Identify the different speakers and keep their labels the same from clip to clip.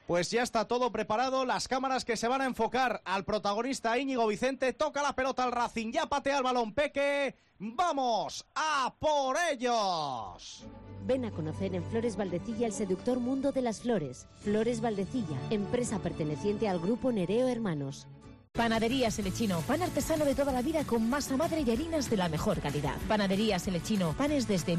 Speaker 1: Pues ya está todo preparado, las cámaras que se van a enfocar al protagonista Íñigo Vicente, toca la pelota al Racing, ya patea el balón Peque, ¡vamos a por ellos!
Speaker 2: Ven a conocer en Flores Valdecilla el seductor mundo de las flores. Flores Valdecilla, empresa perteneciente al grupo Nereo Hermanos.
Speaker 3: Panadería Selechino, pan artesano de toda la vida con masa madre y harinas de la mejor calidad. Panadería Selechino, panes desde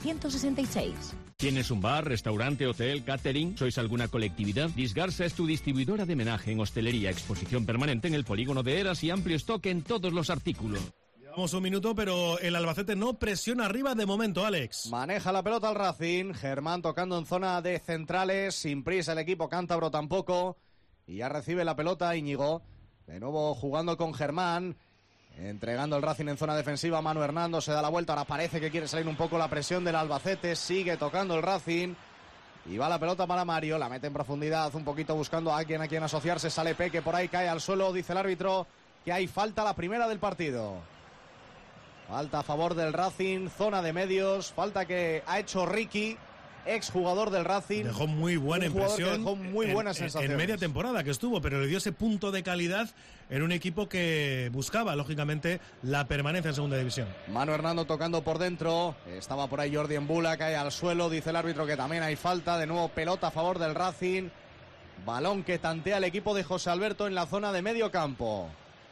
Speaker 3: 1866.
Speaker 4: ¿Tienes un bar, restaurante, hotel, catering? ¿Sois alguna colectividad? Disgarsa es tu distribuidora de menaje en hostelería, exposición permanente en el polígono de Eras y amplio stock en todos los artículos.
Speaker 5: Llevamos un minuto, pero el Albacete no presiona arriba de momento, Alex.
Speaker 1: Maneja la pelota al Racing, Germán tocando en zona de centrales, sin prisa el equipo cántabro tampoco, y ya recibe la pelota Íñigo. De nuevo jugando con Germán, entregando el Racing en zona defensiva. Manu Hernando se da la vuelta, ahora parece que quiere salir un poco la presión del Albacete, sigue tocando el Racing y va la pelota para Mario, la mete en profundidad, un poquito buscando a quien asociarse, sale Peque, por ahí cae al suelo, dice el árbitro que hay falta, la primera del partido. Falta a favor del Racing, zona de medios, falta que ha hecho Ricky, exjugador del Racing.
Speaker 5: Dejó muy buena impresión.
Speaker 1: Dejó muy buenas sensaciones.
Speaker 5: En media temporada que estuvo, pero le dio ese punto de calidad en un equipo que buscaba, lógicamente, la permanencia en segunda división.
Speaker 1: Manu Hernando tocando por dentro. Estaba por ahí Jordi Embula, cae al suelo. Dice el árbitro que también hay falta. De nuevo pelota a favor del Racing. Balón que tantea el equipo de José Alberto en la zona de medio campo.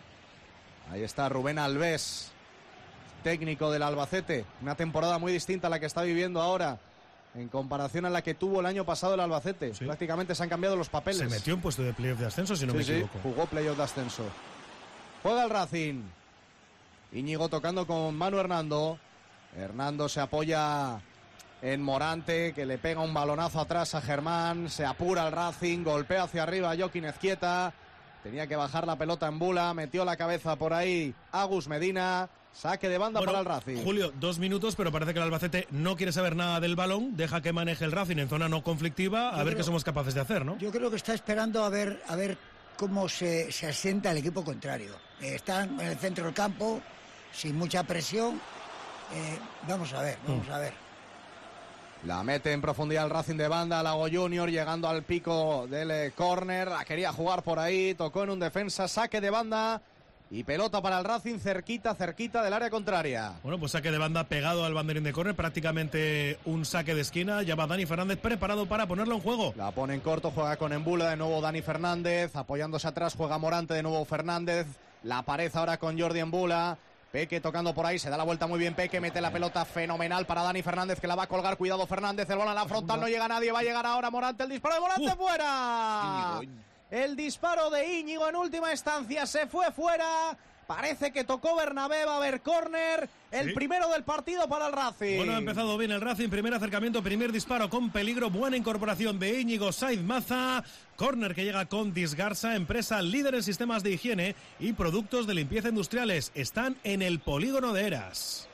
Speaker 1: Ahí está Rubén Alves, técnico del Albacete. Una temporada muy distinta a la que está viviendo ahora, en comparación a la que tuvo el año pasado el Albacete. Sí. Prácticamente se han cambiado los papeles.
Speaker 5: Se metió en puesto de playoff de ascenso, si no me equivoco.
Speaker 1: Sí, jugó playoff de ascenso. Juega el Racing. Íñigo tocando con Manu Hernando. Hernando se apoya en Morante, que le pega un balonazo atrás a Germán. Se apura el Racing, golpea hacia arriba a Joaquín Ezquieta. Tenía que bajar la pelota en Bula, metió la cabeza por ahí Agus Medina. Saque de banda para el Racing.
Speaker 5: Julio, 2 minutos, pero parece que el Albacete no quiere saber nada del balón, deja que maneje el Racing en zona no conflictiva, a ver qué somos capaces de hacer, ¿no?
Speaker 6: Yo creo que está esperando a ver cómo se asienta el equipo contrario. Están en el centro del campo, sin mucha presión. Vamos a ver.
Speaker 1: La mete en profundidad el Racing de banda, Lago Junior llegando al pico del córner, la quería jugar por ahí, tocó en un defensa, saque de banda. Y pelota para el Racing cerquita del área contraria.
Speaker 5: Bueno, pues saque de banda pegado al banderín de córner, prácticamente un saque de esquina. Ya va Dani Fernández preparado para ponerlo en juego.
Speaker 1: La pone en corto, juega con Embula, de nuevo Dani Fernández, apoyándose atrás, juega Morante, de nuevo Fernández. La pared ahora con Jordi Embula. Peque tocando por ahí, se da la vuelta muy bien Peque, mete la pelota fenomenal para Dani Fernández, que la va a colgar, cuidado Fernández, el balón a la frontal, no llega nadie, va a llegar ahora Morante, el disparo de Morante fuera. El disparo de Íñigo en última instancia se fue fuera. Parece que tocó Bernabé, va a haber córner, el primero del partido para el Racing.
Speaker 5: Bueno, ha empezado bien el Racing, primer acercamiento, primer disparo con peligro, buena incorporación de Íñigo Saiz Maza, córner que llega con Disgarsa, empresa líder en sistemas de higiene y productos de limpieza industriales, están en el polígono de Eras.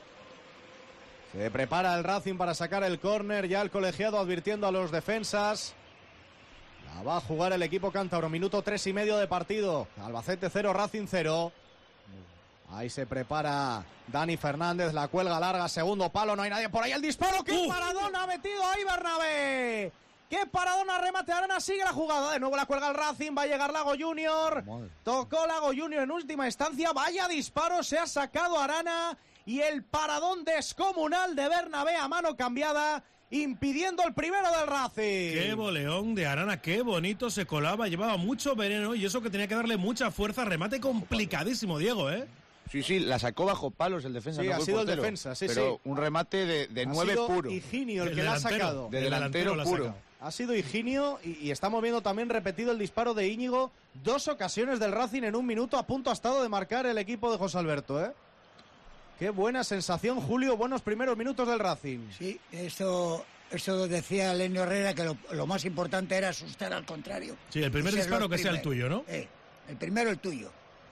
Speaker 1: Se prepara el Racing para sacar el córner, ya el colegiado advirtiendo a los defensas. La va a jugar el equipo cántabro, minuto 3:30 de partido, Albacete 0, Racing 0. Ahí se prepara Dani Fernández, la cuelga larga, segundo palo, no hay nadie por ahí, el disparo, ¡qué paradón ha metido ahí Bernabé! ¡Qué paradón a remate! Arana sigue la jugada, de nuevo la cuelga el Racing, va a llegar Lago Junior, tocó Lago Junior en última instancia, vaya disparo, se ha sacado Arana y el paradón descomunal de Bernabé a mano cambiada, impidiendo el primero del Racing.
Speaker 5: Qué boleón de Arana, qué bonito se colaba, llevaba mucho veneno y eso que tenía que darle mucha fuerza, remate complicadísimo, Diego, ¿eh?
Speaker 7: Sí, la sacó bajo palos el defensa.
Speaker 1: Sí,
Speaker 7: no
Speaker 1: ha
Speaker 7: fue
Speaker 1: sido
Speaker 7: portero,
Speaker 1: el defensa, sí,
Speaker 7: pero
Speaker 1: sí.
Speaker 7: un remate de 9 puro.
Speaker 1: Higinio el que la ha sacado.
Speaker 7: De delantero puro.
Speaker 1: Ha sido Higinio y estamos viendo también repetido el disparo de Íñigo. 2 ocasiones del Racing en un minuto, a punto ha estado de marcar el equipo de José Alberto, ¿eh? Qué buena sensación, Julio, buenos primeros minutos del Racing.
Speaker 6: Sí, eso decía Lenio Herrera, que lo más importante era asustar al contrario.
Speaker 5: Sí, el primer disparo que sea el tuyo, ¿no?
Speaker 6: El primero el tuyo.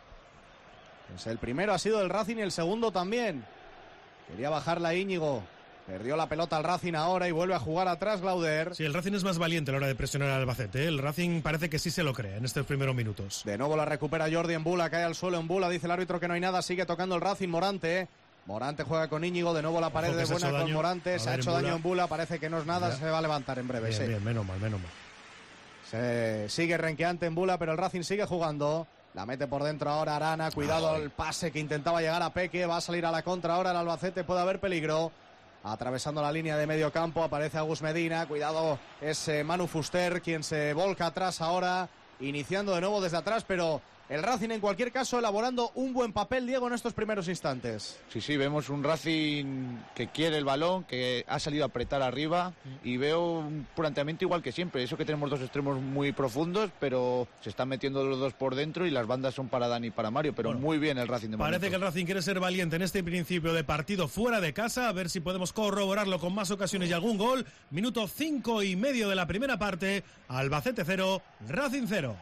Speaker 1: Pues el primero ha sido del Racing y el segundo también. Quería bajarla Íñigo. Perdió la pelota al Racing ahora y vuelve a jugar atrás Glauder.
Speaker 5: Sí, el Racing es más valiente a la hora de presionar al Albacete, ¿eh? El Racing parece que sí se lo cree en estos primeros minutos.
Speaker 1: De nuevo la recupera Jordi Embula, cae al suelo Embula, dice el árbitro que no hay nada, sigue tocando el Racing Morante. Morante juega con Íñigo, de nuevo la pared de buena con Morante, se ha hecho daño Embula, parece que no es nada, se va a levantar en breve.
Speaker 5: Bien,
Speaker 1: sí.
Speaker 5: Bien, menos mal.
Speaker 1: Se sigue renqueante en Bula, pero el Racing sigue jugando. La mete por dentro ahora Arana. Cuidado el pase que intentaba llegar a Peque. Va a salir a la contra ahora el Albacete. Puede haber peligro. Atravesando la línea de medio campo aparece Agus Medina. Cuidado, es Manu Fuster quien se volca atrás ahora. Iniciando de nuevo desde atrás, pero el Racing en cualquier caso elaborando un buen papel, Diego, en estos primeros instantes.
Speaker 7: Sí, vemos un Racing que quiere el balón, que ha salido a apretar arriba y veo un planteamiento igual que siempre. Eso que tenemos dos extremos muy profundos, pero se están metiendo los dos por dentro y las bandas son para Dani y para Mario, pero muy bien el Racing de momento.
Speaker 5: Parece que el Racing quiere ser valiente en este principio de partido fuera de casa, a ver si podemos corroborarlo con más ocasiones y algún gol. Minuto 5:30 de la primera parte, Albacete 0, Racing 0.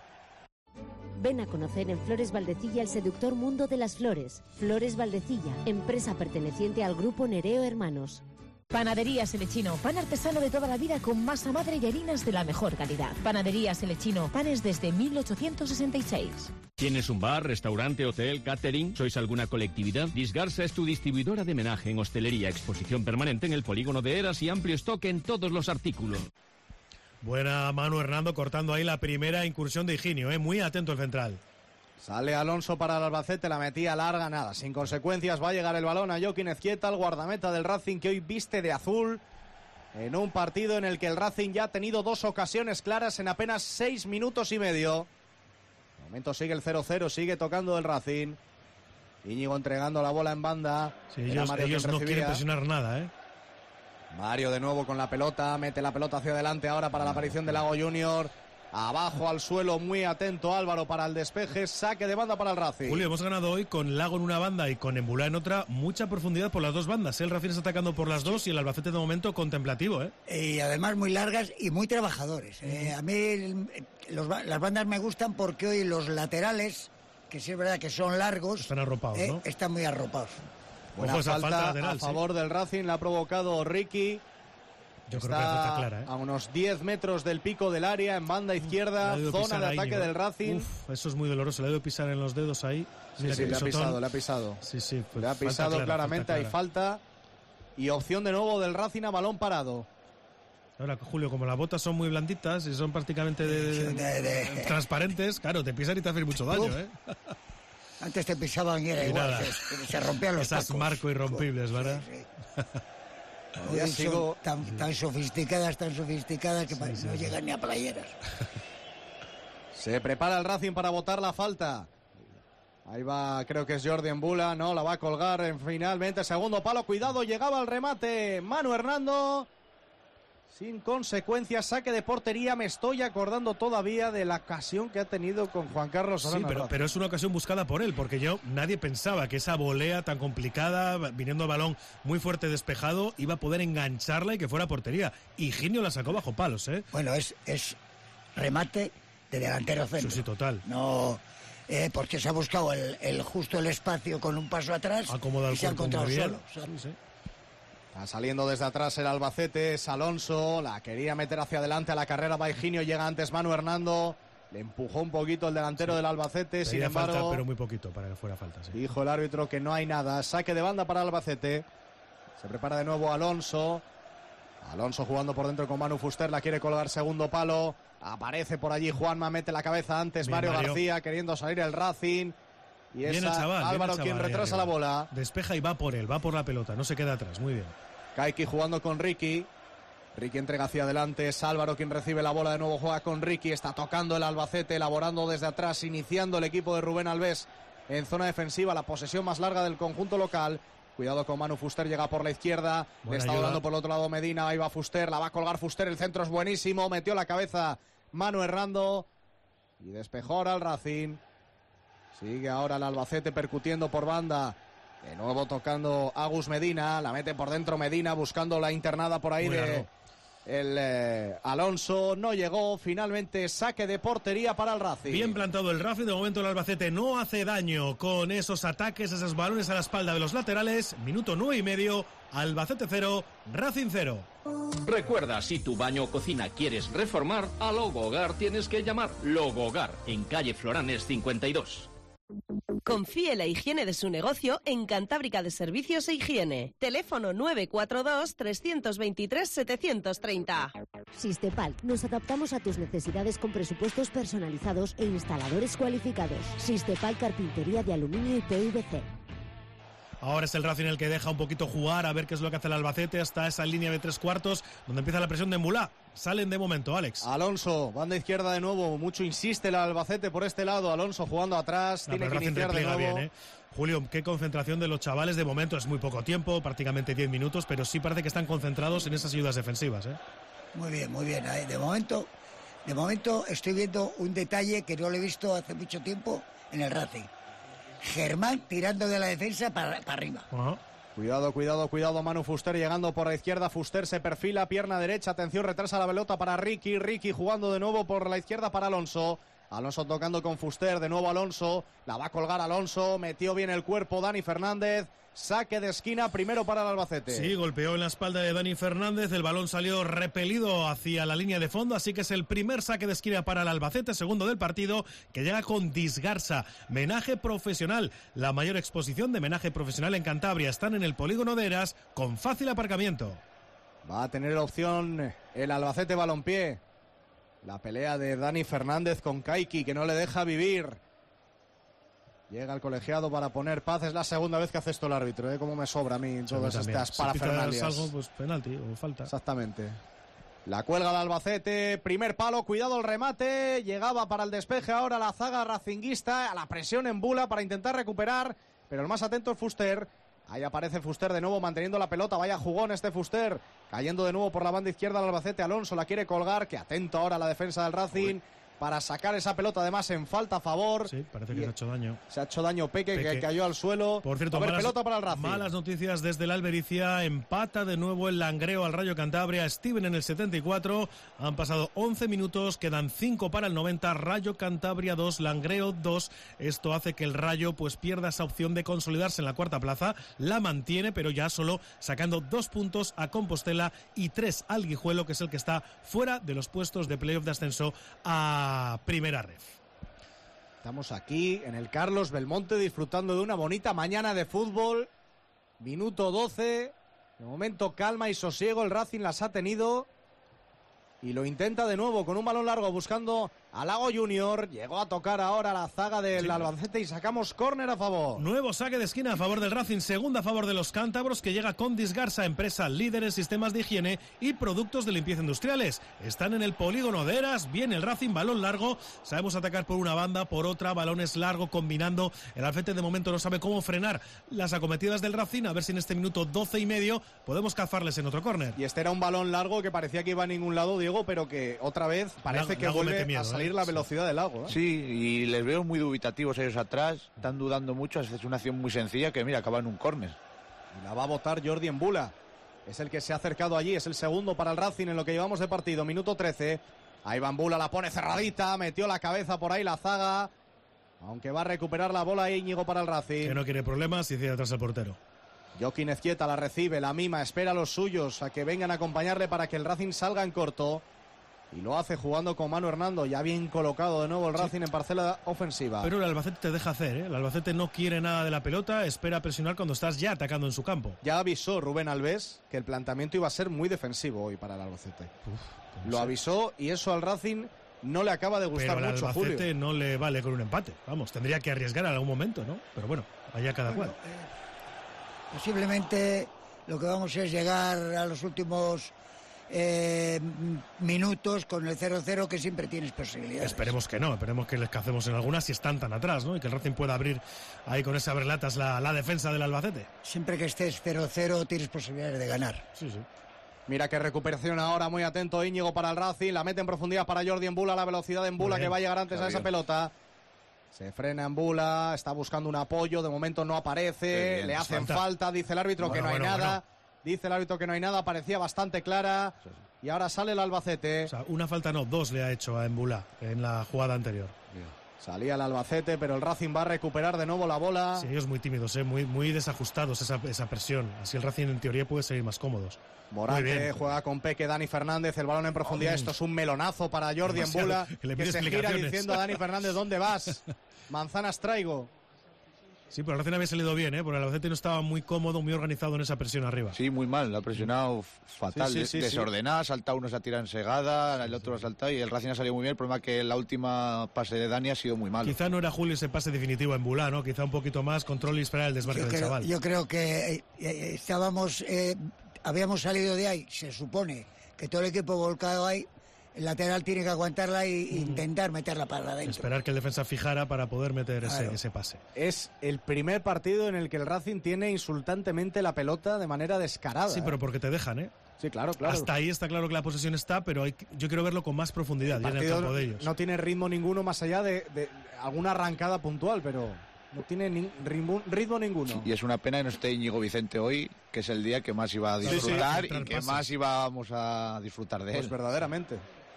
Speaker 2: Ven a conocer en Flores Valdecilla el seductor mundo de las flores. Flores Valdecilla, empresa perteneciente al grupo Nereo Hermanos.
Speaker 3: Panaderías Elechino, pan artesano de toda la vida con masa madre y harinas de la mejor calidad. Panaderías Elechino, panes desde 1866.
Speaker 4: ¿Tienes un bar, restaurante, hotel, catering? ¿Sois alguna colectividad? Disgarsa es tu distribuidora de menaje en hostelería, exposición permanente en el polígono de Eras y amplio stock en todos los artículos.
Speaker 5: Buena Manu Hernando cortando ahí la primera incursión de Higinio, muy atento el central.
Speaker 1: Sale Alonso para el Albacete, la metía larga, nada, sin consecuencias. Va a llegar el balón a Joaquín Ezquieta, el guardameta del Racing, que hoy viste de azul en un partido en el que el Racing ya ha tenido dos ocasiones claras en apenas 6 minutos y medio. De momento sigue el 0-0, sigue tocando el Racing. Íñigo entregando la bola en banda.
Speaker 5: Sí, ellos no quieren presionar nada,
Speaker 1: Mario de nuevo con la pelota, mete la pelota hacia adelante ahora para la aparición de Lago Junior. Abajo al suelo, muy atento Álvaro para el despeje, saque de banda para el Racing.
Speaker 5: Julio, hemos ganado hoy con Lago en una banda y con Embulá en otra, mucha profundidad por las dos bandas. El Racing está atacando por las dos y el Albacete de momento contemplativo,
Speaker 6: Y además muy largas y muy trabajadores. A mí las bandas me gustan porque hoy los laterales, que sí es verdad que son largos,
Speaker 5: están arropados, ¿no?
Speaker 6: Están muy arropados.
Speaker 1: Buena falta lateral, a favor del Racing, la ha provocado Ricky.
Speaker 5: Yo creo que la falta clara,
Speaker 1: a unos 10 metros del pico del área, en banda izquierda, zona de ataque del Racing.
Speaker 5: Eso es muy doloroso, le ha ido pisar en los dedos ahí.
Speaker 1: Mira sí, le ha pisado.
Speaker 5: Sí,
Speaker 1: le ha pisado clara, claramente, hay falta. Y opción de nuevo del Racing a balón parado.
Speaker 5: Ahora, Julio, como las botas son muy blanditas y son prácticamente transparentes, claro, te pisan y te hacen mucho daño,
Speaker 6: Antes te pisaban y era igual, se rompían los
Speaker 5: esas
Speaker 6: tacos.
Speaker 5: marco irrompibles, ¿verdad?
Speaker 6: Sí. Son tan sofisticadas que no llegan ni a playeras.
Speaker 1: Se prepara el Racing para botar la falta. Ahí va, creo que es Jordi Embula, no, la va a colgar finalmente, segundo palo, cuidado, llegaba el remate, Manu Hernando. Sin consecuencias, saque de portería. Me estoy acordando todavía de la ocasión que ha tenido con Juan Carlos Arana.
Speaker 5: Sí, pero es una ocasión buscada por él, porque nadie pensaba que esa volea tan complicada, viniendo el balón muy fuerte despejado, iba a poder engancharla y que fuera portería. Y Higinio la sacó bajo palos,
Speaker 6: Bueno, es remate de delantero centro.
Speaker 5: Sí, total.
Speaker 6: No, porque se ha buscado justo el espacio con un paso atrás y se ha encontrado solo.
Speaker 5: Sí.
Speaker 1: Está saliendo desde atrás el Albacete, es Alonso, la quería meter hacia adelante a la carrera, va Higinio, llega antes Manu Hernando, le empujó un poquito el delantero del Albacete, sin embargo...
Speaker 5: falta, pero muy poquito para que fuera falta, sí.
Speaker 1: Dijo el árbitro que no hay nada, saque de banda para el Albacete, se prepara de nuevo Alonso jugando por dentro con Manu Fuster, la quiere colgar segundo palo, aparece por allí Juanma, mete la cabeza antes, bien, Mario García queriendo salir el Racing... Y es Álvaro quien retrasa la bola.
Speaker 5: Despeja y va por él, va por la pelota, no se queda atrás, muy bien.
Speaker 1: Kaiki jugando con Ricky. Ricky entrega hacia adelante, es Álvaro quien recibe la bola, de nuevo juega con Ricky, está tocando el Albacete, elaborando desde atrás, iniciando el equipo de Rubén Alves en zona defensiva, la posesión más larga del conjunto local. Cuidado con Manu Fuster, llega por la izquierda, le está dando por el otro lado Medina, ahí va Fuster, la va a colgar Fuster, el centro es buenísimo, metió la cabeza Manu Hernando y despejó ahora el Racing. Sigue ahora el Albacete percutiendo por banda. De nuevo tocando Agus Medina. La mete por dentro Medina buscando la internada por ahí el Alonso. No llegó. Finalmente saque de portería para el Racing.
Speaker 5: Bien plantado el Racing. De momento el Albacete no hace daño con esos ataques, esos balones a la espalda de los laterales. Minuto 9:30. Albacete 0, Racing 0.
Speaker 8: Recuerda, si tu baño o cocina quieres reformar, a Logogar tienes que llamar. Logogar, en calle Floranes 52.
Speaker 9: Confíe la higiene de su negocio en Cantábrica de Servicios e Higiene. Teléfono 942 323 730.
Speaker 2: Sistepal, nos adaptamos a tus necesidades con presupuestos personalizados e instaladores cualificados. Sistepal, carpintería de aluminio y PVC.
Speaker 5: Ahora es el Racing el que deja un poquito jugar, a ver qué es lo que hace el Albacete hasta esa línea de 3/4, donde empieza la presión de Embulá. Salen de momento, Alex.
Speaker 1: Alonso, banda izquierda de nuevo, mucho insiste el Albacete por este lado, Alonso jugando atrás, tiene que iniciar de nuevo. Bien,
Speaker 5: Julio, qué concentración de los chavales, de momento es muy poco tiempo, prácticamente 10 minutos, pero sí parece que están concentrados en esas ayudas defensivas.
Speaker 6: Muy bien, muy bien. De momento estoy viendo un detalle que no lo he visto hace mucho tiempo en el Racing. Germán tirando de la defensa para arriba.
Speaker 1: Cuidado, Manu Fuster llegando por la izquierda, Fuster se perfila, pierna derecha, atención, retrasa la pelota para Ricky jugando de nuevo por la izquierda para Alonso tocando con Fuster, de nuevo Alonso, la va a colgar Alonso, metió bien el cuerpo Dani Fernández. Saque de esquina primero para el Albacete.
Speaker 5: Sí, golpeó en la espalda de Dani Fernández, el balón salió repelido hacia la línea de fondo, así que es el primer saque de esquina para el Albacete, segundo del partido, que llega con Disgarsa. Menaje profesional, la mayor exposición de menaje profesional en Cantabria. Están en el polígono de Eras con fácil aparcamiento.
Speaker 1: Va a tener opción el Albacete Balompié. La pelea de Dani Fernández con Kaiki, que no le deja vivir. Llega el colegiado para poner paz. Es la segunda vez que hace esto el árbitro, Como me sobra a mí todas estas parafernalias.
Speaker 5: Algo, pues penalti o falta.
Speaker 1: Exactamente. La cuelga de Albacete, primer palo, cuidado el remate. Llegaba para el despeje ahora la zaga racinguista, a la presión en Bula para intentar recuperar. Pero el más atento es Fuster. Ahí aparece Fuster de nuevo manteniendo la pelota. Vaya jugón este Fuster. Cayendo de nuevo por la banda izquierda al Albacete. Alonso la quiere colgar. Que atento ahora a la defensa del Racing. Para sacar esa pelota además en falta a favor.
Speaker 5: Sí, parece que se ha hecho daño.
Speaker 1: Se ha hecho daño Peque, que cayó al suelo.
Speaker 5: Por cierto,
Speaker 1: pelota para el Racing.
Speaker 5: Malas noticias desde la Albericia. Empata de nuevo el Langreo al Rayo Cantabria. Steven en el 74. Han pasado 11 minutos, quedan 5 para el 90. Rayo Cantabria 2, Langreo 2. Esto hace que el Rayo pues pierda esa opción de consolidarse en la cuarta plaza. La mantiene, pero ya solo sacando 2 puntos a Compostela y 3 al Guijuelo, que es el que está fuera de los puestos de playoff de ascenso a Primera Ref.
Speaker 1: Estamos aquí en el Carlos Belmonte disfrutando de una bonita mañana de fútbol. Minuto 12. De momento calma y sosiego. El Racing las ha tenido. Y lo intenta de nuevo con un balón largo buscando a Lago Junior. Llegó a tocar ahora la zaga del Albacete y sacamos córner a favor.
Speaker 5: Nuevo saque de esquina a favor del Racing, segunda a favor de los cántabros, que llega con Disgarsa, empresa líder en sistemas de higiene y productos de limpieza industriales. Están en el polígono de Eras, viene el Racing, balón largo, sabemos atacar por una banda, por otra, balones largo combinando. El Albacete de momento no sabe cómo frenar las acometidas del Racing, a ver si en este minuto 12 y medio podemos cafarles en otro córner.
Speaker 1: Y este era un balón largo que parecía que iba a ningún lado, Diego, pero que otra vez parece que vuelve a salir la velocidad del Lago.
Speaker 7: Sí, y les veo muy dubitativos ellos atrás, están dudando mucho, es una acción muy sencilla que mira, acaba en un córner.
Speaker 1: Y la va a botar Jordi Embula, es el que se ha acercado allí, es el segundo para el Racing en lo que llevamos de partido, minuto 13. Ahí va Embula, la pone cerradita, metió la cabeza por ahí la zaga, aunque va a recuperar la bola Íñigo para el Racing.
Speaker 5: Que no quiere problemas y cierra atrás el portero.
Speaker 1: Joaquín Ezquieta la recibe, la mima, espera a los suyos a que vengan a acompañarle para que el Racing salga en corto. Y lo hace jugando con Manu Hernando, ya bien colocado de nuevo el Racing en parcela ofensiva.
Speaker 5: Pero el Albacete te deja hacer, El Albacete no quiere nada de la pelota, espera presionar cuando estás ya atacando en su campo.
Speaker 1: Ya avisó Rubén Alves que el planteamiento iba a ser muy defensivo hoy para el Albacete. Lo avisó y eso al Racing no le acaba de gustar
Speaker 5: mucho,
Speaker 1: Julio.
Speaker 5: Pero al Albacete no le vale con un empate. Vamos, tendría que arriesgar en algún momento, ¿no? Pero bueno, allá cada cual.
Speaker 6: Posiblemente lo que vamos es llegar a los últimos minutos con el 0-0, que siempre tienes posibilidades.
Speaker 5: Esperemos que no, esperemos que les cacemos en algunas si están tan atrás, ¿no? Y que el Racing pueda abrir ahí con esas berlatas la defensa del Albacete.
Speaker 6: Siempre que estés 0-0 tienes posibilidades de ganar.
Speaker 5: Sí.
Speaker 1: Mira qué recuperación ahora, muy atento Íñigo para el Racing, la mete en profundidad para Jordi Embula, la velocidad de Embula que va a llegar antes a esa pelota. Se frena Embula, está buscando un apoyo, de momento no aparece, le hacen falta, dice el árbitro que no hay nada. Dice el árbitro que no hay nada, parecía bastante clara. Y ahora sale el Albacete.
Speaker 5: O sea, una falta no, 2 le ha hecho a Embula en la jugada anterior.
Speaker 1: Salía el Albacete, pero el Racing va a recuperar de nuevo la bola.
Speaker 5: Sí, ellos muy tímidos, muy desajustados esa presión. Así el Racing en teoría puede seguir más cómodos.
Speaker 1: Morante juega con Peque, Dani Fernández, el balón en profundidad. Esto es un melonazo para Jordi Embula, que se gira diciendo a Dani Fernández, ¿dónde vas? Manzanas traigo.
Speaker 5: Sí, pero el Racing había salido bien, porque el Albacete no estaba muy cómodo, muy organizado en esa presión arriba.
Speaker 7: Sí, muy mal, la ha presionado fatal,
Speaker 1: Sí.
Speaker 7: desordenada, ha saltado uno, se ha tirado en segada, el otro ha saltado y el Racing ha salido muy bien. El problema es que la última pase de Dani ha sido muy malo.
Speaker 5: Quizá no era Julio ese pase definitivo en Bulá, ¿no? Quizá un poquito más control y esperar el desmarque del chaval.
Speaker 6: Yo creo que habíamos salido de ahí, se supone que todo el equipo volcado ahí, el lateral tiene que aguantarla e intentar meterla para adentro.
Speaker 5: Esperar que el defensa fijara para poder meter ese pase.
Speaker 1: Es el primer partido en el que el Racing tiene insultantemente la pelota de manera descarada.
Speaker 5: Sí, pero porque te dejan,
Speaker 1: Sí, claro.
Speaker 5: Hasta ahí está claro que la posesión está, pero yo quiero verlo con más profundidad en el campo de ellos.
Speaker 1: No tiene ritmo ninguno más allá de alguna arrancada puntual, pero no tiene ritmo ninguno.
Speaker 7: Y es una pena que no esté Íñigo Vicente hoy, que es el día que más iba a disfrutar y que más íbamos a disfrutar de él.
Speaker 1: Pues verdaderamente.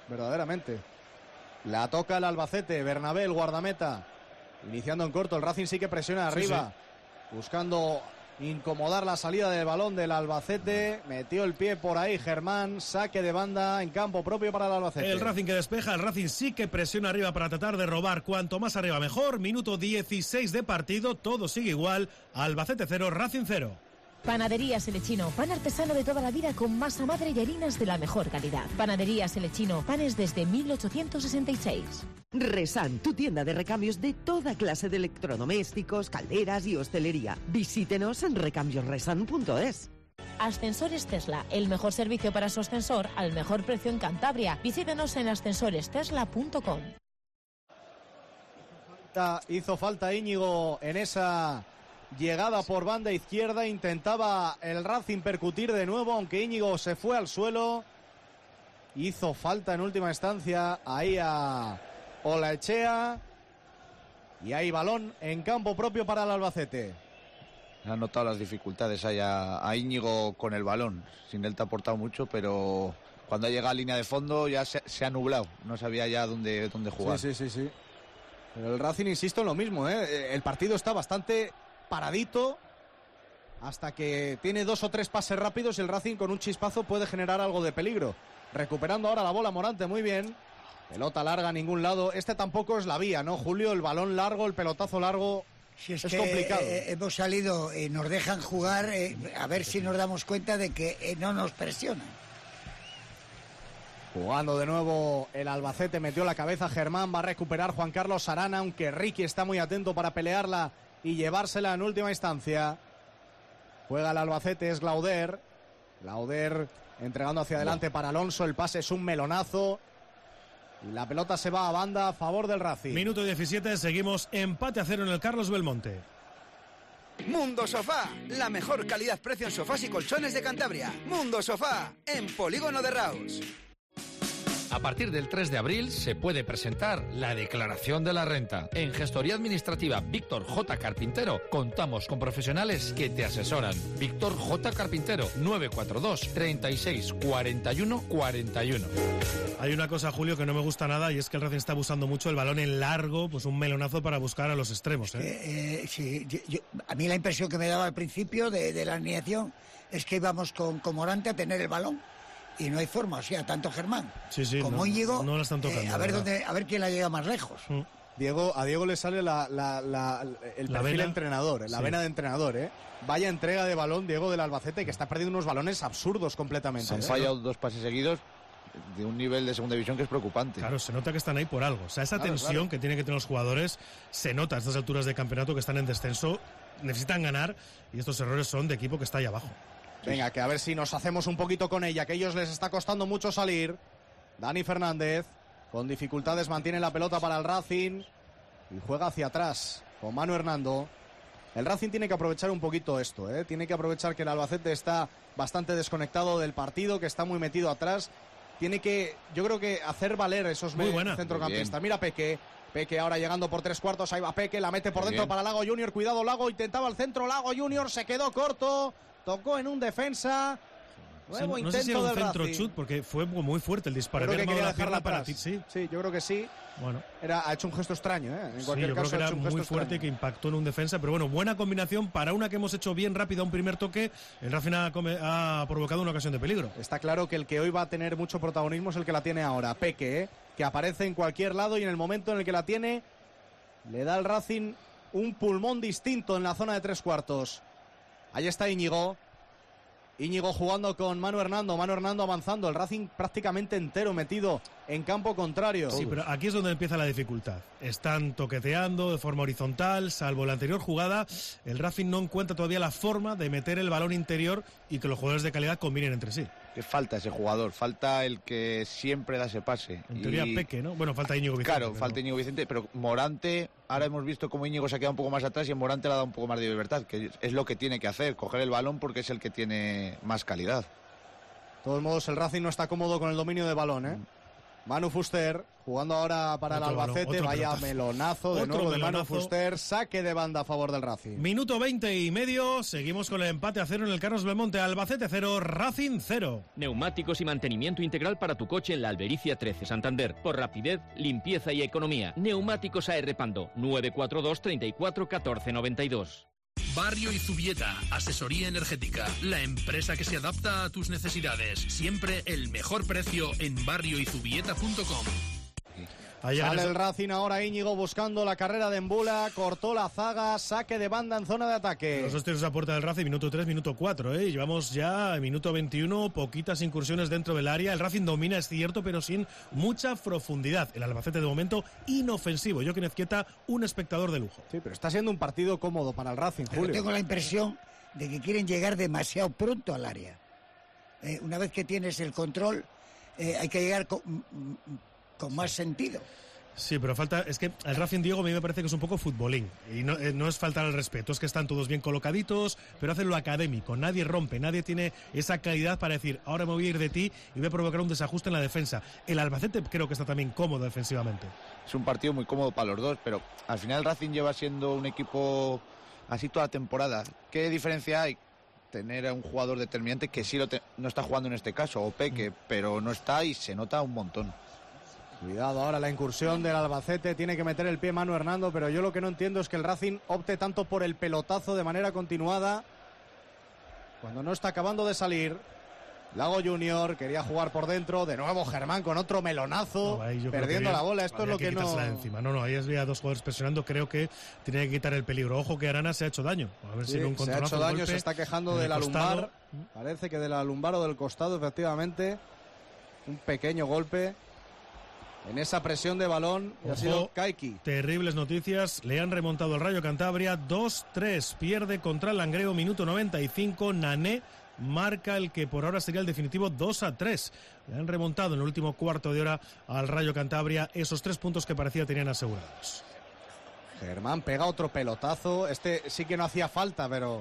Speaker 1: La toca el Albacete, Bernabé, el guardameta, iniciando en corto. El Racing sí que presiona arriba, buscando incomodar la salida del balón del Albacete. Metió el pie por ahí Germán, saque de banda en campo propio para el Albacete.
Speaker 5: El Racing que despeja, el Racing sí que presiona arriba para tratar de robar. Cuanto más arriba mejor. Minuto 16 de partido, todo sigue igual. Albacete 0, Racing 0.
Speaker 3: Panaderías El Lechino, pan artesano de toda la vida con masa madre y harinas de la mejor calidad. Panaderías El Lechino, panes desde 1866.
Speaker 10: Resan, tu tienda de recambios de toda clase de electrodomésticos, calderas y hostelería. Visítenos en recambiosresan.es.
Speaker 3: Ascensores Tesla, el mejor servicio para su ascensor al mejor precio en Cantabria. Visítenos en ascensorestesla.com.
Speaker 1: Hizo falta Íñigo en esa llegada por banda izquierda. Intentaba el Racing percutir de nuevo, aunque Íñigo se fue al suelo. Hizo falta en última instancia ahí a Olaechea. Y hay balón en campo propio para el Albacete.
Speaker 7: Han notado las dificultades ahí a Íñigo con el balón. Sin él te ha aportado mucho, pero cuando ha llegado a línea de fondo ya se ha nublado. No sabía ya dónde jugar.
Speaker 1: Sí. Pero el Racing, insisto en lo mismo, el partido está bastante paradito hasta que tiene 2 o 3 pases rápidos y el Racing con un chispazo puede generar algo de peligro. Recuperando ahora la bola Morante, muy bien. Pelota larga a ningún lado. Este tampoco es la vía, ¿no, Julio? El balón largo, el pelotazo largo.
Speaker 6: Si es
Speaker 1: que
Speaker 6: complicado. Hemos salido, nos dejan jugar, a ver si nos damos cuenta de que no nos presionan.
Speaker 1: Jugando de nuevo el Albacete, metió la cabeza Germán, va a recuperar Juan Carlos Arana, aunque Ricky está muy atento para pelearla y llevársela en última instancia. Juega el Albacete, es Glauder entregando hacia adelante para Alonso, el pase es un melonazo y la pelota se va a banda a favor del Racing.
Speaker 5: Minuto 17, seguimos empate a 0 en el Carlos Belmonte.
Speaker 11: Mundo Sofá, la mejor calidad-precio en sofás y colchones de Cantabria. Mundo Sofá, en Polígono de Raus.
Speaker 12: A partir del 3 de abril se puede presentar la declaración de la renta. En Gestoría Administrativa Víctor J. Carpintero contamos con profesionales que te asesoran. Víctor J. Carpintero, 942 36 41 41.
Speaker 5: Hay una cosa, Julio, que no me gusta nada y es que el Racing está abusando mucho el balón en largo, pues un melonazo para buscar a los extremos.
Speaker 6: Sí, a mí la impresión que me daba al principio de la alineación es que íbamos con Morante a tener el balón. Y no hay forma, o sea, tanto Germán como Íñigo,
Speaker 5: no la están tocando,
Speaker 6: a ver quién la llega más lejos.
Speaker 1: A Diego le sale el perfil de entrenador, la vena de entrenador, Vaya entrega de balón, Diego, del Albacete, que está perdiendo unos balones absurdos completamente.
Speaker 7: Han fallado 2 pases seguidos de un nivel de segunda división que es preocupante.
Speaker 5: Claro, se nota que están ahí por algo. O sea, esa tensión que tienen que tener los jugadores se nota a estas alturas de campeonato que están en descenso, necesitan ganar y estos errores son de equipo que está ahí abajo.
Speaker 1: Venga, que a ver si nos hacemos un poquito con ella, que a ellos les está costando mucho salir. Dani Fernández, con dificultades, mantiene la pelota para el Racing y juega hacia atrás con Manu Hernando. El Racing tiene que aprovechar un poquito esto, tiene que aprovechar que el Albacete está bastante desconectado del partido, que está muy metido atrás. Tiene que, yo creo que hacer valer esos centrocampistas. Mira Peque ahora llegando por 3/4, ahí va Peque, la mete por dentro para Lago Junior, cuidado Lago, intentaba el centro, Lago Junior se quedó corto. Tocó en un defensa. Nuevo intento
Speaker 5: no sé si era un
Speaker 1: del
Speaker 5: centro
Speaker 1: Racing.
Speaker 5: chut porque fue muy fuerte el disparo.
Speaker 1: Creo que quería dejarla para
Speaker 5: ti.
Speaker 1: Sí, yo creo que sí.
Speaker 5: Bueno,
Speaker 1: ha hecho un gesto extraño, En cualquier
Speaker 5: yo
Speaker 1: caso,
Speaker 5: creo que
Speaker 1: ha hecho un
Speaker 5: era muy
Speaker 1: gesto
Speaker 5: fuerte
Speaker 1: extraño.
Speaker 5: que impactó en un defensa, pero bueno, buena combinación para una que hemos hecho bien rápida, un primer toque. El Racing ha provocado una ocasión de peligro.
Speaker 1: Está claro que el que hoy va a tener mucho protagonismo es el que la tiene ahora, Peque, que aparece en cualquier lado y en el momento en el que la tiene le da al Racing un pulmón distinto en la zona de 3/4. Ahí está Íñigo jugando con Manu Hernando avanzando, el Racing prácticamente entero metido en campo contrario.
Speaker 5: Sí, pero aquí es donde empieza la dificultad. Están toqueteando de forma horizontal, salvo la anterior jugada, el Racing no encuentra todavía la forma de meter el balón interior y que los jugadores de calidad combinen entre sí.
Speaker 7: Que falta ese jugador, falta el que siempre da ese pase.
Speaker 5: En teoría Peque, ¿no? Bueno, falta Íñigo Vicente.
Speaker 7: Claro, falta Íñigo Vicente, pero Morante, ahora hemos visto cómo Íñigo se ha quedado un poco más atrás y Morante le ha dado un poco más de libertad, que es lo que tiene que hacer, coger el balón porque es el que tiene más calidad.
Speaker 1: De todos modos, el Racing no está cómodo con el dominio de balón, ¿eh? Manu Fuster jugando ahora para el Albacete, vaya melonazo de nuevo de Manu Fuster, saque de banda a favor del Racing.
Speaker 5: Minuto 20 y medio, seguimos con el empate a 0 en el Carlos Belmonte. Albacete 0, Racing 0.
Speaker 4: Neumáticos y mantenimiento integral para tu coche en la Albericia 13 Santander, por rapidez, limpieza y economía. Neumáticos AR Pando, 942 34 14 92.
Speaker 13: Barrio Izubieta, asesoría energética, la empresa que se adapta a tus necesidades. Siempre el mejor precio en barrioizubieta.com.
Speaker 1: Sale el Racing ahora, Íñigo buscando la carrera de Embula, cortó la zaga, saque de banda en zona de ataque.
Speaker 5: Los dos tiros a puerta del Racing, minuto 3, minuto 4, ¿eh? Llevamos ya minuto 21, poquitas incursiones dentro del área. El Racing domina, es cierto, pero sin mucha profundidad. El Albacete de momento inofensivo. Joaquín Ezquieta, un espectador de lujo.
Speaker 1: Sí, pero está siendo un partido cómodo para el Racing, Julio.
Speaker 6: Pero tengo la impresión de que quieren llegar demasiado pronto al área. Una vez que tienes el control, hay que llegar con más sentido.
Speaker 5: Sí, pero es que el Racing, Diego, a mí me parece que es un poco futbolín y no es faltar al respeto, es que están todos bien colocaditos, pero hacen lo académico, nadie rompe, nadie tiene esa calidad para decir, ahora me voy a ir de ti y voy a provocar un desajuste en la defensa. El Albacete creo que está también cómodo defensivamente.
Speaker 7: Es un partido muy cómodo para los dos, pero al final el Racing lleva siendo un equipo así toda la temporada. ¿Qué diferencia hay? Tener a un jugador determinante que sí no está jugando en este caso, o Peque, pero no está y se nota un montón.
Speaker 1: Cuidado ahora la incursión del Albacete, tiene que meter el pie Manu Hernando, pero yo lo que no entiendo es que el Racing opte tanto por el pelotazo de manera continuada cuando no está acabando de salir. Lago Junior quería jugar por dentro, de nuevo Germán con otro melonazo, perdiendo la bola, esto es lo que no...
Speaker 5: Encima. No, ahí había dos jugadores presionando, creo que tiene que quitar el peligro. Ojo que Arana se ha hecho daño. A ver si no
Speaker 1: se ha hecho daño, se está quejando de la lumbar, parece que de la lumbar o del costado, efectivamente, un pequeño golpe. En esa presión de balón ha sido Kaiki.
Speaker 5: Terribles noticias, le han remontado el Rayo Cantabria, 2-3, pierde contra el Langreo, minuto 95, Nané marca el que por ahora sería el definitivo 2-3. Le han remontado en el último cuarto de hora al Rayo Cantabria esos 3 puntos que parecía tenían asegurados.
Speaker 1: Germán pega otro pelotazo, este sí que no hacía falta, pero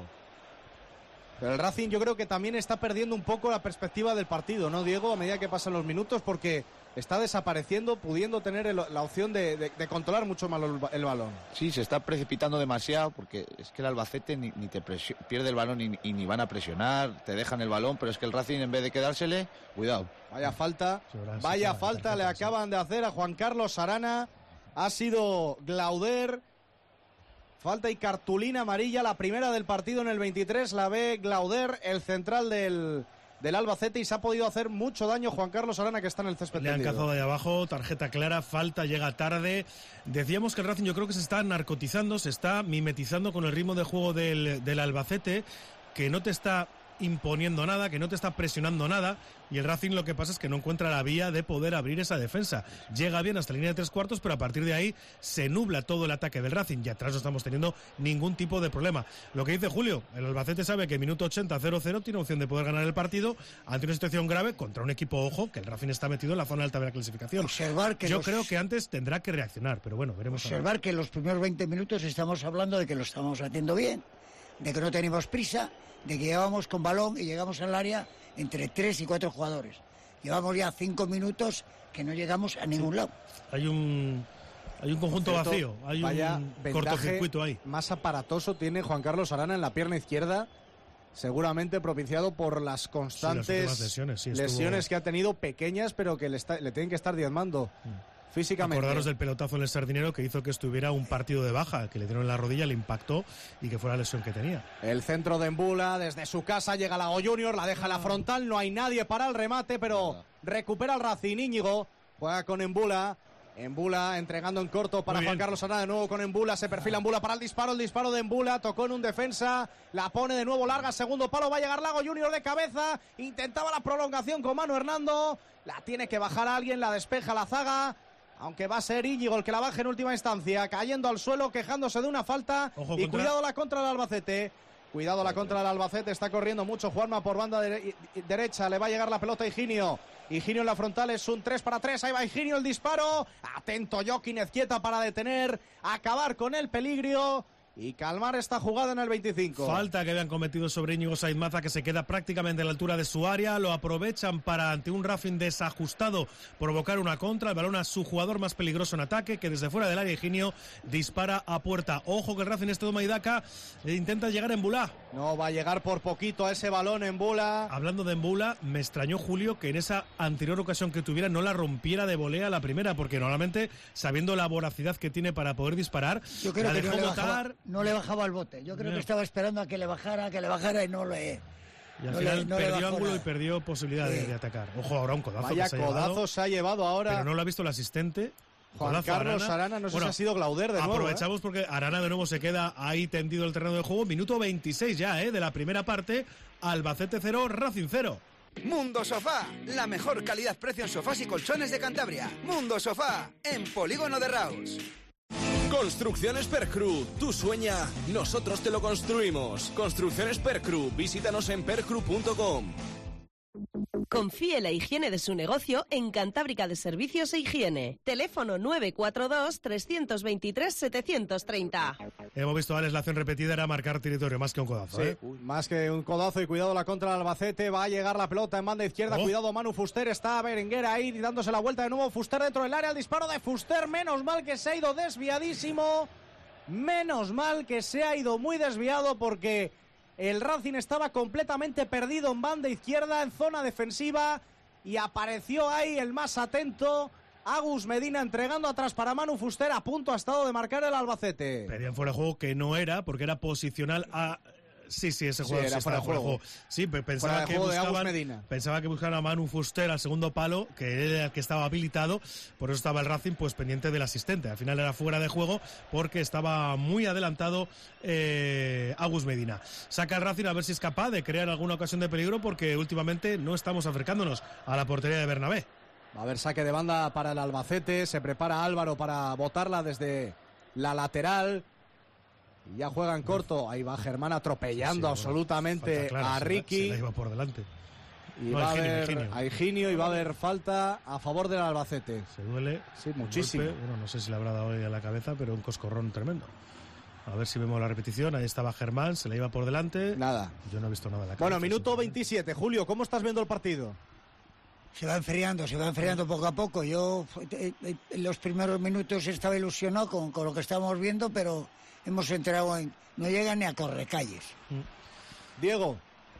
Speaker 1: el Racing yo creo que también está perdiendo un poco la perspectiva del partido, ¿no, Diego? A medida que pasan los minutos, porque está desapareciendo, pudiendo tener la opción de controlar mucho más el balón.
Speaker 7: Sí, se está precipitando demasiado, porque es que el Albacete ni te pierde el balón y ni van a presionar, te dejan el balón, pero es que el Racing, en vez de quedársele, cuidado.
Speaker 1: Vaya falta le acaban de hacer a Juan Carlos Arana, ha sido Glauder. Falta y cartulina amarilla, la primera del partido en el 23, la ve Glauder, el central del Albacete, y se ha podido hacer mucho daño Juan Carlos Arana, que está en el césped.
Speaker 5: Le han cazado de abajo, tarjeta clara, falta, llega tarde. Decíamos que el Racing yo creo que se está narcotizando, se está mimetizando con el ritmo de juego del Albacete, que no te está imponiendo nada, que no te está presionando nada, y el Racing lo que pasa es que no encuentra la vía de poder abrir esa defensa. Llega bien hasta la línea de 3/4, pero a partir de ahí se nubla todo el ataque del Racing y atrás no estamos teniendo ningún tipo de problema. Lo que dice Julio, el Albacete sabe que minuto 80, 0-0 tiene opción de poder ganar el partido ante una situación grave contra un equipo, ojo, que el Racing está metido en la zona alta de la clasificación. Creo que antes tendrá que reaccionar, pero bueno, veremos.
Speaker 6: Observar que en los primeros 20 minutos estamos hablando de que lo estamos haciendo bien, de que no tenemos prisa, de que llegábamos con balón y llegamos al área entre 3 y 4 jugadores. Llevamos ya 5 minutos que no llegamos a ningún lado.
Speaker 5: Hay un conjunto vacío, hay un cortocircuito ahí.
Speaker 1: Más aparatoso tiene Juan Carlos Arana en la pierna izquierda, seguramente propiciado por las constantes lesiones que ha tenido, pequeñas, pero que le tienen que estar diezmando físicamente.
Speaker 5: Acordaros del pelotazo en el Sardinero que hizo que estuviera un partido de baja, que le dieron en la rodilla, le impactó y que fue la lesión que tenía.
Speaker 1: El centro de Embula, desde su casa llega Lago Junior, la deja a la frontal, no hay nadie para el remate, pero recupera el Racing. Íñigo juega con Embula, Embula entregando en corto para Juan Carlos Arana, de nuevo con Embula, se perfila Embula para el disparo de Embula, tocó en un defensa, la pone de nuevo larga, segundo palo, va a llegar Lago Junior de cabeza, intentaba la prolongación con Manu Hernando, la tiene que bajar alguien, la despeja la zaga, aunque va a ser Íñigo el que la baje en última instancia, cayendo al suelo, quejándose de una falta. Ojo, y cuidado la contra del Albacete. Cuidado la contra del Albacete, está corriendo mucho Juanma por banda derecha, le va a llegar la pelota a Higinio. Higinio en la frontal, es un 3-3, ahí va Higinio, el disparo. Atento Joaquín Ezquieta para detener, acabar con el peligro y calmar esta jugada en el 25.
Speaker 5: Falta que habían cometido sobre Íñigo Saiz Maza, que se queda prácticamente a la altura de su área. Lo aprovechan para, ante un Racing desajustado, provocar una contra. El balón a su jugador más peligroso en ataque, que desde fuera del área Higinio dispara a puerta. Ojo que el Racing este toma y daca intenta llegar a Embula.
Speaker 1: No, va a llegar por poquito a ese balón Embula.
Speaker 5: Hablando de Embula, me extrañó, Julio, que en esa anterior ocasión que tuviera no la rompiera de volea la primera, porque normalmente, sabiendo la voracidad que tiene para poder disparar,
Speaker 6: yo creo
Speaker 5: la
Speaker 6: que
Speaker 5: dejó botar.
Speaker 6: No le bajaba el bote. Yo creo que estaba esperando a que le bajara y no le...
Speaker 5: Y al final perdió ángulo y perdió posibilidad de atacar. Ojo, ahora un codazo.
Speaker 1: Vaya codazo se ha llevado ahora.
Speaker 5: Pero no lo ha visto el asistente.
Speaker 1: Juan Carlos Arana, no sé si ha sido Glauder de nuevo.
Speaker 5: Aprovechamos porque Arana de nuevo se queda ahí tendido el terreno de juego. Minuto 26 ya, de la primera parte. Albacete 0, Racing 0.
Speaker 11: Mundo Sofá, la mejor calidad-precio en sofás y colchones de Cantabria. Mundo Sofá, en Polígono de Raus.
Speaker 14: Construcciones Percru, tú sueña, nosotros te lo construimos. Construcciones Percru, visítanos en percru.com.
Speaker 9: Confíe la higiene de su negocio en Cantábrica de Servicios e Higiene. Teléfono 942-323-730.
Speaker 5: Hemos visto, Alex, la acción repetida era marcar territorio, más que un codazo.
Speaker 1: Sí, más que un codazo, y cuidado la contra del Albacete. Va a llegar la pelota en banda izquierda. Cuidado Manu Fuster, está Berenguer ahí dándose la vuelta de nuevo. Fuster dentro del área, el disparo de Fuster. Menos mal que se ha ido desviadísimo. Menos mal que se ha ido muy desviado, porque el Racing estaba completamente perdido en banda izquierda, en zona defensiva, y apareció ahí el más atento, Agus Medina, entregando atrás para Manu Fuster. A punto ha estado de marcar el Albacete.
Speaker 5: Pedían fuera de juego, que no era, porque era posicional a... Sí, ese juego
Speaker 1: era fuera de juego.
Speaker 5: Sí, pensaba que buscaban a Manu Fuster al segundo palo, que era el que estaba habilitado, por eso estaba el Racing pues pendiente del asistente. Al final era fuera de juego porque estaba muy adelantado Agus Medina. Saca el Racing a ver si es capaz de crear alguna ocasión de peligro, porque últimamente no estamos acercándonos a la portería de Bernabé.
Speaker 1: Va a haber saque de banda para el Albacete, se prepara Álvaro para botarla desde la lateral. Y ya juega en corto, ahí va Germán atropellando absolutamente a Ricky.
Speaker 5: Se la iba por delante.
Speaker 1: Y va a haber a Higinio, y va a haber falta a favor del Albacete.
Speaker 5: Se duele.
Speaker 1: Sí, muchísimo.
Speaker 5: Bueno, no sé si le habrá dado hoy a la cabeza, pero un coscorrón tremendo. A ver si vemos la repetición. Ahí estaba Germán, se la iba por delante.
Speaker 1: Nada.
Speaker 5: Yo no he visto nada de la cabeza.
Speaker 1: Bueno, minuto 27. Julio, ¿cómo estás viendo el partido?
Speaker 6: Se va enfriando poco a poco. Yo en los primeros minutos estaba ilusionado con lo que estábamos viendo, pero hemos entrado no llega ni a correcalles.
Speaker 1: Diego.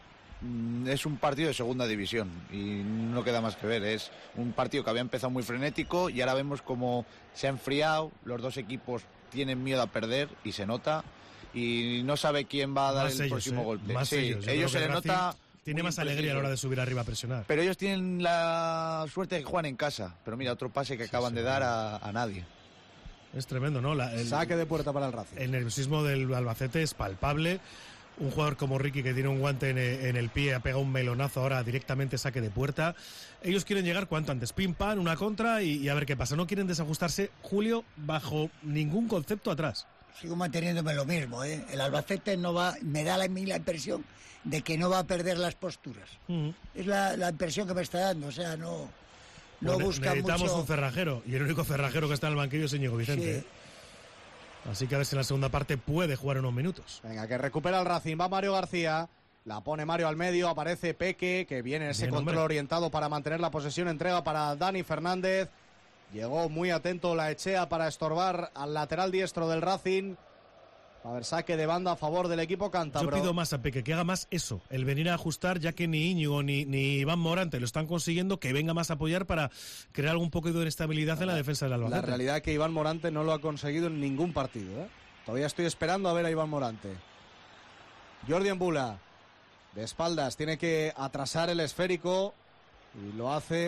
Speaker 7: Es un partido de segunda división y no queda más que ver. Es un partido que había empezado muy frenético y ahora vemos cómo se ha enfriado. Los dos equipos tienen miedo a perder y se nota, y no sabe quién va a dar el próximo golpe. Ellos se les nota.
Speaker 5: Tiene más alegría a la hora de subir arriba a presionar.
Speaker 7: Pero ellos tienen la suerte de que juegan en casa. Pero mira, otro pase que acaban de dar a nadie.
Speaker 5: Es tremendo, ¿no?
Speaker 1: El saque de puerta para el Racing.
Speaker 5: El nerviosismo del Albacete es palpable. Un jugador como Ricky, que tiene un guante en el pie, ha pegado un melonazo, ahora directamente saque de puerta. Ellos quieren llegar cuanto antes, pim pam, una contra y a ver qué pasa. No quieren desajustarse, Julio, bajo ningún concepto atrás.
Speaker 6: Sigo manteniéndome lo mismo, ¿eh? El Albacete no va, me da la impresión de que no va a perder las posturas. Es la impresión que me está dando, o sea, no busca
Speaker 5: necesitamos
Speaker 6: mucho.
Speaker 5: Un cerrajero, y el único cerrajero que está en el banquillo es Íñigo Vicente. Sí. Así que a ver si en la segunda parte puede jugar unos minutos.
Speaker 1: Venga, que recupera el Racing, va Mario García, la pone Mario al medio, aparece Peque, que viene en ese control orientado para mantener la posesión, entrega para Dani Fernández. Llegó muy atento la Echea para estorbar al lateral diestro del Racing. A ver, saque de banda a favor del equipo cántabro.
Speaker 5: Yo pido más a Peque, que haga más eso, el venir a ajustar, ya que ni Íñigo ni Iván Morante lo están consiguiendo, que venga más a apoyar para crear algún poco de inestabilidad en la defensa del Albacete.
Speaker 1: La realidad es que Iván Morante no lo ha conseguido en ningún partido, ¿eh? Todavía estoy esperando a ver a Iván Morante. Jordi Embula, de espaldas, tiene que atrasar el esférico y lo hace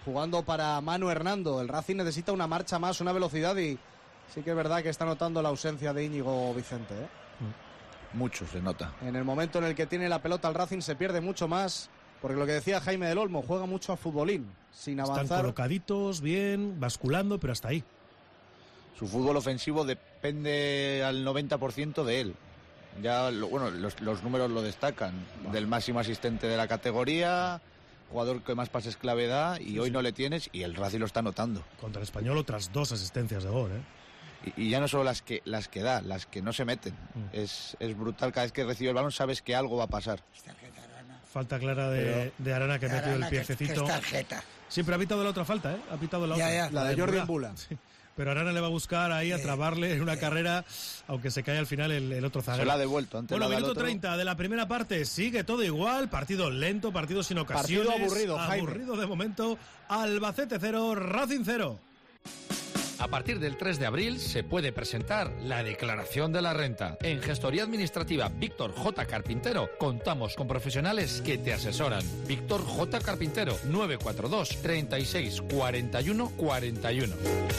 Speaker 1: jugando para Manu Hernando. El Racing necesita una marcha más, una velocidad, y sí que es verdad que está notando la ausencia de Íñigo Vicente, ¿eh?
Speaker 7: Mucho se nota.
Speaker 1: En el momento en el que tiene la pelota el Racing se pierde mucho más, porque lo que decía Jaime del Olmo, juega mucho a futbolín, sin avanzar.
Speaker 5: Están colocaditos, bien, basculando, pero hasta ahí.
Speaker 7: Su fútbol ofensivo depende al 90% de él. Ya, los números lo destacan. Del máximo asistente de la categoría, jugador que más pases clave da, y hoy no le tienes, y el Racing lo está notando.
Speaker 5: Contra el Español otras 2 asistencias de gol, ¿eh?
Speaker 7: Y ya no solo las que da, las que no se meten. Es brutal. Cada vez que recibe el balón sabes que algo va a pasar.
Speaker 5: Falta clara de Arana, que metió el piececito. Sí, pero ha pitado la otra falta, ¿eh? Ha pitado la otra.
Speaker 1: La de Jordi Embula.
Speaker 5: Sí. Pero Arana le va a buscar ahí a trabarle en una carrera, aunque se cae al final el otro zaguero.
Speaker 7: Se la ha devuelto antes.
Speaker 5: Bueno, minuto 30 de la primera parte, sigue todo igual, partido lento, partido sin ocasiones.
Speaker 1: Partido aburrido, Jaime.
Speaker 5: Aburrido de momento, Albacete 0, Racing 0.
Speaker 12: A partir del 3 de abril se puede presentar la declaración de la renta. En Gestoría Administrativa Víctor J. Carpintero contamos con profesionales que te asesoran. Víctor J. Carpintero, 942 36 41 41.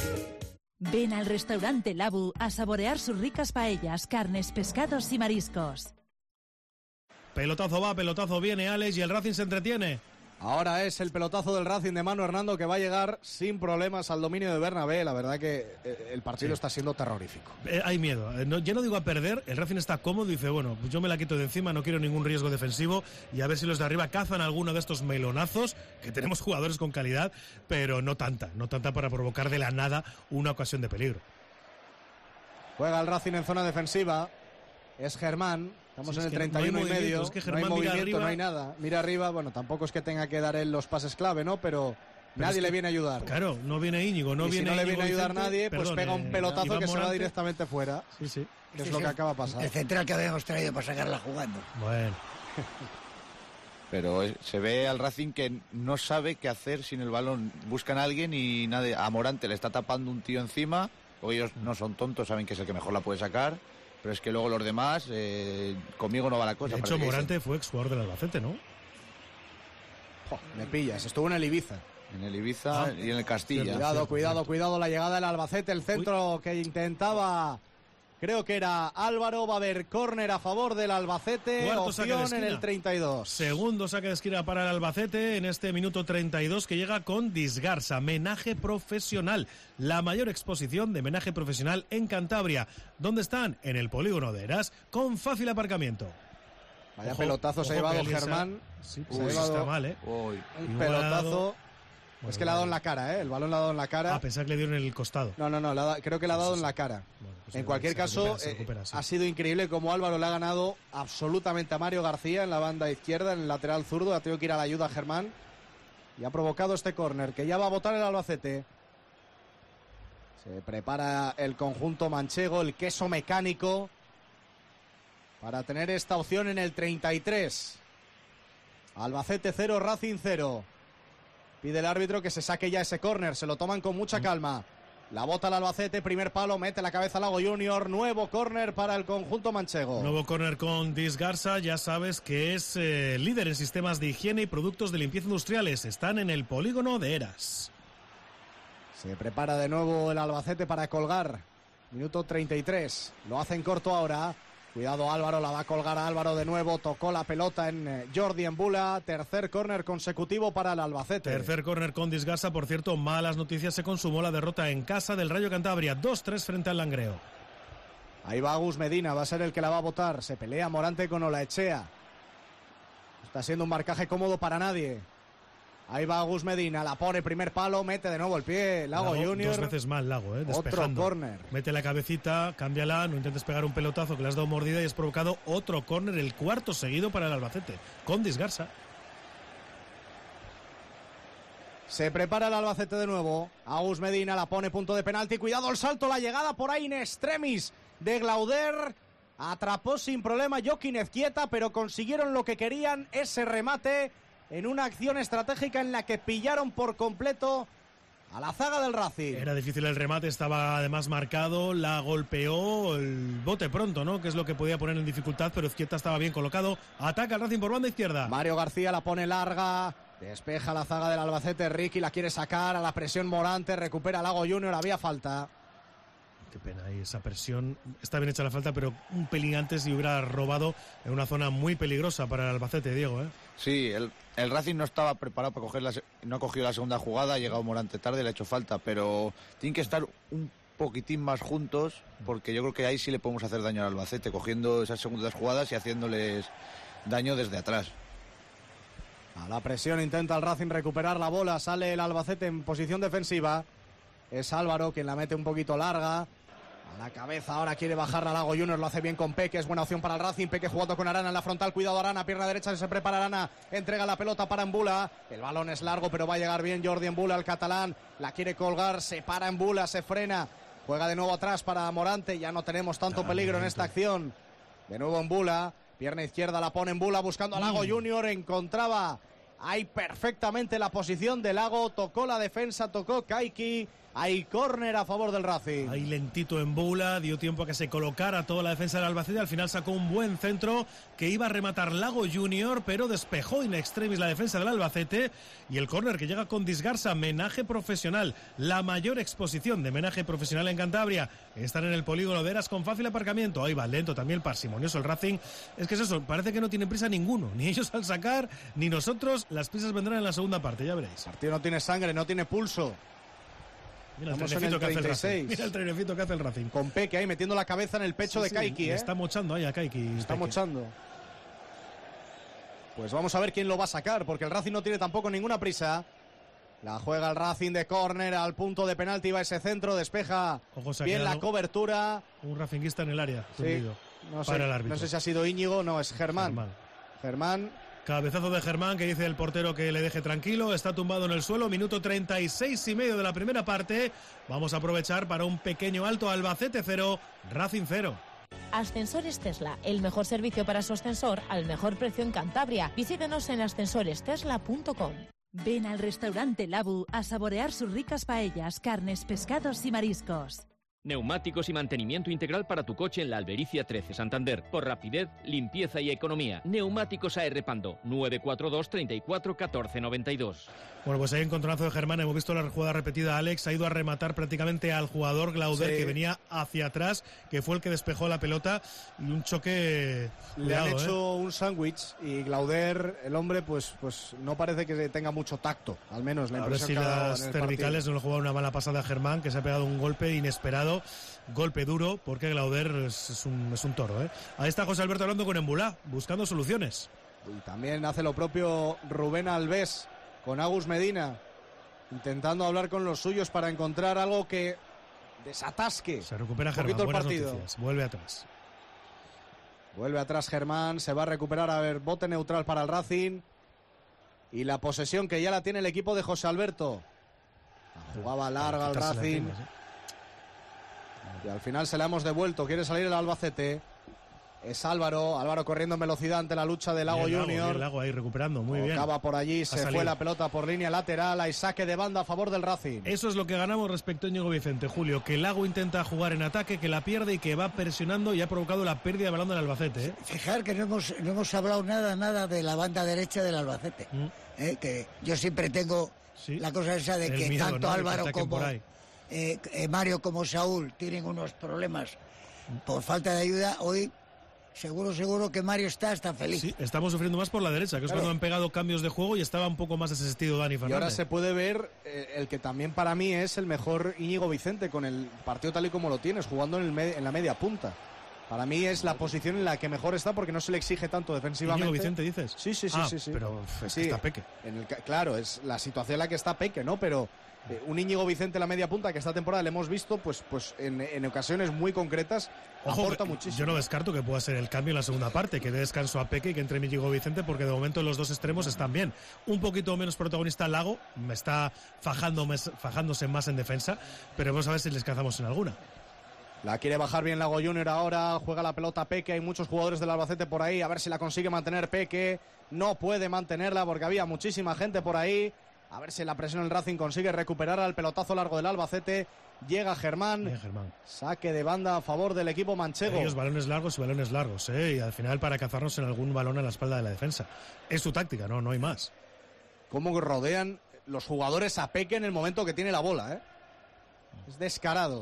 Speaker 15: Ven al restaurante Labu a saborear sus ricas paellas, carnes, pescados y mariscos.
Speaker 5: Pelotazo va, pelotazo viene, Alex, y el Racing se entretiene.
Speaker 1: Ahora es el pelotazo del Racing de Manu Hernando, que va a llegar sin problemas al dominio de Bernabé. La verdad que el partido está siendo terrorífico.
Speaker 5: Hay miedo. Ya no digo a perder, el Racing está cómodo y dice, bueno, pues yo me la quito de encima, no quiero ningún riesgo defensivo, y a ver si los de arriba cazan alguno de estos melonazos, que tenemos jugadores con calidad, pero no tanta para provocar de la nada una ocasión de peligro.
Speaker 1: Juega el Racing en zona defensiva. Es Germán. Estamos en el 31 y medio.
Speaker 5: Es que
Speaker 1: no hay
Speaker 5: Germán
Speaker 1: movimiento,
Speaker 5: mira arriba.
Speaker 1: no hay nada. Mira arriba, bueno, tampoco es que tenga que dar él los pases clave, ¿no? Pero nadie le viene a ayudar.
Speaker 5: Claro, no viene Íñigo, no viene
Speaker 1: si no le viene a ayudar
Speaker 5: Vicente,
Speaker 1: nadie, pues pega un pelotazo
Speaker 5: Iván
Speaker 1: que se va
Speaker 5: Morante
Speaker 1: directamente fuera.
Speaker 5: Sí.
Speaker 1: Que es lo que acaba pasando.
Speaker 6: El central que habíamos traído para sacarla jugando.
Speaker 5: Bueno.
Speaker 7: Pero se ve al Racing que no sabe qué hacer sin el balón. Buscan a alguien y nada. A Morante le está tapando un tío encima. O ellos no son tontos, saben que es el que mejor la puede sacar. Pero es que luego los demás, conmigo no va la cosa.
Speaker 5: De hecho, Morante fue exjugador del Albacete, ¿no?
Speaker 1: Me pillas, estuvo en el Ibiza.
Speaker 7: En el Ibiza y en el Castilla.
Speaker 1: Cuidado, la llegada del Albacete, el centro que intentaba, creo que era Álvaro. Va a haber córner a favor del Albacete, opción en el 32.
Speaker 5: Segundo saque de esquina para el Albacete en este minuto 32, que llega con Disgarsa, menaje profesional, la mayor exposición de menaje profesional en Cantabria. ¿Dónde están? En el polígono de Eras, con fácil aparcamiento.
Speaker 1: Vaya pelotazo se ha llevado Germán.
Speaker 5: Sí, está mal, ¿eh?
Speaker 1: Un pelotazo. Es que le ha dado en la cara, ¿eh? El balón le ha dado en la cara.
Speaker 5: Ah, pensaba que le dio en el costado.
Speaker 1: No, creo que le ha dado en la cara.
Speaker 5: Bueno, pues
Speaker 1: en cualquier caso, ha sido increíble como Álvaro le ha ganado absolutamente a Mario García en la banda izquierda, en el lateral zurdo. Ha tenido que ir a la ayuda a Germán y ha provocado este córner que ya va a botar el Albacete. Se prepara el conjunto manchego, el queso mecánico, para tener esta opción en el 33. Albacete 0, Racing 0. Pide el árbitro que se saque ya ese córner, se lo toman con mucha calma. La bota el Albacete, primer palo, mete la cabeza Lago Junior, nuevo córner para el conjunto manchego.
Speaker 5: Nuevo córner con Disgarsa, ya sabes que es líder en sistemas de higiene y productos de limpieza industriales. Están en el polígono de Eras.
Speaker 1: Se prepara de nuevo el Albacete para colgar. Minuto 33, lo hacen corto ahora. Cuidado Álvaro, la va a colgar a Álvaro de nuevo, tocó la pelota en Jordi Embula, tercer córner consecutivo para el Albacete.
Speaker 5: Tercer córner con Disgarsa, por cierto, malas noticias, se consumó la derrota en casa del Rayo Cantabria, 2-3 frente al Langreo.
Speaker 1: Ahí va Agus Medina, va a ser el que la va a botar, se pelea Morante con Olaechea. Está siendo un marcaje cómodo para nadie. Ahí va Agus Medina, la pone, primer palo, mete de nuevo el pie, Lago Junior.
Speaker 5: Dos veces más Lago, despejando.
Speaker 1: Otro córner.
Speaker 5: Mete la cabecita, cámbiala, no intentes pegar un pelotazo que le has dado mordida y has provocado otro córner, el cuarto seguido para el Albacete, con Disgarsa.
Speaker 1: Se prepara el Albacete de nuevo, Agus Medina la pone, punto de penalti, cuidado el salto, la llegada por ahí in extremis de Glauder. Atrapó sin problema Joaquín Ezquieta, pero consiguieron lo que querían, ese remate en una acción estratégica en la que pillaron por completo a la zaga del Racing.
Speaker 5: Era difícil el remate, estaba además marcado, la golpeó el bote pronto, ¿no? Que es lo que podía poner en dificultad, pero Ezquieta estaba bien colocado. Ataca el Racing por banda izquierda.
Speaker 1: Mario García la pone larga, Despeja la zaga del Albacete, Ricky la quiere sacar a la presión Morante, recupera Lago Junior, había falta.
Speaker 5: Qué pena ahí esa presión. Está bien hecha la falta, pero un pelín antes y hubiera robado en una zona muy peligrosa para el Albacete, Diego, ¿eh?
Speaker 7: Sí, el Racing no estaba preparado para no ha cogido la segunda jugada, ha llegado Morante tarde, le ha hecho falta, pero tienen que estar un poquitín más juntos, porque yo creo que ahí sí le podemos hacer daño al Albacete, cogiendo esas segundas jugadas y haciéndoles daño desde atrás.
Speaker 1: A la presión intenta el Racing recuperar la bola, sale el Albacete en posición defensiva. Es Álvaro quien la mete un poquito larga. A la cabeza ahora quiere bajarla Lago Junior, lo hace bien con Peque, es buena opción para el Racing. Peque jugando con Arana en la frontal, cuidado Arana, pierna derecha, se prepara Arana, entrega la pelota para Embula. El balón es largo, pero va a llegar bien Jordi Embula, el catalán. La quiere colgar, se para Embula, se frena. Juega de nuevo atrás para Morante, ya no tenemos tanto peligro en esta acción. De nuevo Embula, pierna izquierda la pone Embula buscando a Lago Junior, encontraba ahí perfectamente la posición de Lago, tocó la defensa, tocó Kaiki. Hay córner a favor del Racing.
Speaker 5: Ahí lentito Embula, dio tiempo a que se colocara toda la defensa del Albacete. Al final sacó un buen centro que iba a rematar Lago Junior, pero despejó in extremis la defensa del Albacete. Y el córner que llega con Disgarza, Menaje Profesional. La mayor exposición de Menaje Profesional en Cantabria. Están en el polígono de Eras con fácil aparcamiento. Ahí va lento, también parsimonioso el Racing. Es que es eso, parece que no tienen prisa ninguno. Ni ellos al sacar, ni nosotros. Las prisas vendrán en la segunda parte, ya veréis.
Speaker 1: El partido no tiene sangre, no tiene pulso.
Speaker 5: Mira el trenecito que hace el Racing. Mira el trenecito que hace el Racing.
Speaker 1: Con Peque ahí metiendo la cabeza en el pecho de Kaiki.
Speaker 5: Está mochando ahí a Kaiki.
Speaker 1: Está mochando. Pues vamos a ver quién lo va a sacar, porque el Racing no tiene tampoco ninguna prisa. La juega el Racing de córner al punto de penalti, va ese centro, despeja bien la cobertura.
Speaker 5: Un racinguista en el área.
Speaker 1: Sí, no sé si ha sido Íñigo, no, es Germán. Germán.
Speaker 5: Cabezazo de Germán que dice el portero que le deje tranquilo, está tumbado en el suelo, minuto 36,5 de la primera parte. Vamos a aprovechar para un pequeño alto. Albacete 0, Racing 0.
Speaker 3: Ascensores Tesla, el mejor servicio para su ascensor al mejor precio en Cantabria. Visítenos en ascensorestesla.com.
Speaker 15: Ven al restaurante Labu a saborear sus ricas paellas, carnes, pescados y mariscos.
Speaker 8: Neumáticos y mantenimiento integral para tu coche en la Albericia 13, Santander. Por rapidez, limpieza y economía. Neumáticos AR Pando, 942 34 14 92.
Speaker 5: Bueno, pues hay encontronazo de Germán. Hemos visto la jugada repetida. Alex ha ido a rematar prácticamente al jugador Glauder, que venía hacia atrás, que fue el que despejó la pelota. Y un choque...
Speaker 1: Le han hecho un sándwich y Glauder, el hombre, pues no parece que tenga mucho tacto. Al menos la impresión que ha dado en el partido. A ver si las cervicales
Speaker 5: no le jugaron una mala pasada a Germán, que se ha pegado un golpe inesperado. Golpe duro, porque Glauder es un toro, ¿eh? Ahí está José Alberto hablando con Embulá, buscando soluciones.
Speaker 1: Y también hace lo propio Rubén Alves con Agus Medina, intentando hablar con los suyos para encontrar algo que desatasque.
Speaker 5: Se recupera Germán, buenas noticias. Vuelve atrás.
Speaker 1: Vuelve atrás Germán, se va a recuperar, a ver, bote neutral para el Racing. Y la posesión que ya la tiene el equipo de José Alberto. La jugaba larga el Racing. Y al final se la hemos devuelto. Quiere salir el Albacete. Es Álvaro corriendo en velocidad ante la lucha de Lago Junior.
Speaker 5: El Lago ahí recuperando, muy bien.
Speaker 1: Acaba por allí, se fue la pelota por línea lateral. Hay saque de banda a favor del Racing.
Speaker 5: Eso es lo que ganamos respecto a Íñigo Vicente, Julio. Que Lago intenta jugar en ataque, que la pierde y que va presionando y ha provocado la pérdida de balón del Albacete, ¿eh?
Speaker 6: Fijar que no hemos hablado nada de la banda derecha del Albacete. Que yo siempre tengo la cosa esa de que miedo, tanto Álvaro como Mario como Saúl tienen unos problemas por falta de ayuda. Hoy seguro que Mario está feliz.
Speaker 5: Sí, estamos sufriendo más por la derecha, que es cuando han pegado cambios de juego y estaba un poco más desistido Dani Fernández.
Speaker 1: Y ahora se puede ver el que también para mí es el mejor Íñigo Vicente, con el partido tal y como lo tienes, jugando en la media punta. Para mí es la posición en la que mejor está, porque no se le exige tanto defensivamente.
Speaker 5: ¿Íñigo Vicente dices?
Speaker 1: Sí.
Speaker 5: Pero sí, está Peque.
Speaker 1: Claro, es la situación en la que está Peque, ¿no? Pero un Íñigo Vicente en la media punta que esta temporada le hemos visto pues en ocasiones muy concretas.
Speaker 5: Ojo,
Speaker 1: aporta muchísimo.
Speaker 5: Yo no descarto que pueda ser el cambio en la segunda parte, que dé descanso a Peque y que entre Íñigo Vicente, porque de momento los dos extremos están bien. Un poquito menos protagonista Lago, me está fajándose más en defensa, pero vamos a ver si les cazamos en alguna.
Speaker 1: La quiere bajar bien Lago Junior ahora, juega la pelota Peque, hay muchos jugadores del Albacete por ahí, a ver si la consigue mantener Peque. No puede mantenerla porque había muchísima gente por ahí. A ver si la presión el Racing consigue recuperar al pelotazo largo del Albacete. Llega Germán. Saque de banda a favor del equipo manchego.
Speaker 5: Ellos balones largos y balones largos, y al final para cazarnos en algún balón a la espalda de la defensa. Es su táctica, no hay más.
Speaker 1: cómo rodean los jugadores a Peque en el momento que tiene la bola, ¿eh? Es descarado.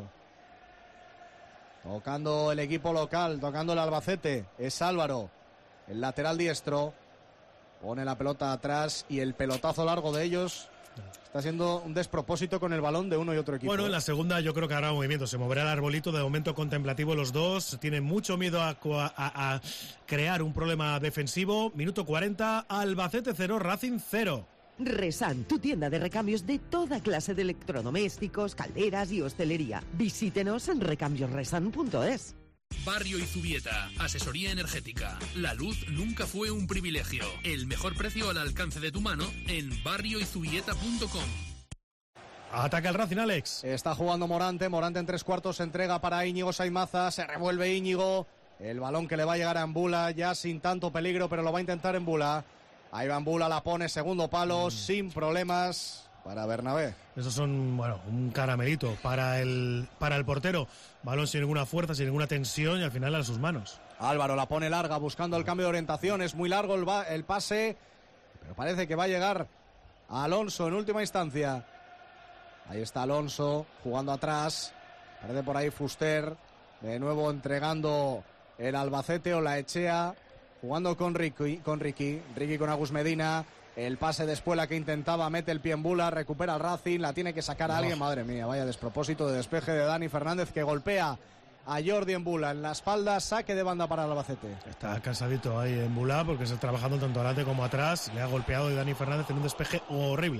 Speaker 1: Tocando el equipo local, tocando el Albacete, es Álvaro, el lateral diestro. Pone la pelota atrás y el pelotazo largo de ellos está siendo un despropósito con el balón de uno y otro equipo.
Speaker 5: Bueno, en la segunda yo creo que hará movimiento, se moverá el arbolito, de momento contemplativo los dos, tienen mucho miedo a crear un problema defensivo. Minuto 40, Albacete 0, Racing 0.
Speaker 10: Resan, tu tienda de recambios de toda clase de electrodomésticos, calderas y hostelería. Visítenos en recambiosresan.es.
Speaker 13: Barrio y Zubieta, asesoría energética. La luz nunca fue un privilegio. El mejor precio al alcance de tu mano en barrioyzubieta.com.
Speaker 5: Ataca el Racing, Alex.
Speaker 1: Está jugando Morante en 3/4, entrega para Íñigo Sainz Mazza, se revuelve Íñigo. El balón que le va a llegar a Embula, ya sin tanto peligro, pero lo va a intentar Embula. Ahí va Embula, la pone, segundo palo, sin problemas para Bernabé.
Speaker 5: Esos son, bueno, un caramelito para el portero. Balón sin ninguna fuerza, sin ninguna tensión y al final a sus manos.
Speaker 1: Álvaro la pone larga buscando el cambio de orientación. Es muy largo el pase, pero parece que va a llegar a Alonso en última instancia. Ahí está Alonso jugando atrás. Parece por ahí Fuster. De nuevo entregando el Albacete o la Echea. Jugando con Ricky con Agus Medina. El pase de Espuela que intentaba, mete el pie en Bula, recupera el Racing, la tiene que sacar a alguien. Madre mía, vaya despropósito de despeje de Dani Fernández que golpea a Jordi Embula en la espalda, saque de banda para el Albacete.
Speaker 5: Está cansadito ahí Embula porque está trabajando tanto adelante como atrás. Le ha golpeado Dani Fernández en un despeje horrible.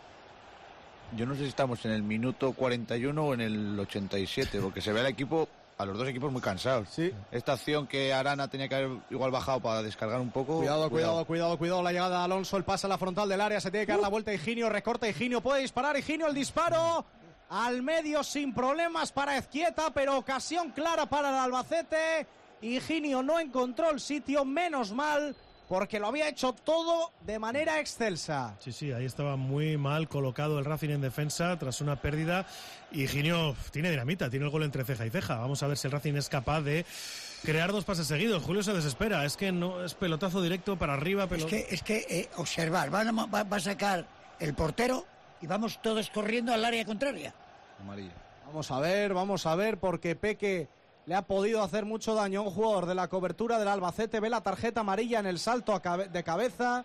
Speaker 7: Yo no sé si estamos en el minuto 41 o en el 87, porque se ve al equipo, a los dos equipos muy cansados.
Speaker 1: Sí.
Speaker 7: Esta acción que Arana tenía que haber igual bajado para descargar un poco.
Speaker 1: Cuidado, la llegada de Alonso, el pase a la frontal del área, se tiene que dar la vuelta Higinio, recorta Higinio, puede disparar Higinio, el disparo al medio sin problemas para Ezquieta, pero ocasión clara para el Albacete. Higinio no encontró el sitio, menos mal, porque lo había hecho todo de manera excelsa.
Speaker 5: Sí, ahí estaba muy mal colocado el Racing en defensa tras una pérdida. Y Higinio tiene dinamita, tiene el gol entre ceja y ceja. Vamos a ver si el Racing es capaz de crear dos pases seguidos. Julio se desespera, es que no es pelotazo directo para arriba.
Speaker 6: Es que observar, va a sacar el portero y vamos todos corriendo al área contraria.
Speaker 7: Amarilla.
Speaker 1: Vamos a ver, porque Peque le ha podido hacer mucho daño a un jugador de la cobertura del Albacete. Ve la tarjeta amarilla en el salto de cabeza.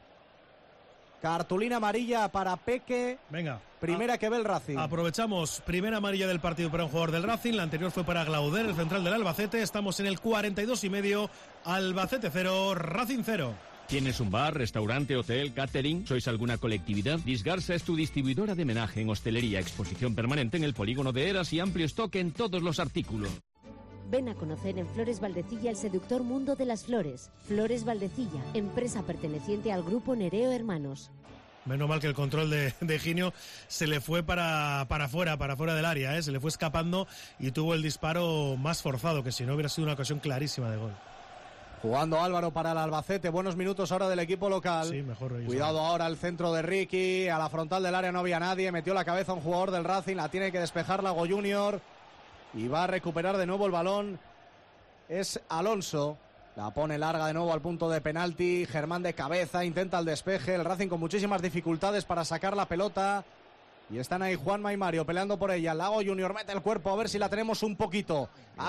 Speaker 1: Cartulina amarilla para Peque.
Speaker 5: Venga.
Speaker 1: Primera que ve el Racing.
Speaker 5: Aprovechamos, primera amarilla del partido para un jugador del Racing. La anterior fue para Glauder, el central del Albacete. Estamos en el 42,5. Albacete 0, Racing 0.
Speaker 4: ¿Tienes un bar, restaurante, hotel, catering? ¿Sois alguna colectividad? Disgarsa es tu distribuidora de homenaje en hostelería, exposición permanente en el polígono de Eras y amplio stock en todos los artículos.
Speaker 2: Ven a conocer en Flores Valdecilla el seductor mundo de las flores. Flores Valdecilla, empresa perteneciente al grupo Nereo Hermanos.
Speaker 5: Menos mal que el control de Higinio se le fue para fuera del área, se le fue escapando y tuvo el disparo más forzado, que si no hubiera sido una ocasión clarísima de gol.
Speaker 1: Jugando Álvaro para el Albacete, buenos minutos ahora del equipo local.
Speaker 5: Sí, mejor.
Speaker 1: Cuidado ahora el centro de Ricky, a la frontal del área no había nadie, metió la cabeza a un jugador del Racing, la tiene que despejar Lago Junior y va a recuperar de nuevo el balón. Es Alonso, la pone larga de nuevo al punto de penalti, Germán de cabeza, intenta el despeje, el Racing con muchísimas dificultades para sacar la pelota. Y están ahí Juanma y Mario peleando por ella. Lago Junior mete el cuerpo, a ver si la tenemos un poquito.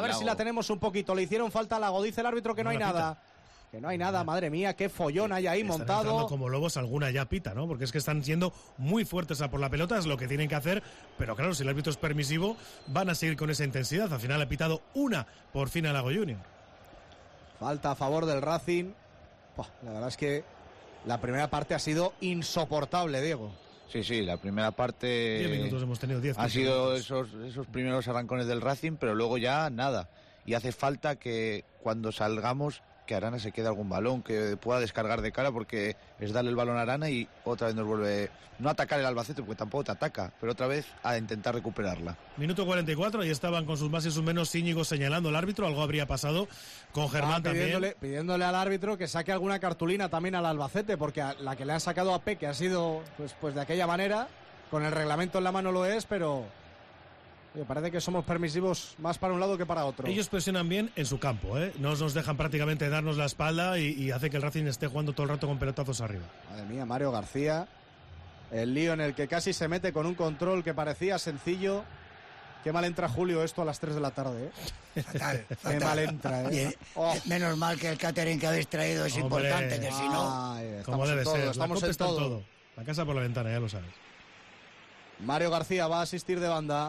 Speaker 1: Le hicieron falta a Lago, dice el árbitro que no hay nada. Que no hay nada, madre mía, qué follón hay ahí montado.
Speaker 5: Como lobos alguna ya pita, ¿no? Porque es que están siendo muy fuertes a por la pelota, es lo que tienen que hacer. Pero claro, si el árbitro es permisivo, van a seguir con esa intensidad. Al final ha pitado una por fin a Lago Junior.
Speaker 1: Falta a favor del Racing. La verdad es que la primera parte ha sido insoportable, Diego.
Speaker 7: Sí, la primera parte
Speaker 5: 10 minutos hemos tenido, 10.
Speaker 7: Han sido esos primeros arrancones del Racing, pero luego ya nada. Y hace falta que cuando salgamos, que Arana se quede algún balón, que pueda descargar de cara, porque es darle el balón a Arana y otra vez nos vuelve, no a atacar el Albacete, porque tampoco te ataca, pero otra vez a intentar recuperarla.
Speaker 5: Minuto 44, y estaban con sus más y sus menos Íñigo señalando al árbitro, algo habría pasado con Germán también.
Speaker 1: Pidiéndole al árbitro que saque alguna cartulina también al Albacete, porque la que le han sacado a Peque ha sido pues de aquella manera, con el reglamento en la mano lo es, pero me parece que somos permisivos más para un lado que para otro.
Speaker 5: Ellos presionan bien en su campo, no nos dejan prácticamente darnos la espalda y hace que el Racing esté jugando todo el rato con pelotazos arriba.
Speaker 1: Madre mía, Mario García El lío en el que casi se mete con un control que parecía sencillo. Qué mal entra Julio esto a las 3 de la tarde, ¿eh?
Speaker 6: Fatal.
Speaker 1: Qué mal entra, ¿eh?
Speaker 6: Menos mal que el catering que habéis traído es importante, que si no...
Speaker 5: Como debe ser,
Speaker 1: estamos en todo.
Speaker 5: La casa por la ventana, ya lo sabes.
Speaker 1: Mario García va a asistir de banda.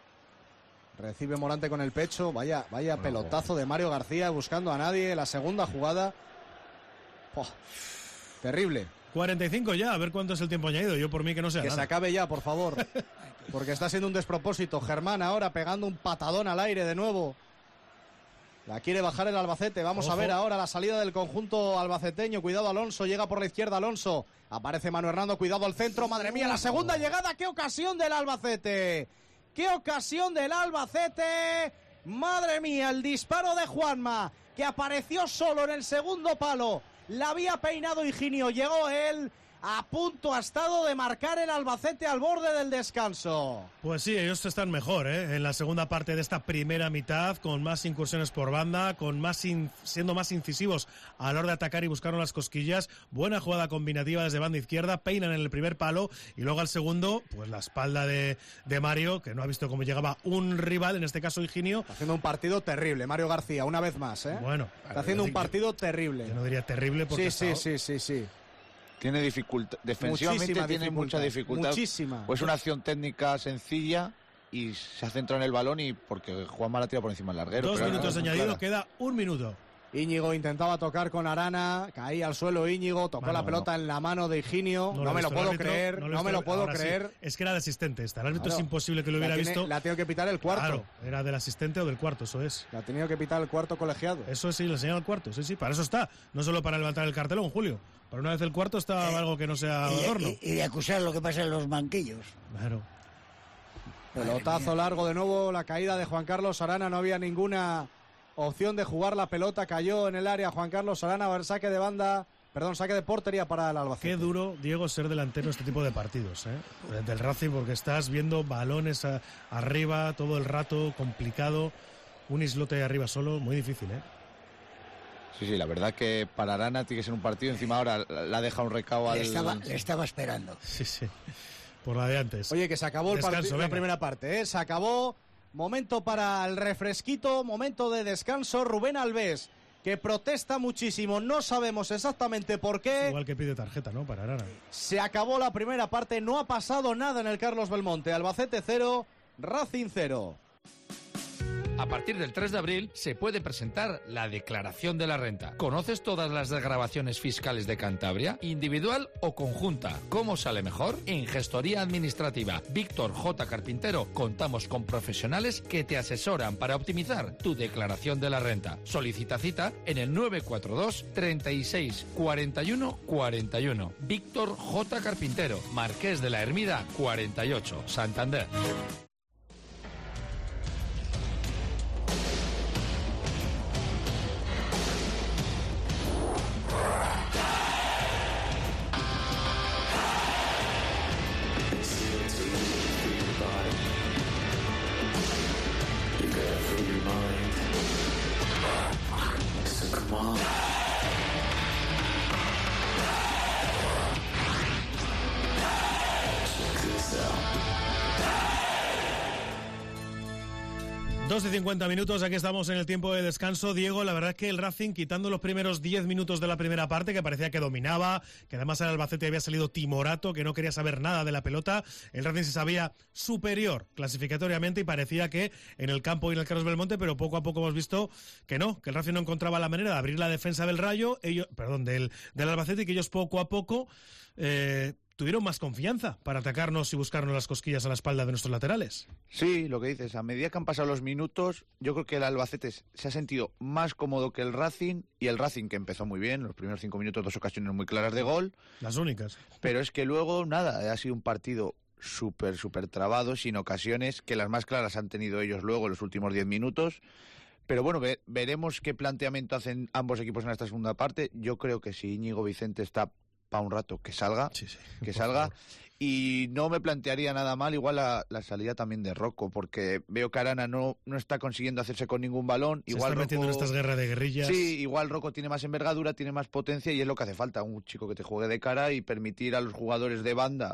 Speaker 1: Recibe Morante con el pecho. Vaya pelotazo de Mario García buscando a nadie. La segunda jugada. ¡Oh! Terrible.
Speaker 5: 45 ya, a ver cuánto es el tiempo añadido. Yo por mí que no sea
Speaker 1: que
Speaker 5: nada.
Speaker 1: Se acabe ya, por favor. Porque está siendo un despropósito. Germán ahora pegando un patadón al aire de nuevo. La quiere bajar el Albacete. Vamos a ver ahora la salida del conjunto albaceteño. Cuidado Alonso, llega por la izquierda Alonso. Aparece Manu Hernando, cuidado al centro. Madre mía, la segunda llegada. ¡Qué ocasión del Albacete! ¡Qué ocasión del Albacete! Madre mía, el disparo de Juanma, que apareció solo en el segundo palo. La había peinado Higinio, llegó él. A punto ha estado de marcar el Albacete al borde del descanso.
Speaker 5: Pues sí, ellos están mejor, ¿eh? En la segunda parte de esta primera mitad, con más incursiones por banda, con siendo más incisivos a la hora de atacar y buscar las cosquillas. Buena jugada combinativa desde banda izquierda, peinan en el primer palo y luego al segundo, pues la espalda de Mario, que no ha visto cómo llegaba un rival, en este caso Higinio.
Speaker 1: Está haciendo un partido terrible, Mario García, una vez más, ¿eh?
Speaker 5: Bueno.
Speaker 1: Está haciendo un partido terrible.
Speaker 5: Yo no diría terrible porque...
Speaker 1: Sí.
Speaker 7: Tiene dificultad, defensivamente tiene mucha dificultad.
Speaker 1: Muchísima.
Speaker 7: Pues una acción técnica sencilla y se ha centrado en el balón y porque Juanma la tira por encima del larguero.
Speaker 5: 2 minutos de añadido, queda 1 minuto.
Speaker 1: Íñigo intentaba tocar con Arana, caía al suelo Íñigo, tocó la pelota en la mano de Higinio. No me lo puedo creer, no me lo puedo creer.
Speaker 5: Sí. Es que era de asistente esta. El árbitro es imposible que lo hubiera visto.
Speaker 1: La ha tenido que pitar el cuarto.
Speaker 5: Claro, era del asistente o del cuarto, eso es.
Speaker 1: La ha tenido que pitar el cuarto colegiado.
Speaker 5: Eso sí, le enseñaba el cuarto, sí, para eso está. No solo para levantar el cartelón, Julio. Para una vez el cuarto está algo que no sea adorno.
Speaker 6: Y de acusar lo que pasa en los banquillos.
Speaker 5: Claro.
Speaker 1: Pelotazo largo de nuevo, la caída de Juan Carlos Arana, no había ninguna opción de jugar la pelota, cayó en el área Juan Carlos Arana, saque de portería para el Albacete.
Speaker 5: Qué duro, Diego, ser delantero en este tipo de partidos, del Racing, porque estás viendo balones arriba todo el rato, complicado, un islote ahí arriba solo, muy difícil,
Speaker 7: Sí, la verdad que para Arana tiene que ser un partido, encima ahora la deja un recao al...
Speaker 6: Le estaba esperando.
Speaker 5: Sí, por la de antes.
Speaker 1: Oye, que se acabó el partido, la primera parte, se acabó. Momento para el refresquito, momento de descanso. Rubén Alves, que protesta muchísimo, no sabemos exactamente por qué.
Speaker 5: Igual que pide tarjeta, ¿no? Para Arana.
Speaker 1: Se acabó la primera parte, no ha pasado nada en el Carlos Belmonte. Albacete 0, Racing 0.
Speaker 12: A partir del 3 de abril se puede presentar la declaración de la renta. ¿Conoces todas las desgravaciones fiscales de Cantabria? ¿Individual o conjunta? ¿Cómo sale mejor? En Gestoría Administrativa Víctor J. Carpintero contamos con profesionales que te asesoran para optimizar tu declaración de la renta. Solicita cita en el 942 36 41 41. Víctor J. Carpintero, Marqués de la Hermida 48, Santander.
Speaker 16: Come on.
Speaker 5: 2:50 minutos, aquí estamos en el tiempo de descanso. Diego, la verdad es que el Racing, quitando los primeros 10 minutos de la primera parte, que parecía que dominaba, que además el Albacete había salido timorato, que no quería saber nada de la pelota, el Racing se sabía superior clasificatoriamente y parecía que en el campo y en el Carlos Belmonte, pero poco a poco hemos visto que no, que el Racing no encontraba la manera de abrir la defensa del Rayo, del Albacete, y que ellos poco a poco tuvieron más confianza para atacarnos y buscarnos las cosquillas a la espalda de nuestros laterales.
Speaker 7: Sí, lo que dices, a medida que han pasado los minutos, yo creo que el Albacete se ha sentido más cómodo que el Racing, y el Racing, que empezó muy bien, los primeros 5 minutos, 2 ocasiones muy claras de gol.
Speaker 5: Las únicas.
Speaker 7: Pero es que luego, nada, ha sido un partido súper trabado, sin ocasiones, que las más claras han tenido ellos luego en los últimos 10 minutos. Pero bueno, veremos qué planteamiento hacen ambos equipos en esta segunda parte. Yo creo que si Íñigo Vicente está para un rato, que salga, que salga. Y no me plantearía nada mal igual la salida también de Rocco, porque veo que Arana no está consiguiendo hacerse con ningún balón.
Speaker 5: Se
Speaker 7: igual
Speaker 5: está metiendo en estas guerras de guerrillas.
Speaker 7: Sí, igual Rocco tiene más envergadura, tiene más potencia, y es lo que hace falta, un chico que te juegue de cara y permitir a los jugadores de banda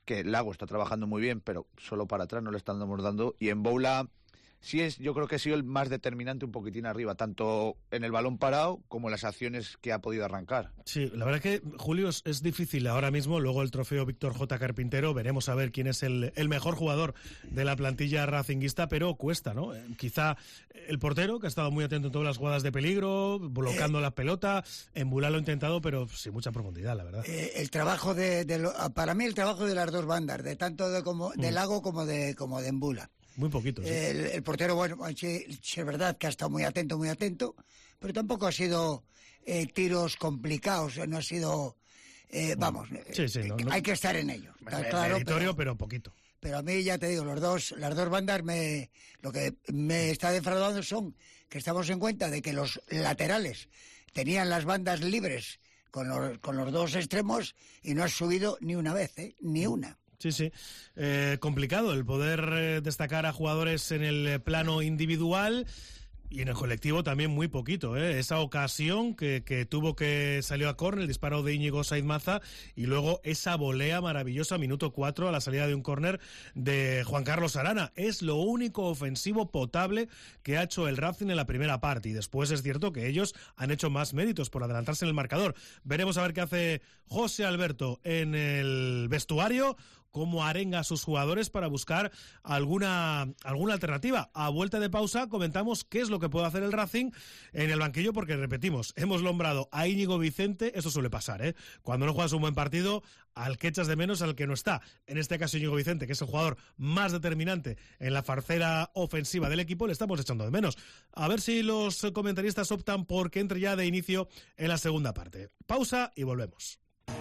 Speaker 7: que Lago está trabajando muy bien, pero solo para atrás no le estamos dando. Y en Boula yo creo que ha sido el más determinante un poquitín arriba, tanto en el balón parado como en las acciones que ha podido arrancar.
Speaker 5: Sí, la verdad es que, Julio, es difícil ahora mismo. Luego el trofeo Víctor J. Carpintero, veremos a ver quién es el mejor jugador de la plantilla racinguista, pero cuesta, ¿no? Quizá el portero, que ha estado muy atento en todas las jugadas de peligro, bloqueando la pelota. En Bula lo ha intentado, pero sin mucha profundidad, la verdad.
Speaker 6: El trabajo para mí el trabajo de las dos bandas, de tanto de Lago como de Embula.
Speaker 5: Muy poquito, sí.
Speaker 6: El portero, bueno, sí, es verdad que ha estado muy atento, pero tampoco ha sido tiros complicados, no ha sido, hay que estar en ello.
Speaker 5: Claro, pero poquito.
Speaker 6: Pero a mí, ya te digo, las dos bandas, lo que me está defraudando son que estamos en cuenta de que los laterales tenían las bandas libres con los dos extremos y no has subido ni una vez, ni una.
Speaker 5: Sí. Complicado el poder destacar a jugadores en el plano individual y en el colectivo también muy poquito. Esa ocasión que salió a córner, el disparo de Íñigo Saiz Maza, y luego esa volea maravillosa, minuto 4, a la salida de un córner de Juan Carlos Arana. Es lo único ofensivo potable que ha hecho el Racing en la primera parte, y después es cierto que ellos han hecho más méritos por adelantarse en el marcador. Veremos a ver qué hace José Alberto en el vestuario, cómo arenga a sus jugadores para buscar alguna alternativa. A vuelta de pausa comentamos qué es lo que puede hacer el Racing en el banquillo, porque repetimos, hemos nombrado a Íñigo Vicente, eso suele pasar, cuando no juegas un buen partido, al que echas de menos al que no está. En este caso Íñigo Vicente, que es el jugador más determinante en la farcera ofensiva del equipo, le estamos echando de menos. A ver si los comentaristas optan por que entre ya de inicio en la segunda parte. Pausa y volvemos.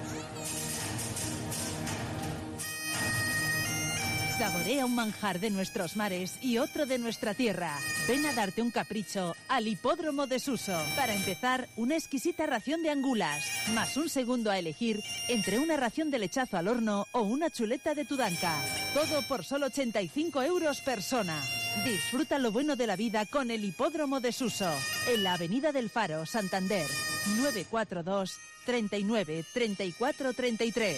Speaker 15: Saborea un manjar de nuestros mares y otro de nuestra tierra. Ven a darte un capricho al Hipódromo de Suso. Para empezar, una exquisita ración de angulas, más un segundo a elegir entre una ración de lechazo al horno o una chuleta de tudanca. Todo por solo 85 € persona. Disfruta lo bueno de la vida con el Hipódromo de Suso, en la Avenida del Faro, Santander. 942 39 34 33.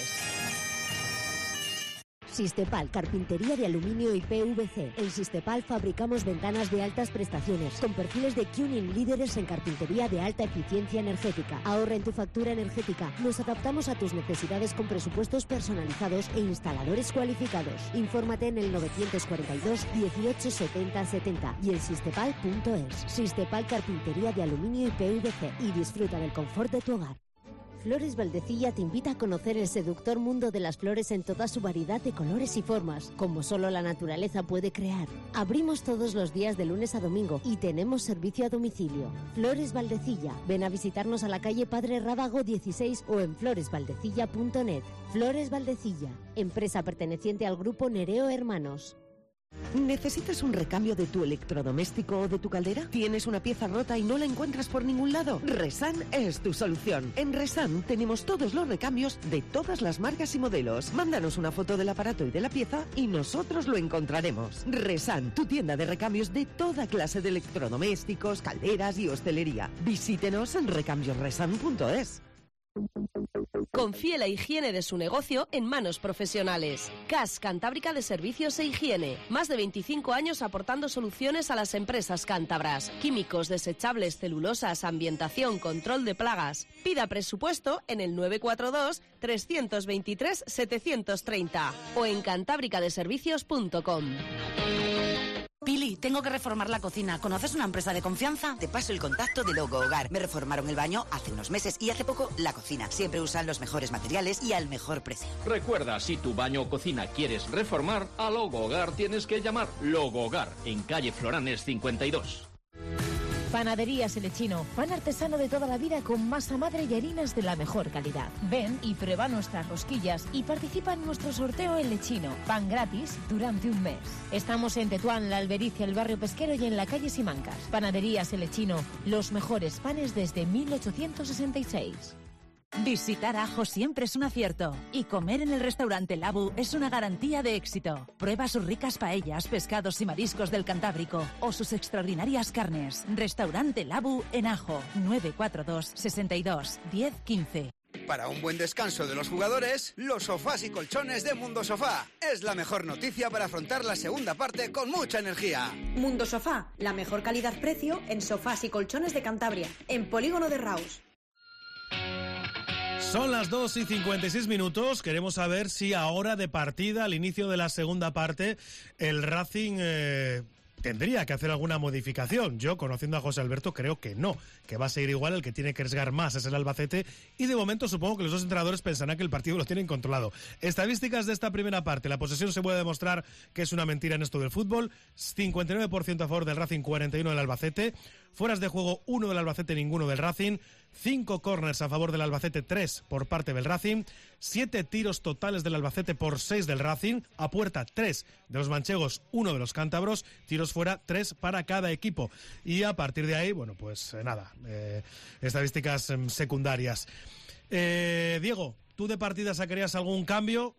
Speaker 2: Sistepal, carpintería de aluminio y PVC. En Sistepal fabricamos ventanas de altas prestaciones, con perfiles de Cuning líderes en carpintería de alta eficiencia energética. Ahorra en tu factura energética. Nos adaptamos a tus necesidades con presupuestos personalizados e instaladores cualificados. Infórmate en el 942 18 70 70 y en sistepal.es. Sistepal, carpintería de aluminio y PVC. Y disfruta del confort de tu hogar. Flores Valdecilla te invita a conocer el seductor mundo de las flores en toda su variedad de colores y formas, como solo la naturaleza puede crear. Abrimos todos los días de lunes a domingo y tenemos servicio a domicilio. Flores Valdecilla. Ven a visitarnos a la calle Padre Rábago 16 o en floresvaldecilla.net. Flores Valdecilla, empresa perteneciente al grupo Nereo Hermanos.
Speaker 10: ¿Necesitas un recambio de tu electrodoméstico o de tu caldera? ¿Tienes una pieza rota y no la encuentras por ningún lado? Resan es tu solución. En Resan tenemos todos los recambios de todas las marcas y modelos. Mándanos una foto del aparato y de la pieza y nosotros lo encontraremos. Resan, tu tienda de recambios de toda clase de electrodomésticos, calderas y hostelería. Visítenos en recambiosresan.es.
Speaker 9: Confíe la higiene de su negocio en manos profesionales. CAS Cantábrica de Servicios e Higiene. Más de 25 años aportando soluciones a las empresas cántabras. Químicos, desechables, celulosas, ambientación, control de plagas. Pida presupuesto en el 942 323 730 o en cantábricadeservicios.com.
Speaker 17: Pili, tengo que reformar la cocina. ¿Conoces una empresa de confianza?
Speaker 18: Te paso el contacto de Logo Hogar. Me reformaron el baño hace unos meses y hace poco la cocina. Siempre usan los mejores materiales y al mejor precio.
Speaker 8: Recuerda, si tu baño o cocina quieres reformar, a Logo Hogar tienes que llamar. Logo Hogar, en calle Floranes 52.
Speaker 3: Panaderías El Lechino, pan artesano de toda la vida con masa madre y harinas de la mejor calidad. Ven y prueba nuestras rosquillas y participa en nuestro sorteo El Lechino, pan gratis durante un mes. Estamos en Tetuán, La Albericia, el barrio pesquero y en la calle Simancas. Panaderías El Lechino, los mejores panes desde 1866.
Speaker 15: Visitar Ajo siempre es un acierto y comer en el restaurante Labu es una garantía de éxito. Prueba sus ricas paellas, pescados y mariscos del Cantábrico o sus extraordinarias carnes. Restaurante Labu en Ajo, 942 62 10 15.
Speaker 11: Para un buen descanso de los jugadores, los sofás y colchones de Mundo Sofá es la mejor noticia para afrontar la segunda parte con mucha energía.
Speaker 19: Mundo Sofá, la mejor calidad-precio en sofás y colchones de Cantabria, en Polígono de Raus.
Speaker 5: Son las 2:56 minutos. Queremos saber si ahora de partida, al inicio de la segunda parte, el Racing tendría que hacer alguna modificación. Yo, conociendo a José Alberto, creo que no, que va a seguir igual. El que tiene que arriesgar más es el Albacete, y de momento supongo que los dos entrenadores pensarán que el partido lo tienen controlado. Estadísticas de esta primera parte: la posesión se puede demostrar que es una mentira en esto del fútbol. 59% a favor del Racing, 41% del Albacete. Fueras de juego, 1 del Albacete, ninguno del Racing. 5 córners a favor del Albacete, 3 por parte del Racing. 7 tiros totales del Albacete por 6 del Racing. A puerta, 3 de los manchegos, 1 de los cántabros. Tiros fuera, 3 para cada equipo. Y a partir de ahí, bueno, pues nada, estadísticas secundarias. Diego, ¿tú de partida sacarías algún cambio?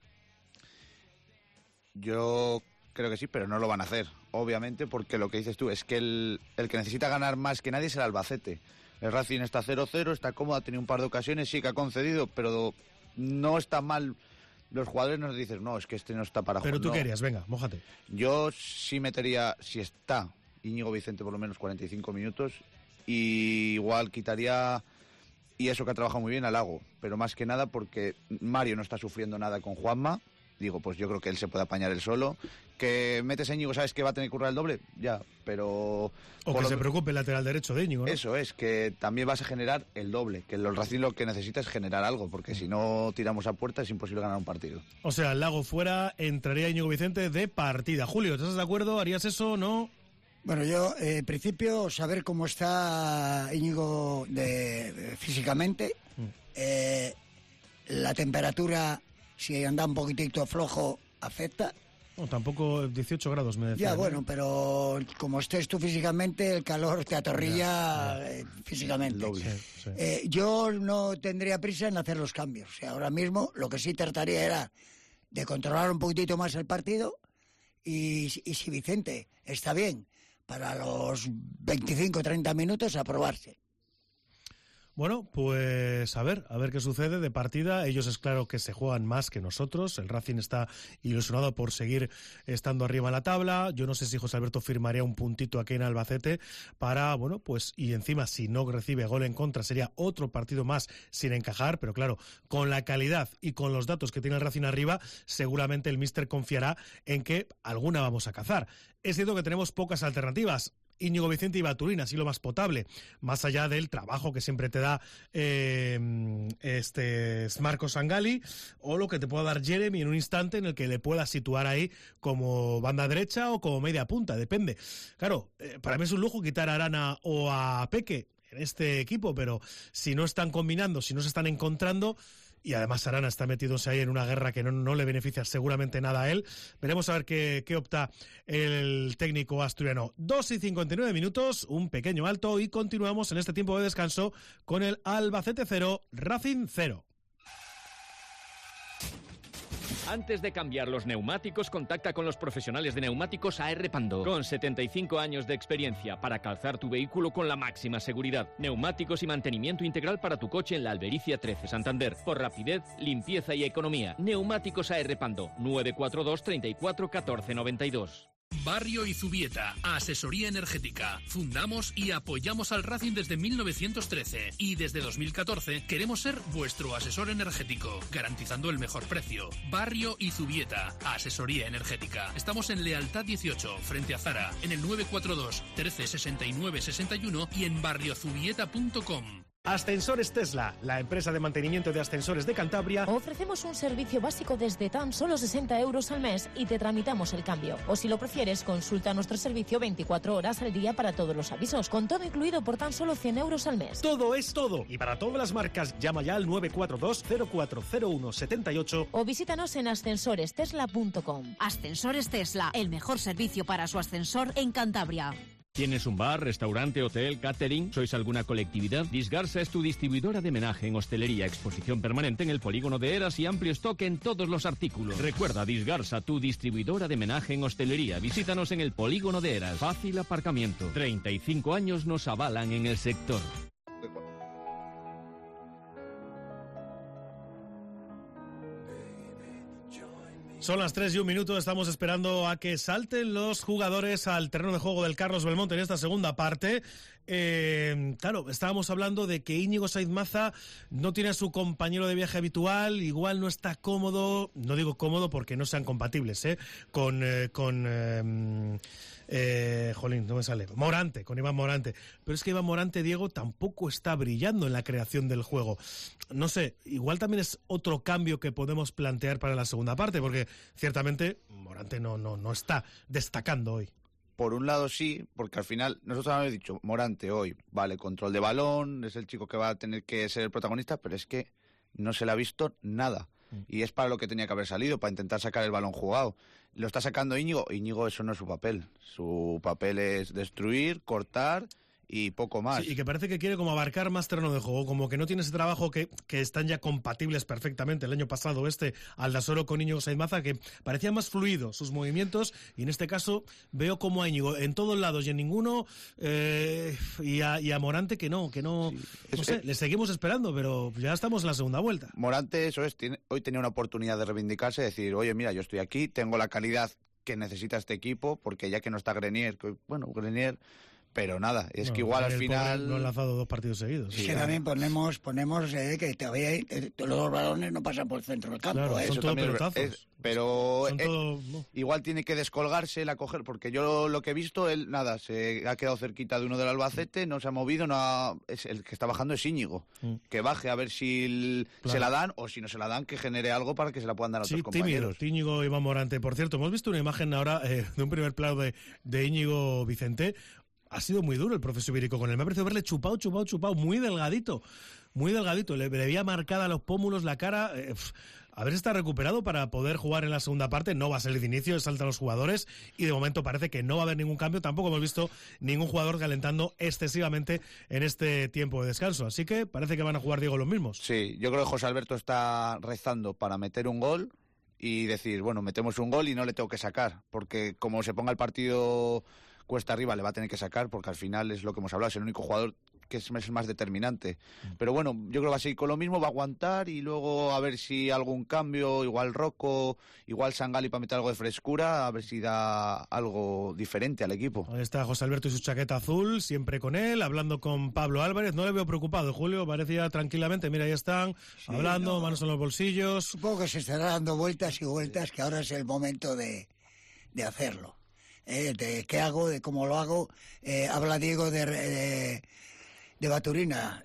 Speaker 7: Yo creo que sí, pero no lo van a hacer, obviamente, porque lo que dices tú es que el que necesita ganar más que nadie es el Albacete. El Racing está 0-0, está cómodo, ha tenido un par de ocasiones, sí que ha concedido, pero no está mal. Los jugadores nos dicen, no, es que este no está para jugar.
Speaker 5: Pero tú
Speaker 7: no.
Speaker 5: querías, venga, mójate.
Speaker 7: Yo sí metería, si está Íñigo Vicente, por lo menos 45 minutos, y igual quitaría, y eso que ha trabajado muy bien, a Lago, pero más que nada porque Mario no está sufriendo nada con Juanma. Digo, pues yo creo que él se puede apañar él solo. Que metes a Íñigo, ¿sabes que va a tener que currar el doble? Ya, pero...
Speaker 5: O que se preocupe el lateral derecho de Íñigo, ¿no?
Speaker 7: Eso es, que también vas a generar el doble. Que el Racing lo que necesita es generar algo, porque si no tiramos a puerta es imposible ganar un partido.
Speaker 5: O sea, el Lago fuera, entraría Íñigo Vicente de partida. Julio, ¿estás de acuerdo? ¿Harías eso o no?
Speaker 6: Bueno, yo, en principio, saber cómo está Íñigo físicamente. La temperatura, si anda un poquitito flojo, afecta.
Speaker 5: No, tampoco 18 grados me decía.
Speaker 6: Ya, bueno, pero como estés tú físicamente, el calor te atorrilla físicamente. Yo no tendría prisa en hacer los cambios. O sea, ahora mismo lo que sí trataría era de controlar un poquitito más el partido, y si Vicente está bien para los 25-30 minutos, a probarse.
Speaker 5: Bueno, pues a ver qué sucede de partida. Ellos es claro que se juegan más que nosotros. El Racing está ilusionado por seguir estando arriba en la tabla. Yo no sé si José Alberto firmaría un puntito aquí en Albacete para, bueno, pues, y encima si no recibe gol en contra sería otro partido más sin encajar, pero claro, con la calidad y con los datos que tiene el Racing arriba, seguramente el míster confiará en que alguna vamos a cazar. Es cierto que tenemos pocas alternativas. Íñigo Vicente y Baturín, así lo más potable, más allá del trabajo que siempre te da Marco Sangali, o lo que te pueda dar Jeremy en un instante en el que le puedas situar ahí como banda derecha o como media punta, depende. Claro, para mí es un lujo quitar a Arana o a Peque en este equipo, pero si no están combinando, si no se están encontrando, y además Arana está metiéndose ahí en una guerra que no le beneficia seguramente nada a él. Veremos a ver qué opta el técnico asturiano. 2:59 minutos, un pequeño alto, y continuamos en este tiempo de descanso con el Albacete 0, Racing 0.
Speaker 8: Antes de cambiar los neumáticos, contacta con los profesionales de neumáticos AR Pando, con 75 años de experiencia para calzar tu vehículo con la máxima seguridad. Neumáticos y mantenimiento integral para tu coche en la Albericia 13, Santander. Por rapidez, limpieza y economía. Neumáticos AR Pando, 942 34 14 92.
Speaker 13: Barrio y Zubieta, asesoría energética. Fundamos y apoyamos al Racing desde 1913 y desde 2014 queremos ser vuestro asesor energético, garantizando el mejor precio. Barrio y Zubieta, asesoría energética. Estamos en Lealtad 18, frente a Zara, en el 942 13 69 61 y en barriozubieta.com.
Speaker 5: Ascensores Tesla, la empresa de mantenimiento de ascensores de Cantabria.
Speaker 3: Ofrecemos un servicio básico desde tan solo 60 euros al mes y te tramitamos el cambio. O si lo prefieres, consulta nuestro servicio 24 horas al día para todos los avisos, con todo incluido por tan solo 100 euros al mes.
Speaker 5: Todo es todo. Y para todas las marcas, llama ya al 942 0401 78
Speaker 3: o visítanos en ascensorestesla.com.
Speaker 17: Ascensores Tesla, el mejor servicio para su ascensor en Cantabria.
Speaker 4: ¿Tienes un bar, restaurante, hotel, catering? ¿Sois alguna colectividad? Disgarsa es tu distribuidora de menaje en hostelería, exposición permanente en el polígono de Eras y amplio stock en todos los artículos. Recuerda, Disgarsa, tu distribuidora de menaje en hostelería. Visítanos en el polígono de Eras. Fácil aparcamiento. 35 años nos avalan en el sector.
Speaker 5: Son las 3:01, estamos esperando a que salten los jugadores al terreno de juego del Carlos Belmonte en esta segunda parte. Claro, estábamos hablando de que Íñigo Saiz Mazza no tiene a su compañero de viaje habitual, igual no está cómodo, no digo cómodo porque no sean compatibles, con no me sale, Morante, con Iván Morante, pero es que Iván Morante, Diego, tampoco está brillando en la creación del juego. No sé, igual también es otro cambio que podemos plantear para la segunda parte, porque ciertamente Morante no está destacando hoy.
Speaker 7: Por un lado sí, porque al final nosotros habíamos dicho, Morante hoy, vale, control de balón, es el chico que va a tener que ser el protagonista, pero es que no se le ha visto nada. Y es para lo que tenía que haber salido, para intentar sacar el balón jugado. Lo está sacando Íñigo. Íñigo, eso no es su papel. Su papel es destruir, cortar y poco más.
Speaker 5: Sí, y que parece que quiere como abarcar más terreno de juego, como que no tiene ese trabajo que están ya compatibles perfectamente. El año pasado Aldasoro con Íñigo Saiz Mazza, que parecía más fluido sus movimientos, y en este caso veo como a Íñigo en todos lados y en ninguno, y a Morante que no, le seguimos esperando, pero ya estamos en la segunda vuelta.
Speaker 7: Morante, eso es, hoy tenía una oportunidad de reivindicarse, de decir, oye, mira, yo estoy aquí, tengo la calidad que necesita este equipo, porque ya que no está Grenier, pero nada, es que igual al final...
Speaker 5: No ha lanzado 2 partidos seguidos.
Speaker 6: Es que también ponemos que todavía los 2 balones no pasan por el centro del campo.
Speaker 5: Claro, son todos pelotazos.
Speaker 7: Pero igual tiene que descolgarse, la coger, porque yo lo que he visto, él nada, se ha quedado cerquita de uno del Albacete, no se ha movido, es el que está bajando es Íñigo. Que baje a ver si se la dan, o si no se la dan, que genere algo para que se la puedan dar a otros compañeros.
Speaker 5: Sí, Íñigo Iván Morante. Por cierto, hemos visto una imagen ahora de un primer plano de Íñigo Vicente. Ha sido muy duro el profesor Ibérico con él. Me ha parecido verle chupado, muy delgadito. Le veía marcada los pómulos, la cara. A ver si está recuperado para poder jugar en la segunda parte. No va a salir de inicio, saltan los jugadores y de momento parece que no va a haber ningún cambio. Tampoco hemos visto ningún jugador calentando excesivamente en este tiempo de descanso. Así que parece que van a jugar, Diego, los mismos.
Speaker 7: Sí, yo creo que José Alberto está rezando para meter un gol y decir, bueno, metemos un gol y no le tengo que sacar, porque como se ponga el partido cuesta arriba le va a tener que sacar, porque al final es lo que hemos hablado, es el único jugador que es el más determinante. Pero bueno, yo creo que va a seguir con lo mismo, va a aguantar y luego a ver si algún cambio, igual Rocco, igual Sangali para meter algo de frescura, a ver si da algo diferente al equipo.
Speaker 5: Ahí está José Alberto y su chaqueta azul, siempre con él, hablando con Pablo Álvarez. No le veo preocupado, Julio, parecía tranquilamente, mira, ahí están, hablando, manos en los bolsillos.
Speaker 6: Supongo que se estará dando vueltas y vueltas, que ahora es el momento de hacerlo. De qué hago, de cómo lo hago. Habla Diego de Baturina.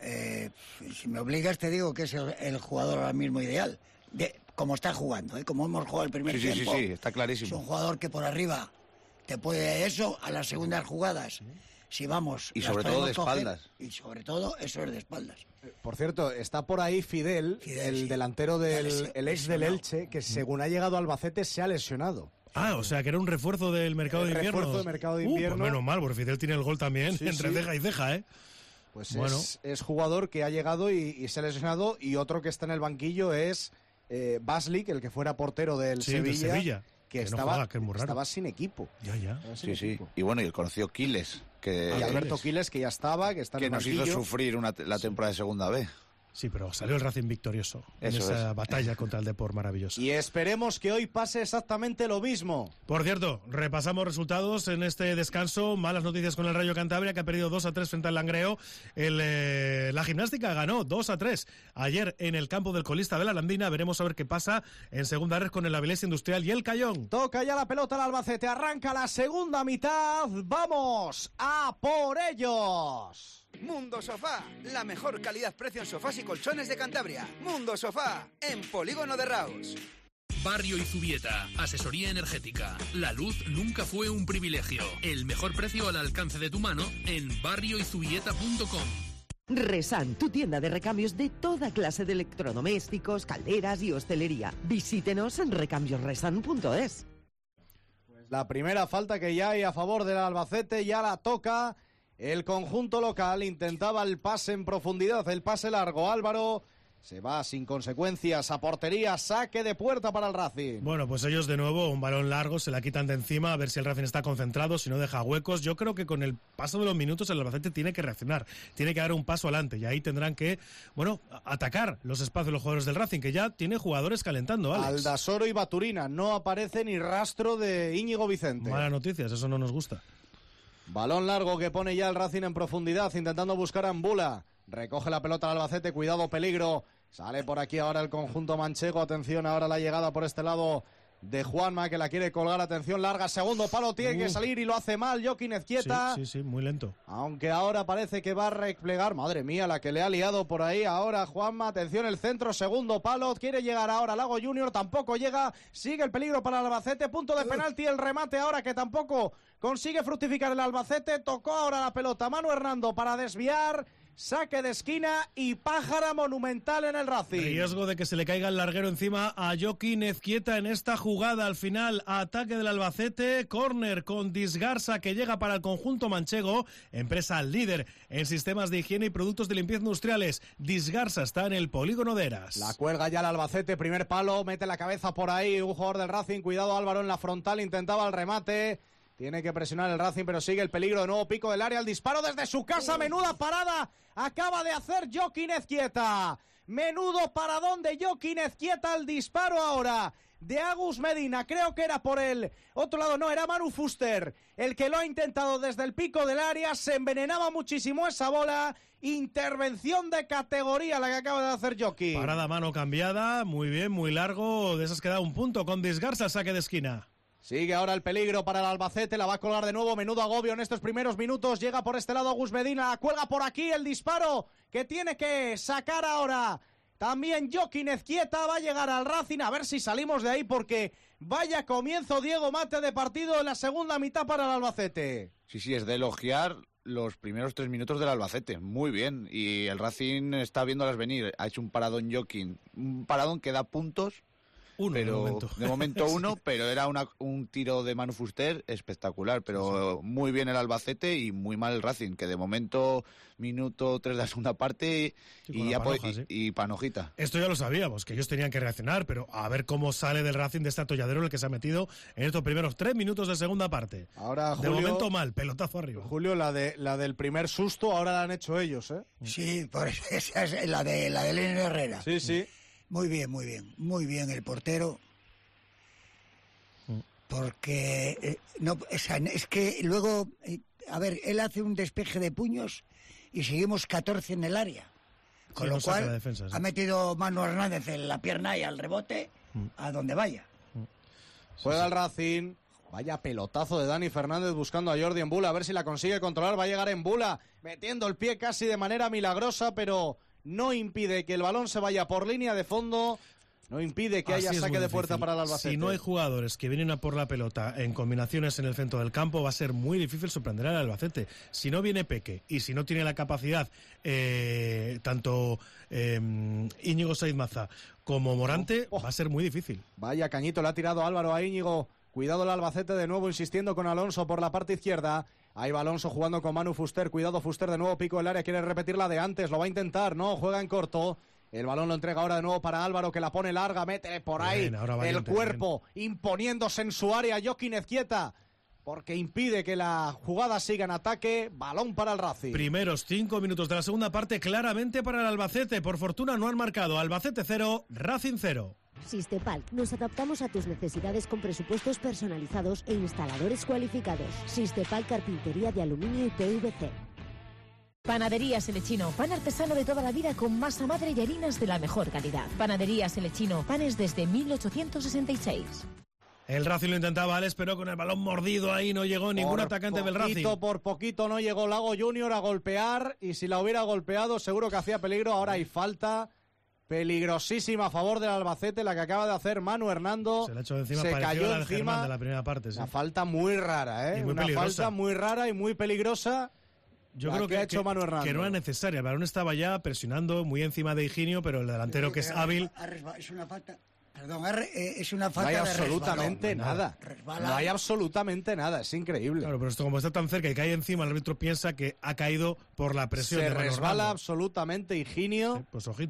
Speaker 6: Si me obligas te digo que es el jugador ahora mismo ideal, como está jugando, como hemos jugado el primer tiempo.
Speaker 7: Sí, está clarísimo.
Speaker 6: Es un jugador que por arriba te puede eso a las segundas jugadas. Si vamos...
Speaker 7: Y sobre todo de espaldas.
Speaker 6: Y sobre todo eso es de espaldas.
Speaker 1: Por cierto, está por ahí Fidel el delantero el ex del Elche, que según ha llegado a Albacete se ha lesionado.
Speaker 5: O sea, que era un refuerzo del mercado de invierno.
Speaker 1: Refuerzo del mercado de invierno.
Speaker 5: Pues menos mal, porque Fidel tiene el gol también, entre ceja y ceja,
Speaker 1: Pues bueno. Es jugador que ha llegado y se ha lesionado, y otro que está en el banquillo es Baslik, el que fuera portero del Sevilla. Que estaba sin equipo.
Speaker 5: Ya.
Speaker 7: Sí. Y bueno, y el conocido Quiles.
Speaker 1: Y Alberto Quiles, que ya estaba, que está en el
Speaker 7: banquillo. Que nos hizo sufrir la temporada de segunda B.
Speaker 5: Sí, pero salió el Racing victorioso en esa batalla contra el Depor maravilloso.
Speaker 1: Y esperemos que hoy pase exactamente lo mismo.
Speaker 5: Por cierto, repasamos resultados en este descanso. Malas noticias con el Rayo Cantabria, que ha perdido 2-3 frente al Langreo. La Gimnástica ganó 2-3 ayer en el campo del colista de la Landina. Veremos a ver qué pasa en segunda red con el Avilés Industrial y el Cayón.
Speaker 1: Toca ya la pelota al Albacete, arranca la segunda mitad. ¡Vamos a por ellos!
Speaker 11: Mundo Sofá, la mejor calidad-precio en sofás y colchones de Cantabria. Mundo Sofá, en Polígono de Raus.
Speaker 13: Barrio Izubieta, asesoría energética. La luz nunca fue un privilegio. El mejor precio al alcance de tu mano en barrioizubieta.com.
Speaker 10: Resan, tu tienda de recambios de toda clase de electrodomésticos, calderas y hostelería. Visítenos en recambiosresan.es.
Speaker 1: La primera falta que ya hay a favor del Albacete ya la toca el conjunto local. Intentaba el pase en profundidad, el pase largo. Álvaro Se va sin consecuencias a portería, saque de puerta para el Racing.
Speaker 5: Bueno, pues ellos de nuevo, un balón largo, se la quitan de encima, a ver si el Racing está concentrado, si no deja huecos. Yo creo que con el paso de los minutos el Albacete tiene que reaccionar, tiene que dar un paso adelante y ahí tendrán que, bueno, atacar los espacios de los jugadores del Racing, que ya tiene jugadores calentando, Alex.
Speaker 1: Aldasoro y Baturina, no aparece ni rastro de Íñigo Vicente.
Speaker 5: Malas noticias, eso no nos gusta.
Speaker 1: Balón largo que pone ya el Racing en profundidad, intentando buscar a Mbula. Recoge la pelota al Albacete, cuidado, peligro. Sale por aquí ahora el conjunto manchego. Atención ahora la llegada por este lado de Juanma, que la quiere colgar. Atención, larga, segundo palo, tiene que salir y lo hace mal Joaquín Ezquieta.
Speaker 5: Sí, muy lento.
Speaker 1: Aunque ahora parece que va a replegar. Madre mía, la que le ha liado por ahí ahora Juanma. Atención, el centro, segundo palo. Quiere llegar ahora Lago Junior, tampoco llega. Sigue el peligro para el Albacete. Punto de penalti, el remate ahora que tampoco consigue fructificar el Albacete. Tocó ahora la pelota Manu Hernando para desviar. Saque de esquina y pájara monumental en el Racing.
Speaker 5: Riesgo de que se le caiga el larguero encima a Joaquín Ezquieta en esta jugada. Al final, ataque del Albacete, córner con Disgarza que llega para el conjunto manchego. Empresa líder en sistemas de higiene y productos de limpieza industriales. Disgarza está en el polígono de Eras.
Speaker 1: La cuelga ya el Albacete, primer palo, mete la cabeza por ahí. Un jugador del Racing, cuidado Álvaro en la frontal, intentaba el remate. Tiene que presionar el Racing, pero sigue el peligro. De nuevo pico del área, el disparo desde su casa. Menuda parada acaba de hacer Joaquín Ezquieta. Menudo paradón de Joaquín Ezquieta. El disparo ahora de Agus Medina. Creo que era por el otro lado. No, era Manu Fuster el que lo ha intentado desde el pico del área. Se envenenaba muchísimo esa bola. Intervención de categoría la que acaba de hacer Joaquín.
Speaker 5: Parada mano cambiada. Muy bien, muy largo. De esas que da un punto con Disgarza al saque de esquina.
Speaker 1: Sigue ahora el peligro para el Albacete, la va a colgar de nuevo, menudo agobio en estos primeros minutos, llega por este lado Agus Medina, la cuelga por aquí, el disparo que tiene que sacar ahora también Joaquín Ezquieta, va a llegar al Racing, a ver si salimos de ahí porque vaya comienzo Diego Mate de partido en la segunda mitad para el Albacete.
Speaker 7: Sí, es de elogiar los primeros 3 minutos del Albacete, muy bien, y el Racing está viéndolas venir, ha hecho un paradón Joaquín, un paradón que da puntos. De momento uno, sí. Pero era un tiro de Manu Fuster espectacular, pero muy bien el Albacete y muy mal el Racing, que de momento minuto 3 de la segunda parte y Panojita.
Speaker 5: Esto ya lo sabíamos, que ellos tenían que reaccionar, pero a ver cómo sale del Racing de este atolladero el que se ha metido en estos primeros 3 minutos de segunda parte.
Speaker 1: Ahora, Julio,
Speaker 5: de momento mal, pelotazo arriba.
Speaker 1: Julio, la del primer susto ahora la han hecho ellos, ¿eh?
Speaker 6: Sí, por eso, esa es la de Lenny Herrera.
Speaker 1: Sí.
Speaker 6: Muy bien el portero, porque es que luego, a ver, él hace un despeje de puños y seguimos 14 en el área, con lo cual defensa, ha metido Manu Hernández en la pierna y al rebote a donde vaya.
Speaker 1: Juega el Racing, vaya pelotazo de Dani Fernández buscando a Jordi Mbula, a ver si la consigue controlar, va a llegar Mbula metiendo el pie casi de manera milagrosa, pero no impide que el balón se vaya por línea de fondo, no impide que haya saque de puerta para el Albacete.
Speaker 5: Si no hay jugadores que vienen a por la pelota en combinaciones en el centro del campo, va a ser muy difícil sorprender al Albacete. Si no viene Peque y si no tiene la capacidad tanto Íñigo Saiz Maza como Morante, va a ser muy difícil.
Speaker 1: Vaya cañito, le ha tirado Álvaro a Íñigo. Cuidado el Albacete de nuevo insistiendo con Alonso por la parte izquierda. Ahí va Alonso jugando con Manu Fuster. Cuidado Fuster de nuevo, pico del área. Quiere repetir la de antes. Lo va a intentar. No, juega en corto. El balón lo entrega ahora de nuevo para Álvaro, que la pone larga. Mete por ahí el cuerpo, imponiéndose en su área Joaquín Ezquieta, porque impide que la jugada siga en ataque. Balón para el Racing.
Speaker 5: Primeros 5 minutos de la segunda parte claramente para el Albacete. Por fortuna no han marcado. Albacete 0, Racing 0.
Speaker 2: Sistepal, nos adaptamos a tus necesidades con presupuestos personalizados e instaladores cualificados. Sistepal, carpintería de aluminio y PVC.
Speaker 3: Panaderías Elechino, pan artesano de toda la vida con masa madre y harinas de la mejor calidad. Panaderías Elechino, panes desde 1866.
Speaker 5: El Racing lo intentaba, Alex, pero con el balón mordido ahí no llegó ningún atacante del Racing.
Speaker 1: Por poquito no llegó Lago Junior a golpear, y si la hubiera golpeado seguro que hacía peligro. Ahora hay falta peligrosísima a favor del Albacete, la que acaba de hacer Manu Hernando.
Speaker 5: Se le ha hecho encima,
Speaker 1: se cayó encima
Speaker 5: de la primera parte. Sí.
Speaker 1: Una falta muy rara, ¿eh? Una falta muy rara y muy peligrosa.
Speaker 5: Yo creo que ha hecho Manu Hernando. Que no era necesaria. El balón estaba ya presionando muy encima de Higinio, pero el delantero que es hábil.
Speaker 6: Es una falta. Perdón, es una falta.
Speaker 1: No hay
Speaker 6: de
Speaker 1: absolutamente
Speaker 6: resbalón,
Speaker 1: nada. No hay absolutamente nada. Es increíble.
Speaker 5: Claro, pero esto como está tan cerca y cae encima, el árbitro piensa que ha caído por la presión.
Speaker 1: Se
Speaker 5: de Manu
Speaker 1: resbala
Speaker 5: Hernando.
Speaker 1: Absolutamente Higinio.
Speaker 5: Pues ojito,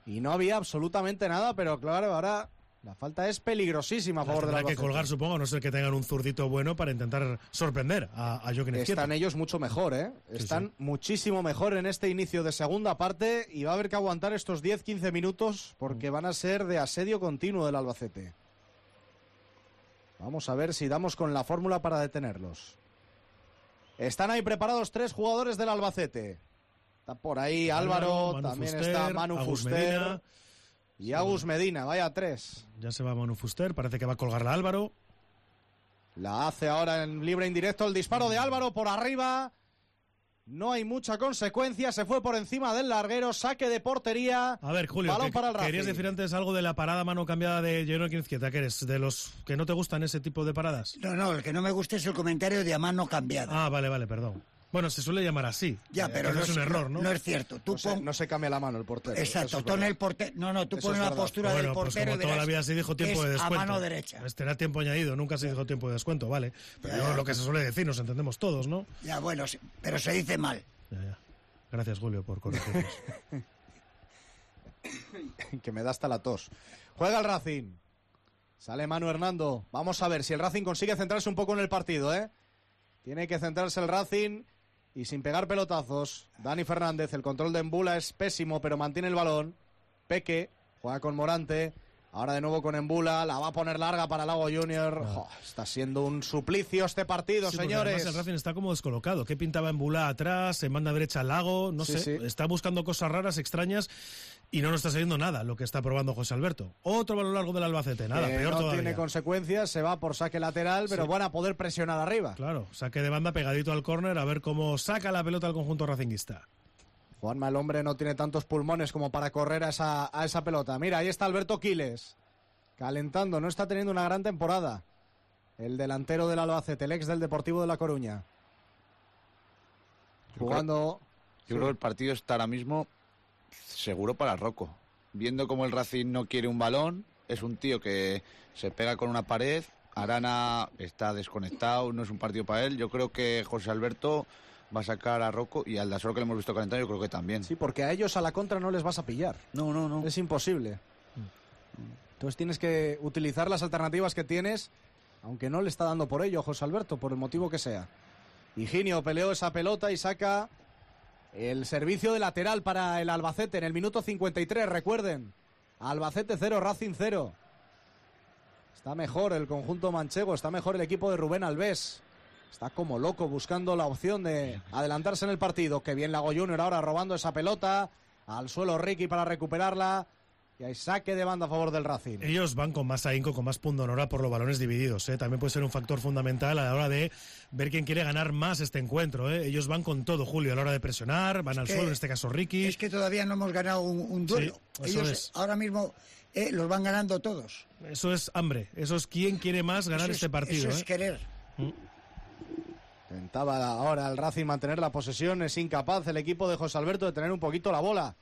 Speaker 1: Y no había absolutamente nada, pero claro, ahora la falta es peligrosísima a favor del Albacete.
Speaker 5: Tendrá que colgar, supongo, a no ser que tengan un zurdito bueno para intentar sorprender a Joaquín Ezquieta.
Speaker 1: Están ellos mucho mejor, ¿eh? Están muchísimo mejor en este inicio de segunda parte y va a haber que aguantar estos 10-15 minutos porque van a ser de asedio continuo del Albacete. Vamos a ver si damos con la fórmula para detenerlos. Están ahí preparados 3 jugadores del Albacete. Está por ahí Álvaro, también Fuster, está Manu Fuster Medina, y Agus Medina, vaya 3.
Speaker 5: Ya se va Manu Fuster, parece que va a colgarla Álvaro.
Speaker 1: La hace ahora en libre indirecto el disparo de Álvaro por arriba. No hay mucha consecuencia, se fue por encima del larguero, saque de portería.
Speaker 5: A ver, Julio,
Speaker 1: balón para el Racing.
Speaker 5: Querías decir antes algo de la parada mano cambiada de Joaquín Ezquieta, que eres de los que no te gustan ese tipo de paradas.
Speaker 6: No, el que no me gusta es el comentario de a mano cambiada.
Speaker 5: Ah, vale, perdón. Bueno, se suele llamar así.
Speaker 6: Ya, pero no
Speaker 5: es un error, ¿no?
Speaker 6: No es cierto.
Speaker 1: No se cambia la mano el portero.
Speaker 6: Exacto, pon el portero. No, tú pones la postura del portero.
Speaker 5: Pues como toda la vida se dijo tiempo de descuento.
Speaker 6: A mano derecha.
Speaker 5: Era tiempo añadido, nunca se dijo tiempo de descuento, vale. Pero lo que se suele decir, nos entendemos todos, ¿no?
Speaker 6: Ya, bueno, pero se dice mal.
Speaker 5: Ya. Gracias, Julio, por corregirnos.
Speaker 1: Que me da hasta la tos. Juega el Racing. Sale Manu Hernando. Vamos a ver si el Racing consigue centrarse un poco en el partido, ¿eh? Tiene que centrarse el Racing y sin pegar pelotazos. Dani Fernández, el control de Embula es pésimo, pero mantiene el balón. Peque juega con Morante. Ahora de nuevo con Embula, la va a poner larga para Lago Junior. Está siendo un suplicio este partido, señores.
Speaker 5: Además el Racing está como descolocado. ¿Qué pintaba Embula atrás? Se manda derecha al Lago, no sé. Sí. Está buscando cosas raras, extrañas, y no nos está saliendo nada lo que está probando José Alberto. Otro balón largo del Albacete, nada, peor todavía.
Speaker 1: No tiene consecuencias, se va por saque lateral, pero van a poder presionar arriba.
Speaker 5: Claro, saque de banda pegadito al córner, a ver cómo saca la pelota el conjunto racinguista.
Speaker 1: Juanma, el hombre no tiene tantos pulmones como para correr a esa pelota. Mira, ahí está Alberto Quiles, calentando, no está teniendo una gran temporada. El delantero del Albacete, el ex del Deportivo de La Coruña. Jugando...
Speaker 7: Yo creo que el partido está ahora mismo seguro para Rocco. Viendo como el Racing no quiere un balón, es un tío que se pega con una pared, Arana está desconectado, no es un partido para él. Yo creo que José Alberto va a sacar a Rocco y al Dasoro que le hemos visto calentar, yo creo que también.
Speaker 1: Sí, porque a ellos a la contra no les vas a pillar.
Speaker 7: No.
Speaker 1: Es imposible. Entonces tienes que utilizar las alternativas que tienes, aunque no le está dando por ello José Alberto, por el motivo que sea. Higinio peleó esa pelota y saca el servicio de lateral para el Albacete en el minuto 53, recuerden. Albacete 0, Racing 0. Está mejor el conjunto manchego, está mejor el equipo de Rubén Alves. Está como loco buscando la opción de adelantarse en el partido. Qué bien Lago Junior ahora robando esa pelota. Al suelo Ricky para recuperarla. Y hay saque de banda a favor del Racing.
Speaker 5: Ellos van con más ahínco, con más pundonora por los balones divididos. También puede ser un factor fundamental a la hora de ver quién quiere ganar más este encuentro. Ellos van con todo, Julio, a la hora de presionar. Van al suelo, en este caso Ricky.
Speaker 6: Es que todavía no hemos ganado un duelo.
Speaker 5: Sí,
Speaker 6: ellos ahora mismo los van ganando todos.
Speaker 5: Eso es hambre. Eso es quién quiere más ganar este partido.
Speaker 6: Eso es querer.
Speaker 1: Intentaba ahora el Racing mantener la posesión. Es incapaz el equipo de José Alberto de tener un poquito la bola.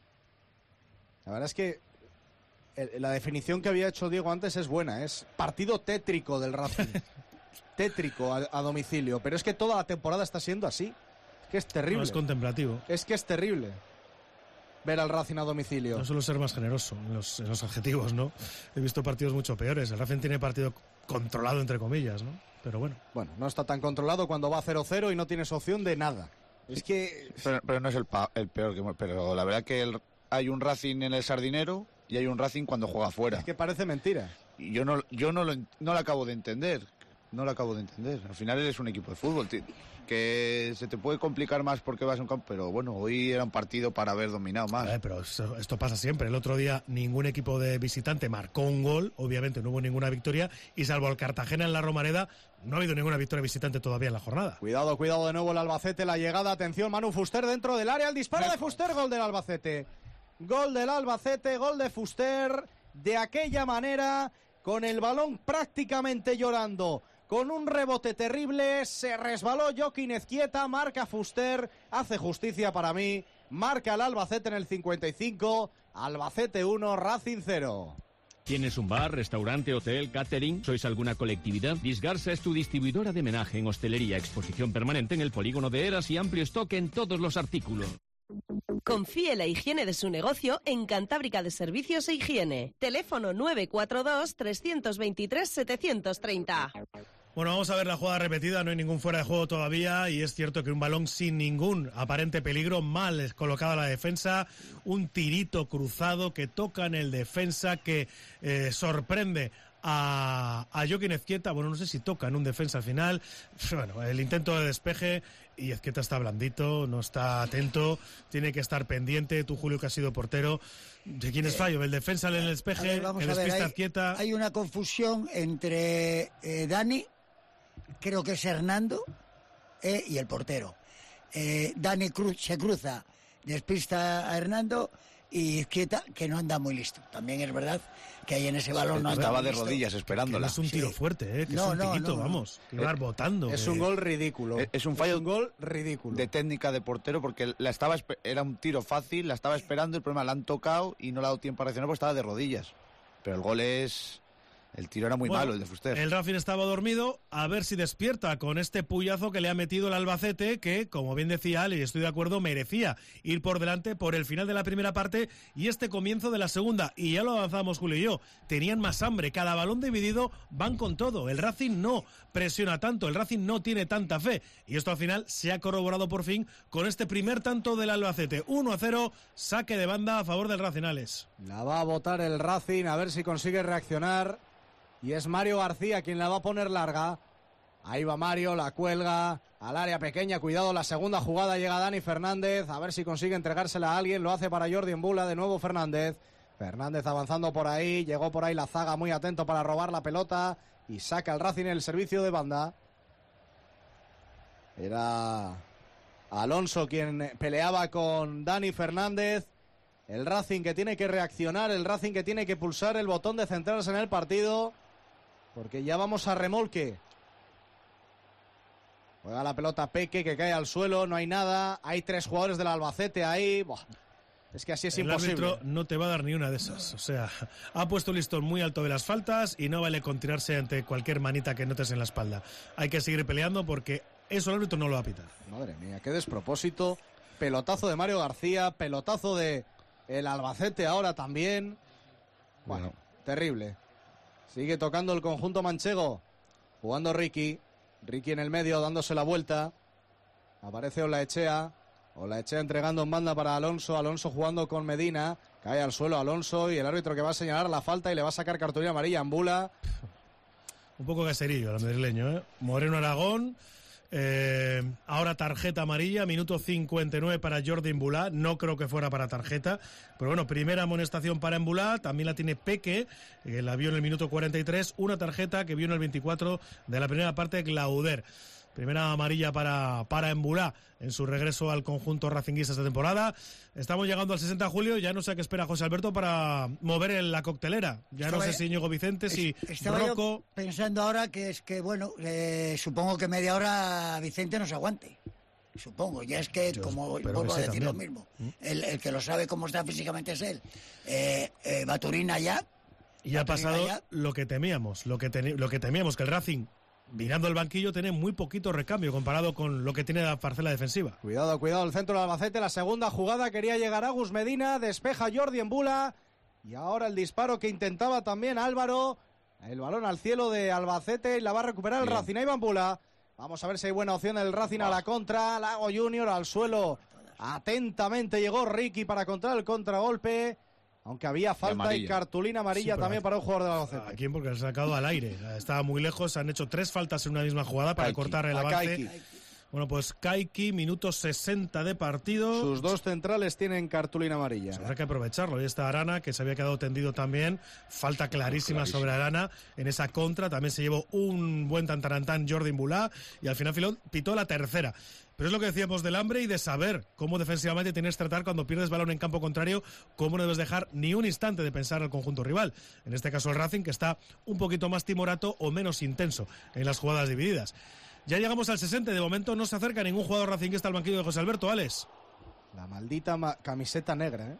Speaker 1: La verdad es que la definición que había hecho Diego antes es buena. Es partido tétrico del Racing. Tétrico a domicilio. Pero es que toda la temporada está siendo así. Es que es terrible.
Speaker 5: No es contemplativo.
Speaker 1: Es que es terrible ver al Racing a domicilio.
Speaker 5: No suelo ser más generoso en los adjetivos, ¿no? He visto partidos mucho peores. El Racing tiene partido controlado, entre comillas, ¿no? Pero bueno.
Speaker 1: Bueno, no está tan controlado cuando va 0-0 y no tienes opción de nada. Es que...
Speaker 7: Pero no es el peor. Pero la verdad que hay un Racing en el Sardinero y hay un Racing cuando juega fuera.
Speaker 1: Es que parece mentira.
Speaker 7: Y yo no lo acabo de entender. No lo acabo de entender. Al final eres un equipo de fútbol, tío, que se te puede complicar más porque vas a un campo, pero bueno, hoy era un partido para haber dominado más.
Speaker 5: Pero esto pasa siempre. El otro día ningún equipo de visitante marcó un gol, obviamente no hubo ninguna victoria, y salvo el Cartagena en la Romareda, no ha habido ninguna victoria visitante todavía en la jornada.
Speaker 1: Cuidado de nuevo el Albacete, la llegada, atención, Manu Fuster dentro del área, el disparo de Fuster, gol del Albacete. Gol del Albacete, gol de Fuster, de aquella manera, con el balón prácticamente llorando. Con un rebote terrible, se resbaló Joaquín Ezquieta, marca Fuster, hace justicia para mí, marca el Albacete en el 55, Albacete 1, Racing 0.
Speaker 4: ¿Tienes un bar, restaurante, hotel, catering? ¿Sois alguna colectividad? Disgarsa es tu distribuidora de menaje en hostelería, exposición permanente en el polígono de Eras y amplio stock en todos los artículos.
Speaker 9: Confíe la higiene de su negocio en Cantábrica de Servicios e Higiene. Teléfono 942-323-730.
Speaker 5: Bueno, vamos a ver la jugada repetida, no hay ningún fuera de juego todavía y es cierto que un balón sin ningún aparente peligro, mal colocada la defensa, un tirito cruzado que toca en el defensa que sorprende a Joaquín Ezquieta. Bueno, no sé si toca en un defensa al final. Bueno, el intento de despeje y Ezquieta está blandito, no está atento, tiene que estar pendiente. Tú, Julio, que has sido portero, ¿de quién es fallo? ¿El defensa en el despeje? ¿El despista Ezquieta?
Speaker 6: Hay una confusión entre Dani, creo que es Hernando, y el portero. Dani se cruza, despista a Hernando, y Ezquieta, que no anda muy listo. También es verdad que ahí en ese balón no
Speaker 7: estaba
Speaker 6: anda
Speaker 7: de rodillas esperándola.
Speaker 5: Que no es un tiro fuerte, que no, es un tirito, vamos, que va botando.
Speaker 1: Es un gol ridículo.
Speaker 7: Es un fallo,
Speaker 1: un gol ridículo
Speaker 7: de técnica de portero, porque era un tiro fácil, la estaba esperando, el problema la han tocado y no le ha dado tiempo a reaccionar porque estaba de rodillas. Pero el gol el tiro era muy malo, el de Fuster.
Speaker 5: El Racing estaba dormido, a ver si despierta con este puyazo que le ha metido el Albacete, que, como bien decía Ale, y estoy de acuerdo, merecía ir por delante por el final de la primera parte y este comienzo de la segunda. Y ya lo avanzamos Julio y yo, tenían más hambre, cada balón dividido van con todo. El Racing no presiona tanto, el Racing no tiene tanta fe. Y esto al final se ha corroborado por fin con este primer tanto del Albacete. 1-0, saque de banda a favor del Racing, Alex.
Speaker 1: La va a botar el Racing, a ver si consigue reaccionar. Y es Mario García quien la va a poner larga. Ahí va Mario, la cuelga al área pequeña. Cuidado, la segunda jugada llega Dani Fernández. A ver si consigue entregársela a alguien. Lo hace para Jordi Embula. De nuevo Fernández. Fernández avanzando por ahí. Llegó por ahí la zaga muy atento para robar la pelota. Y saca el Racing en el servicio de banda. Era Alonso quien peleaba con Dani Fernández. El Racing que tiene que reaccionar. El Racing que tiene que pulsar el botón de centrarse en el partido. Porque ya vamos a remolque. Juega la pelota Peque, que cae al suelo, no hay nada. Hay 3 jugadores del Albacete ahí. Buah. Es que así es imposible.
Speaker 5: El árbitro no te va a dar ni una de esas. O sea, ha puesto el listón muy alto de las faltas y no vale con tirarse ante cualquier manita que notes en la espalda. Hay que seguir peleando porque eso el árbitro no lo va a pitar.
Speaker 1: Madre mía, qué despropósito. Pelotazo de Mario García, pelotazo de el Albacete ahora también. Bueno, terrible. Sigue tocando el conjunto manchego. Jugando Ricky. Ricky en el medio dándose la vuelta. Aparece Olaechea. Olaechea entregando en banda para Alonso. Alonso jugando con Medina. Cae al suelo Alonso y el árbitro que va a señalar la falta y le va a sacar cartulina amarilla a Embula.
Speaker 5: Un poco caserillo el madrileño, Moreno Aragón. Ahora tarjeta amarilla, minuto 59 para Jordi Embula. No creo que fuera para tarjeta, pero bueno, primera amonestación para Embula. También la tiene Peque, que la vio en el minuto 43. Una tarjeta que vio en el 24 de la primera parte Glauder. Primera amarilla para Embula en su regreso al conjunto racinguista esta temporada. Estamos llegando al 60 de julio, ya no sé a qué espera José Alberto para mover la coctelera. Ya no sé si Íñigo Vicente, si Rocco.
Speaker 6: Pensando ahora que bueno, supongo que media hora Vicente nos aguante. Supongo, ya es que, como vuelvo a decir lo mismo, el que lo sabe cómo está físicamente es él. Baturina ya.
Speaker 5: Y ha pasado lo que temíamos, que el Racing, mirando el banquillo, tiene muy poquito recambio comparado con lo que tiene la parcela defensiva.
Speaker 1: Cuidado, el centro del Albacete, la segunda jugada, quería llegar Agus Medina, despeja Jordi Embula, y ahora el disparo que intentaba también Álvaro, el balón al cielo de Albacete y la va a recuperar el Racing. Ahí va Embula, vamos a ver si hay buena opción del Racing a la contra, Lago Junior al suelo, atentamente llegó Ricky para contra el contragolpe. Aunque había falta y cartulina amarilla también para un jugador de Albacete.
Speaker 5: ¿A quién? Porque se ha sacado al aire. Estaba muy lejos, han hecho 3 faltas en una misma jugada para cortar el avance. Bueno, pues Kaiki, minuto 60 de partido.
Speaker 1: Sus 2 centrales tienen cartulina amarilla.
Speaker 5: Habrá que aprovecharlo. Y está Arana, que se había quedado tendido también. Falta clarísima sobre Arana. En esa contra también se llevó un buen tantarantán Jordi Embula. Y al final pitó la tercera. Pero es lo que decíamos del hambre y de saber cómo defensivamente tienes que tratar cuando pierdes balón en campo contrario, cómo no debes dejar ni un instante de pensar al conjunto rival. En este caso el Racing, que está un poquito más timorato o menos intenso en las jugadas divididas. Ya llegamos al 60, de momento no se acerca ningún jugador racinguista al banquillo de José Alberto, Alex.
Speaker 1: La maldita camiseta negra,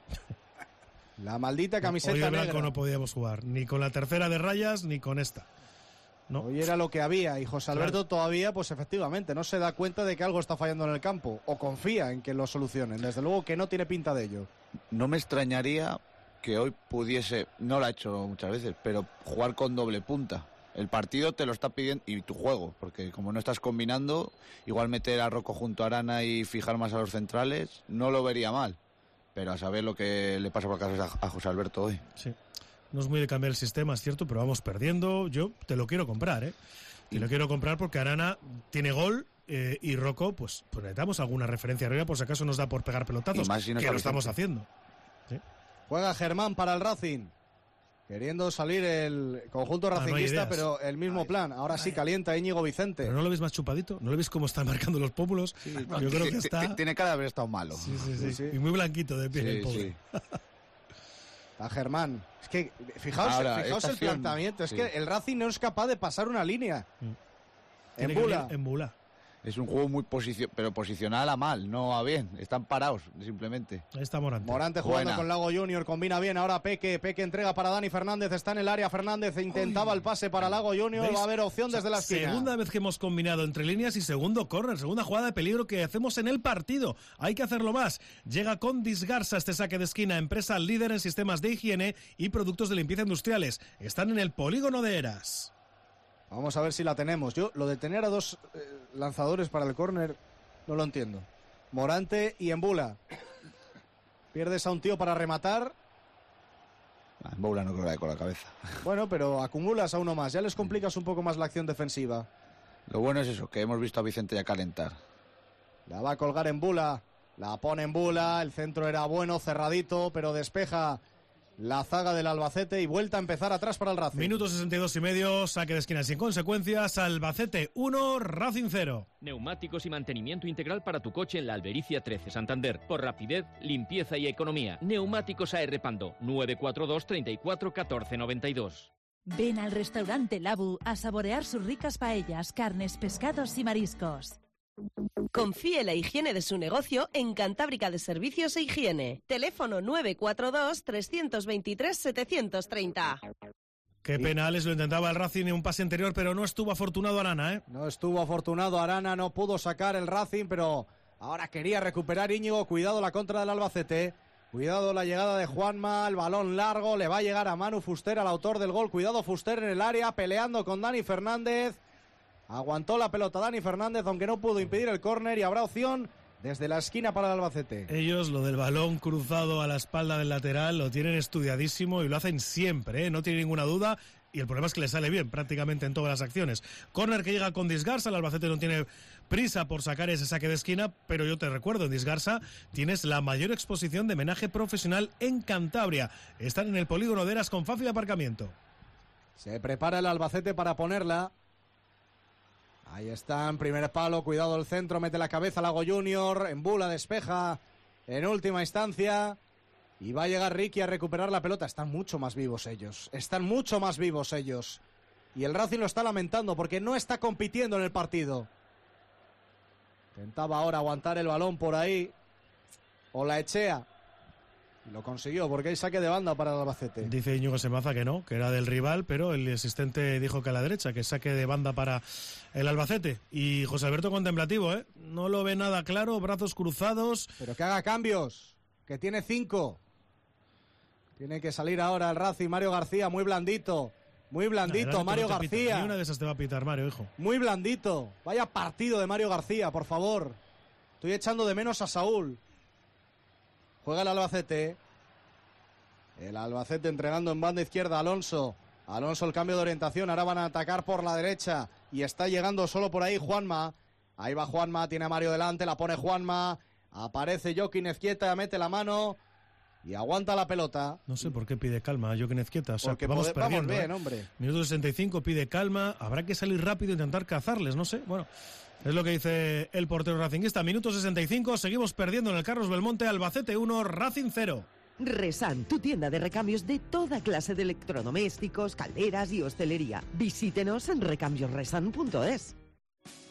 Speaker 1: La maldita camiseta
Speaker 5: negra. Hoy de
Speaker 1: blanco
Speaker 5: no podíamos jugar, ni con la tercera de rayas, ni con esta. No.
Speaker 1: Hoy era lo que había y José Alberto todavía, pues efectivamente, no se da cuenta de que algo está fallando en el campo o confía en que lo solucionen. Desde luego que no tiene pinta de ello.
Speaker 7: No me extrañaría que hoy pudiese, no lo ha hecho muchas veces, pero jugar con doble punta. El partido te lo está pidiendo, y tu juego, porque como no estás combinando, igual meter a Rocco junto a Arana y fijar más a los centrales, no lo vería mal. Pero a saber lo que le pasa por la cabeza a José Alberto hoy.
Speaker 5: Sí. No es muy de cambiar el sistema, es cierto, pero vamos perdiendo. Yo te lo quiero comprar, ¿eh? Te lo quiero comprar porque Arana tiene gol y Rocco, pues necesitamos alguna referencia arriba por si acaso nos da por pegar pelotazos, si que lo estamos haciendo. ¿Sí?
Speaker 1: Juega Germán para el Racing. Queriendo salir el conjunto racinguista, pero el mismo plan. Ahora sí calienta Íñigo Vicente.
Speaker 5: ¿Pero no lo ves más chupadito? ¿No lo ves cómo está marcando los pómulos?
Speaker 7: Sí,
Speaker 5: yo creo que está...
Speaker 7: Tiene cara de haber estado malo.
Speaker 5: Sí. Y muy blanquito de piel el pobre.
Speaker 1: Sí. A Germán. Es que, fijaos el planteamiento. Es que el Racing no es capaz de pasar una línea.
Speaker 5: En Bula.
Speaker 7: Es un juego muy posicional a mal, no a bien. Están parados, simplemente.
Speaker 5: Ahí está Morante.
Speaker 1: Morante jugando con Lago Junior, combina bien. Ahora Peque entrega para Dani Fernández. Está en el área. Fernández intentaba el pase para Lago Junior.
Speaker 5: ¿Veis?
Speaker 1: Va a haber opción desde la esquina.
Speaker 5: Segunda vez que hemos combinado entre líneas y segundo córner. Segunda jugada de peligro que hacemos en el partido. Hay que hacerlo más. Llega con Disgarza este saque de esquina. Empresa líder en sistemas de higiene y productos de limpieza industriales. Están en el polígono de Eras.
Speaker 1: Vamos a ver si la tenemos. Yo lo de tener a dos lanzadores para el córner no lo entiendo. Morante y Embula. Pierdes a un tío para rematar.
Speaker 7: Embula no creo que con la cabeza.
Speaker 1: Bueno, pero acumulas a uno más. Ya les complicas un poco más la acción defensiva.
Speaker 7: Lo bueno es eso, que hemos visto a Vicente ya calentar.
Speaker 1: La va a colgar Embula. La pone Embula. El centro era bueno, cerradito, pero despeja la zaga del Albacete y vuelta a empezar atrás para el Racing.
Speaker 5: Minuto 62 y medio, saque de esquina sin consecuencias. Albacete 1, Racing 0.
Speaker 8: Neumáticos y mantenimiento integral para tu coche en la Albericia 13, Santander. Por rapidez, limpieza y economía. Neumáticos AR Pando, 942 34 14 92.
Speaker 15: Ven al restaurante Labu a saborear sus ricas paellas, carnes, pescados y mariscos.
Speaker 9: Confíe la higiene de su negocio en Cantábrica de Servicios e Higiene. Teléfono 942-323-730.
Speaker 5: Qué penales, lo intentaba el Racing en un pase anterior, pero no estuvo afortunado Arana, ¿eh?
Speaker 1: No estuvo afortunado Arana, no pudo sacar el Racing, pero ahora quería recuperar Íñigo. Cuidado la contra del Albacete. Cuidado la llegada de Juanma, el balón largo, le va a llegar a Manu Fuster, al autor del gol. Cuidado Fuster en el área, peleando con Dani Fernández. Aguantó la pelota Dani Fernández, aunque no pudo impedir el córner, y habrá opción desde la esquina para el Albacete.
Speaker 5: Ellos lo del balón cruzado a la espalda del lateral lo tienen estudiadísimo y lo hacen siempre, ¿eh? No tiene ninguna duda, y el problema es que le sale bien prácticamente en todas las acciones. Córner que llega con Disgarza, el Albacete no tiene prisa por sacar ese saque de esquina, pero yo te recuerdo, en Disgarza tienes la mayor exposición de menaje profesional en Cantabria. Están en el polígono de Eras con fácil aparcamiento.
Speaker 1: Se prepara el Albacete para ponerla. Ahí está, en primer palo, cuidado el centro, mete la cabeza Lago Junior, Embula despeja en última instancia y va a llegar Ricky a recuperar la pelota. Están mucho más vivos ellos, y el Racing lo está lamentando porque no está compitiendo en el partido. Intentaba ahora aguantar el balón por ahí Olaechea. Y lo consiguió porque hay saque de banda para el Albacete.
Speaker 5: Dice Íñigo Semaza que no, que era del rival, pero el asistente dijo que a la derecha, que saque de banda para el Albacete. Y José Alberto contemplativo, ¿eh? No lo ve nada claro, brazos cruzados.
Speaker 1: Pero que haga cambios, que tiene 5. Tiene que salir ahora el Racing. Mario García, muy blandito, Mario García.
Speaker 5: Ni una de esas te va a pitar, Mario, hijo.
Speaker 1: Muy blandito. Vaya partido de Mario García, por favor. Estoy echando de menos a Saúl. Juega el Albacete. El Albacete entregando en banda izquierda a Alonso. Alonso el cambio de orientación. Ahora van a atacar por la derecha. Y está llegando solo por ahí Juanma. Ahí va Juanma. Tiene a Mario delante. La pone Juanma. Aparece Joaquín Ezquieta. Mete la mano. Y aguanta la pelota.
Speaker 5: No sé por qué pide calma Joaquín Ezquieta. O sea,
Speaker 1: porque
Speaker 5: vamos perdiendo,
Speaker 1: bien, hombre.
Speaker 5: Minuto 65, pide calma. Habrá que salir rápido e intentar cazarles. No sé. Bueno, es lo que dice el portero racinguista. Minuto 65, seguimos perdiendo en el Carlos Belmonte. Albacete 1, Racing 0.
Speaker 10: Resan, tu tienda de recambios de toda clase de electrodomésticos, calderas y hostelería. Visítenos en recambiosresan.es.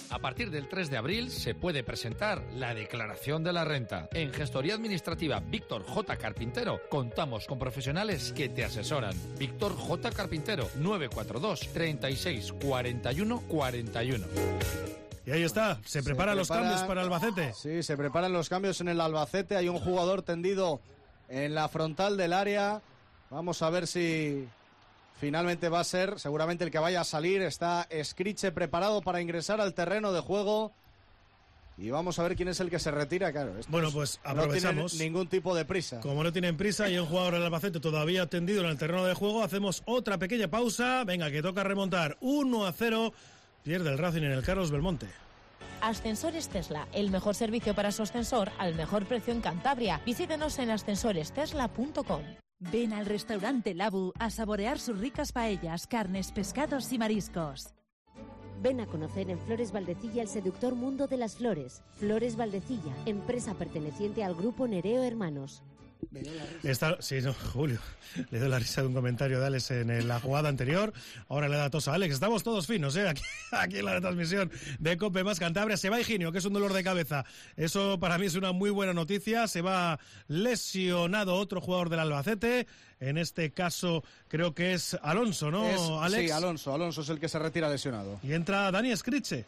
Speaker 12: A partir del 3 de abril se puede presentar la declaración de la renta. En Gestoría Administrativa Víctor J. Carpintero contamos con profesionales que te asesoran. Víctor J. Carpintero, 942 36 41 41.
Speaker 5: Y ahí está, se preparan los cambios para Albacete.
Speaker 1: Sí, se preparan los cambios en el Albacete. Hay un jugador tendido en la frontal del área. Vamos a ver si finalmente va a ser seguramente el que vaya a salir. Está Scriche preparado para ingresar al terreno de juego. Y vamos a ver quién es el que se retira. Claro,
Speaker 5: bueno, pues aprovechamos.
Speaker 1: No tienen ningún tipo de prisa.
Speaker 5: Como no tienen prisa y un jugador del Albacete todavía tendido en el terreno de juego, hacemos otra pequeña pausa. Venga, que toca remontar 1-0. Pierde el Racing en el Carlos Belmonte.
Speaker 3: Ascensores Tesla, el mejor servicio para su ascensor al mejor precio en Cantabria. Visítenos en ascensorestesla.com.
Speaker 15: Ven al restaurante Labu a saborear sus ricas paellas, carnes, pescados y mariscos.
Speaker 2: Ven a conocer en Flores Valdecilla el seductor mundo de las flores. Flores Valdecilla, empresa perteneciente al grupo Nereo Hermanos.
Speaker 5: Julio, le doy la risa de un comentario de Alex en la jugada anterior. Ahora le da tos a Alex. Estamos todos finos, aquí en la retransmisión de COPE más Cantabria. Se va Higinio, que es un dolor de cabeza. Eso para mí es una muy buena noticia. Se va lesionado otro jugador del Albacete. En este caso creo que es Alonso, ¿no, Alex?
Speaker 1: Sí, Alonso es el que se retira lesionado.
Speaker 5: Y entra Dani Scriche.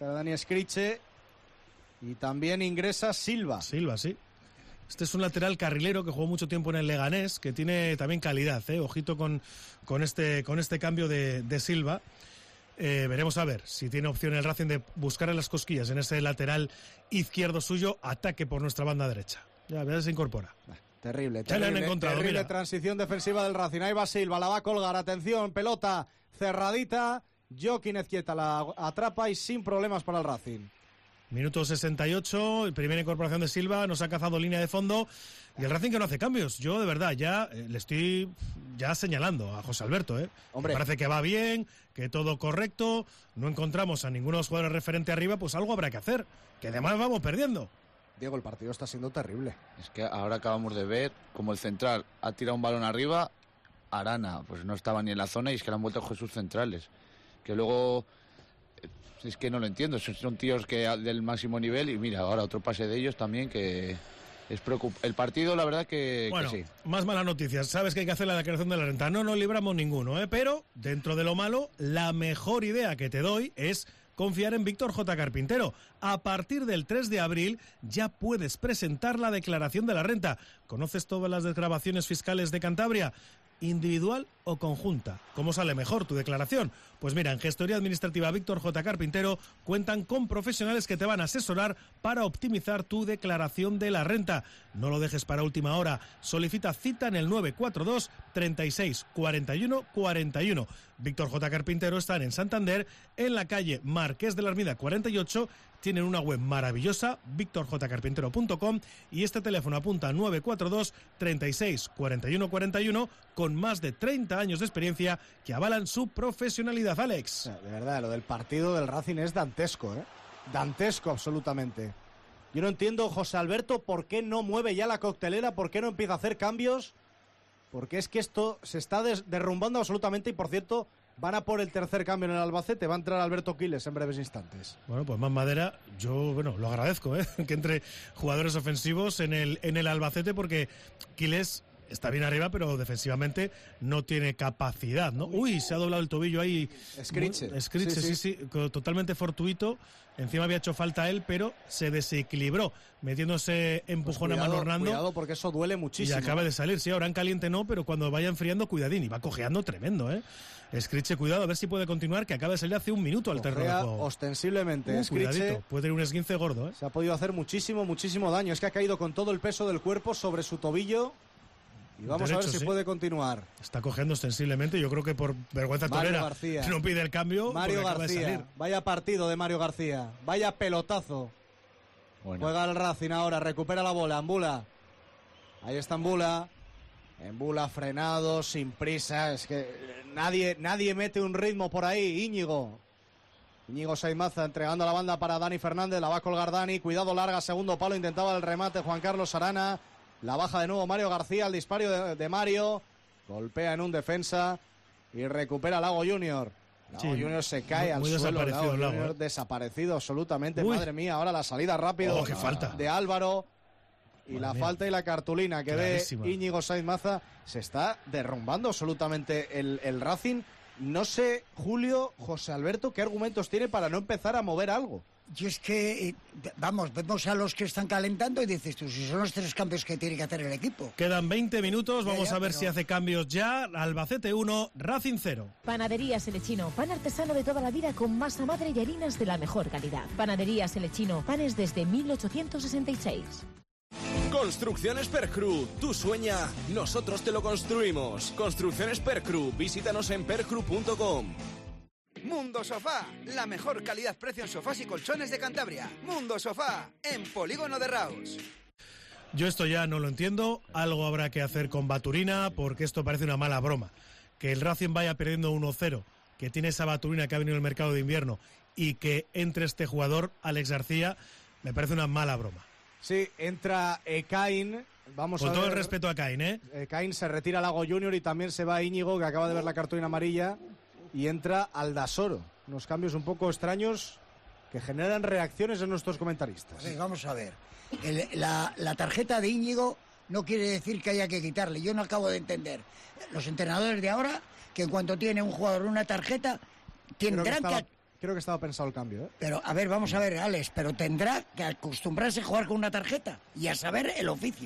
Speaker 1: Y también ingresa Silva.
Speaker 5: Silva, sí. Este es un lateral carrilero que jugó mucho tiempo en el Leganés, que tiene también calidad, ojito con este cambio de Silva. Veremos a ver si tiene opción el Racing de buscar en las cosquillas en ese lateral izquierdo suyo, ataque por nuestra banda derecha. Ya verás, se incorpora.
Speaker 1: Terrible,
Speaker 5: ya le han encontrado,
Speaker 1: terrible
Speaker 5: mira.
Speaker 1: Transición defensiva del Racing. Ahí va Silva, la va a colgar, atención, pelota cerradita. Joaquín Ezquieta la atrapa y sin problemas para el Racing.
Speaker 5: Minuto 68, primera incorporación de Silva, nos ha cazado línea de fondo y el Racing que no hace cambios. Yo de verdad ya le estoy señalando a José Alberto.
Speaker 1: Hombre.
Speaker 5: Me parece que va bien, que todo correcto, no encontramos a ninguno de los jugadores referente arriba, pues algo habrá que hacer, que además vamos perdiendo.
Speaker 1: Diego, el partido está siendo terrible.
Speaker 7: Es que ahora acabamos de ver como el central ha tirado un balón arriba, Arana pues no estaba ni en la zona y es que le han vuelto Jesús centrales. Que luego... Es que no lo entiendo, son tíos que del máximo nivel y mira, ahora otro pase de ellos también que es preocupante. El partido, la verdad que sí.
Speaker 5: Más malas noticias. Sabes que hay que hacer la declaración de la renta. No nos libramos ninguno, pero dentro de lo malo, la mejor idea que te doy es confiar en Víctor J. Carpintero. A partir del 3 de abril ya puedes presentar la declaración de la renta. ¿Conoces todas las desgravaciones fiscales de Cantabria? ¿Individual o conjunta? ¿Cómo sale mejor tu declaración? Pues mira, en Gestoría Administrativa Víctor J. Carpintero cuentan con profesionales que te van a asesorar para optimizar tu declaración de la renta. No lo dejes para última hora. Solicita cita en el 942 36 41 41. Víctor J. Carpintero están en Santander, en la calle Marqués de la Armida 48. Tienen una web maravillosa, victorjcarpintero.com, y este teléfono apunta 942 36 41 41, con más de 30 años de experiencia que avalan su profesionalidad, Alex.
Speaker 1: De verdad, lo del partido del Racing es dantesco, dantesco absolutamente. Yo no entiendo, José Alberto, por qué no mueve ya la coctelera, por qué no empieza a hacer cambios, porque es que esto se está derrumbando absolutamente. Y por cierto, van a por el tercer cambio en el Albacete. Va a entrar Alberto Quiles en breves instantes.
Speaker 5: Bueno, pues más madera. Yo, lo agradezco, que entre jugadores ofensivos en el Albacete, porque Quiles está bien arriba, pero defensivamente no tiene capacidad, ¿no? Uy, se ha doblado el tobillo ahí.
Speaker 1: Scriche,
Speaker 5: sí, totalmente fortuito. Encima había hecho falta él, pero se desequilibró, metiéndose empujón a mano Hernando.
Speaker 1: Cuidado, porque eso duele muchísimo.
Speaker 5: Y acaba de salir, sí, ahora en caliente no, pero cuando vaya enfriando, cuidadín. Y va cojeando tremendo, Scriche, cuidado, a ver si puede continuar, que acaba de salir hace un minuto al terreno de juego.
Speaker 1: Ostensiblemente,
Speaker 5: cuidadito, puede tener un esguince gordo,
Speaker 1: Se ha podido hacer muchísimo daño. Es que ha caído con todo el peso del cuerpo sobre su tobillo. Y vamos a ver si puede continuar.
Speaker 5: Está cogiendo ostensiblemente, yo creo que por vergüenza torera no pide el cambio.
Speaker 1: Mario García, vaya partido de Mario García, vaya pelotazo. Bueno. Juega el Racing ahora, recupera la bola, Embula. Ahí está Embula frenado, sin prisa. Es que nadie mete un ritmo por ahí. Íñigo Saiz Mazza entregando la banda para Dani Fernández, la va a colgar Dani, cuidado, larga, segundo palo, intentaba el remate Juan Carlos Arana. La baja de nuevo Mario García, el disparo de Mario. Golpea en un defensa y recupera Lago Junior. Sí, Junior se cae
Speaker 5: muy
Speaker 1: al suelo.
Speaker 5: Desaparecido,
Speaker 1: Junior desaparecido absolutamente.
Speaker 5: Uy.
Speaker 1: Madre mía, ahora la salida rápido
Speaker 5: qué falta.
Speaker 1: de Álvaro. Y la falta y la cartulina que
Speaker 5: Clarísima.
Speaker 1: ve Íñigo Sainz Maza. Se está derrumbando absolutamente el Racing. No sé, Julio, José Alberto, qué argumentos tiene para no empezar a mover algo.
Speaker 6: Y es que, vemos a los que están calentando y dices tú, si son los 3 cambios que tiene que hacer el equipo.
Speaker 5: Quedan 20 minutos, vamos
Speaker 6: Ya,
Speaker 5: a ver
Speaker 6: pero-
Speaker 5: si hace cambios ya. Albacete 1, Racing 0.
Speaker 3: Panaderías El Lechino, pan artesano de toda la vida con masa madre y harinas de la mejor calidad. Panaderías El Lechino, panes desde 1866.
Speaker 14: Construcciones Percru, tú sueña, nosotros te lo construimos. Construcciones Percru, visítanos en percru.com.
Speaker 11: Mundo Sofá, la mejor calidad-precio en sofás y colchones de Cantabria. Mundo Sofá, en Polígono de Raus.
Speaker 5: Yo esto ya no lo entiendo, algo habrá que hacer con Baturina porque esto parece una mala broma. Que el Racing vaya perdiendo 1-0, que tiene esa Baturina que ha venido en el mercado de invierno y que entre este jugador, Alex García, me parece una mala broma.
Speaker 1: Sí, entra Ekain. Vamos
Speaker 5: Con
Speaker 1: a
Speaker 5: todo
Speaker 1: ver.
Speaker 5: el respeto a Caín, ¿eh?
Speaker 1: Ekain se retira a Lago Junior y también se va Íñigo, que acaba de ver la cartulina amarilla. Y entra Aldasoro. Unos cambios un poco extraños que generan reacciones en nuestros comentaristas.
Speaker 6: Vamos a ver. La tarjeta de Íñigo no quiere decir que haya que quitarle. Yo no acabo de entender. Los entrenadores de ahora, que en cuanto tiene un jugador una tarjeta, tendrán
Speaker 1: Creo que estaba pensado el cambio, ¿eh?
Speaker 6: Pero, a ver, vamos a ver, Alex, pero tendrá que acostumbrarse a jugar con una tarjeta y a saber el oficio.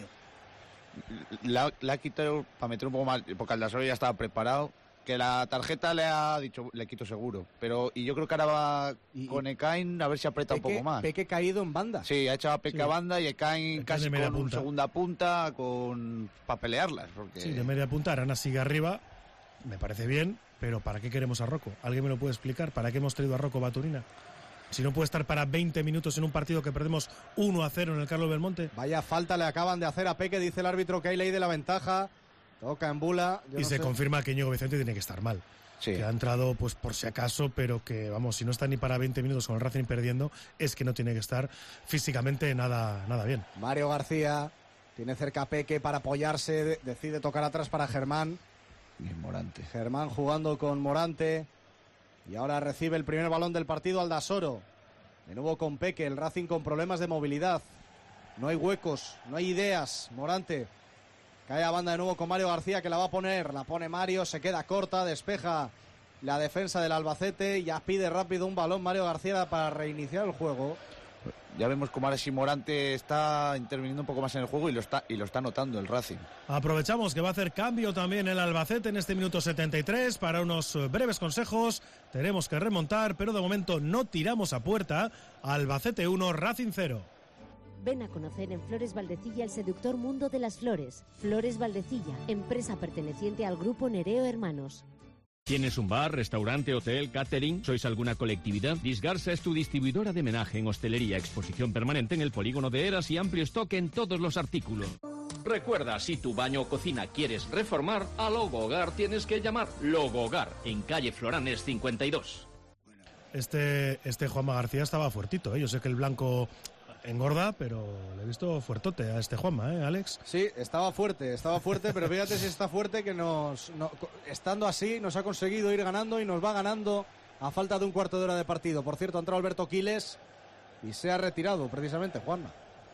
Speaker 7: La ha quitado para meter un poco más, porque Aldasoro ya estaba preparado. Que la tarjeta le ha dicho, le quito seguro. Y yo creo que ahora va con Ekain a ver si aprieta un poco más.
Speaker 1: Peque caído en banda.
Speaker 7: Sí, ha echado a Peque a banda y Ekain casi
Speaker 5: de media
Speaker 7: con
Speaker 5: punta.
Speaker 7: segunda punta para pelearlas. Porque...
Speaker 5: Sí, de media punta, Arana sigue arriba, me parece bien, pero ¿para qué queremos a Rocco? ¿Alguien me lo puede explicar? ¿Para qué hemos traído a Rocco Baturina? Si no puede estar para 20 minutos en un partido que perdemos 1-0 en el Carlos Belmonte.
Speaker 1: Vaya falta le acaban de hacer a Peque, dice el árbitro que hay ley de la ventaja. Toca en bula.
Speaker 5: Y se confirma que Íñigo Vicente tiene que estar mal.
Speaker 7: Sí.
Speaker 5: Que ha entrado pues por si acaso, pero que vamos, si no está ni para 20 minutos con el Racing perdiendo, es que no tiene que estar físicamente nada bien.
Speaker 1: Mario García tiene cerca a Peque para apoyarse, decide tocar atrás para Germán.
Speaker 7: Y Morante.
Speaker 1: Germán jugando con Morante. Y ahora recibe el primer balón del partido Aldasoro. De nuevo con Peque, el Racing con problemas de movilidad. No hay huecos, no hay ideas. Morante cae a banda de nuevo con Mario García, que la va a poner. La pone Mario, se queda corta, despeja la defensa del Albacete. Ya pide rápido un balón Mario García para reiniciar el juego.
Speaker 7: Ya vemos como ahora sí Morante está interviniendo un poco más en el juego y lo está notando el Racing.
Speaker 5: Aprovechamos que va a hacer cambio también el Albacete en este minuto 73 para unos breves consejos. Tenemos que remontar, pero de momento no tiramos a puerta. Albacete 1, Racing 0.
Speaker 2: Ven a conocer en Flores Valdecilla el seductor mundo de las flores. Flores Valdecilla, empresa perteneciente al grupo Nereo Hermanos.
Speaker 4: ¿Tienes un bar, restaurante, hotel, catering? ¿Sois alguna colectividad? Disgarsa es tu distribuidora de menaje en hostelería, exposición permanente en el polígono de Eras y amplio stock en todos los artículos.
Speaker 8: Recuerda, si tu baño o cocina quieres reformar, a Logo Hogar tienes que llamar Logo Hogar, en calle Floranes 52.
Speaker 5: Este Juanma García estaba fuertito, ¿eh? Yo sé que el blanco engorda, pero le he visto fuertote a este Juanma, ¿eh, Alex?
Speaker 1: Sí, estaba fuerte, pero fíjate si está fuerte que estando así nos ha conseguido ir ganando y nos va ganando a falta de un cuarto de hora de partido. Por cierto, ha entrado Alberto Quiles y se ha retirado precisamente Juanma.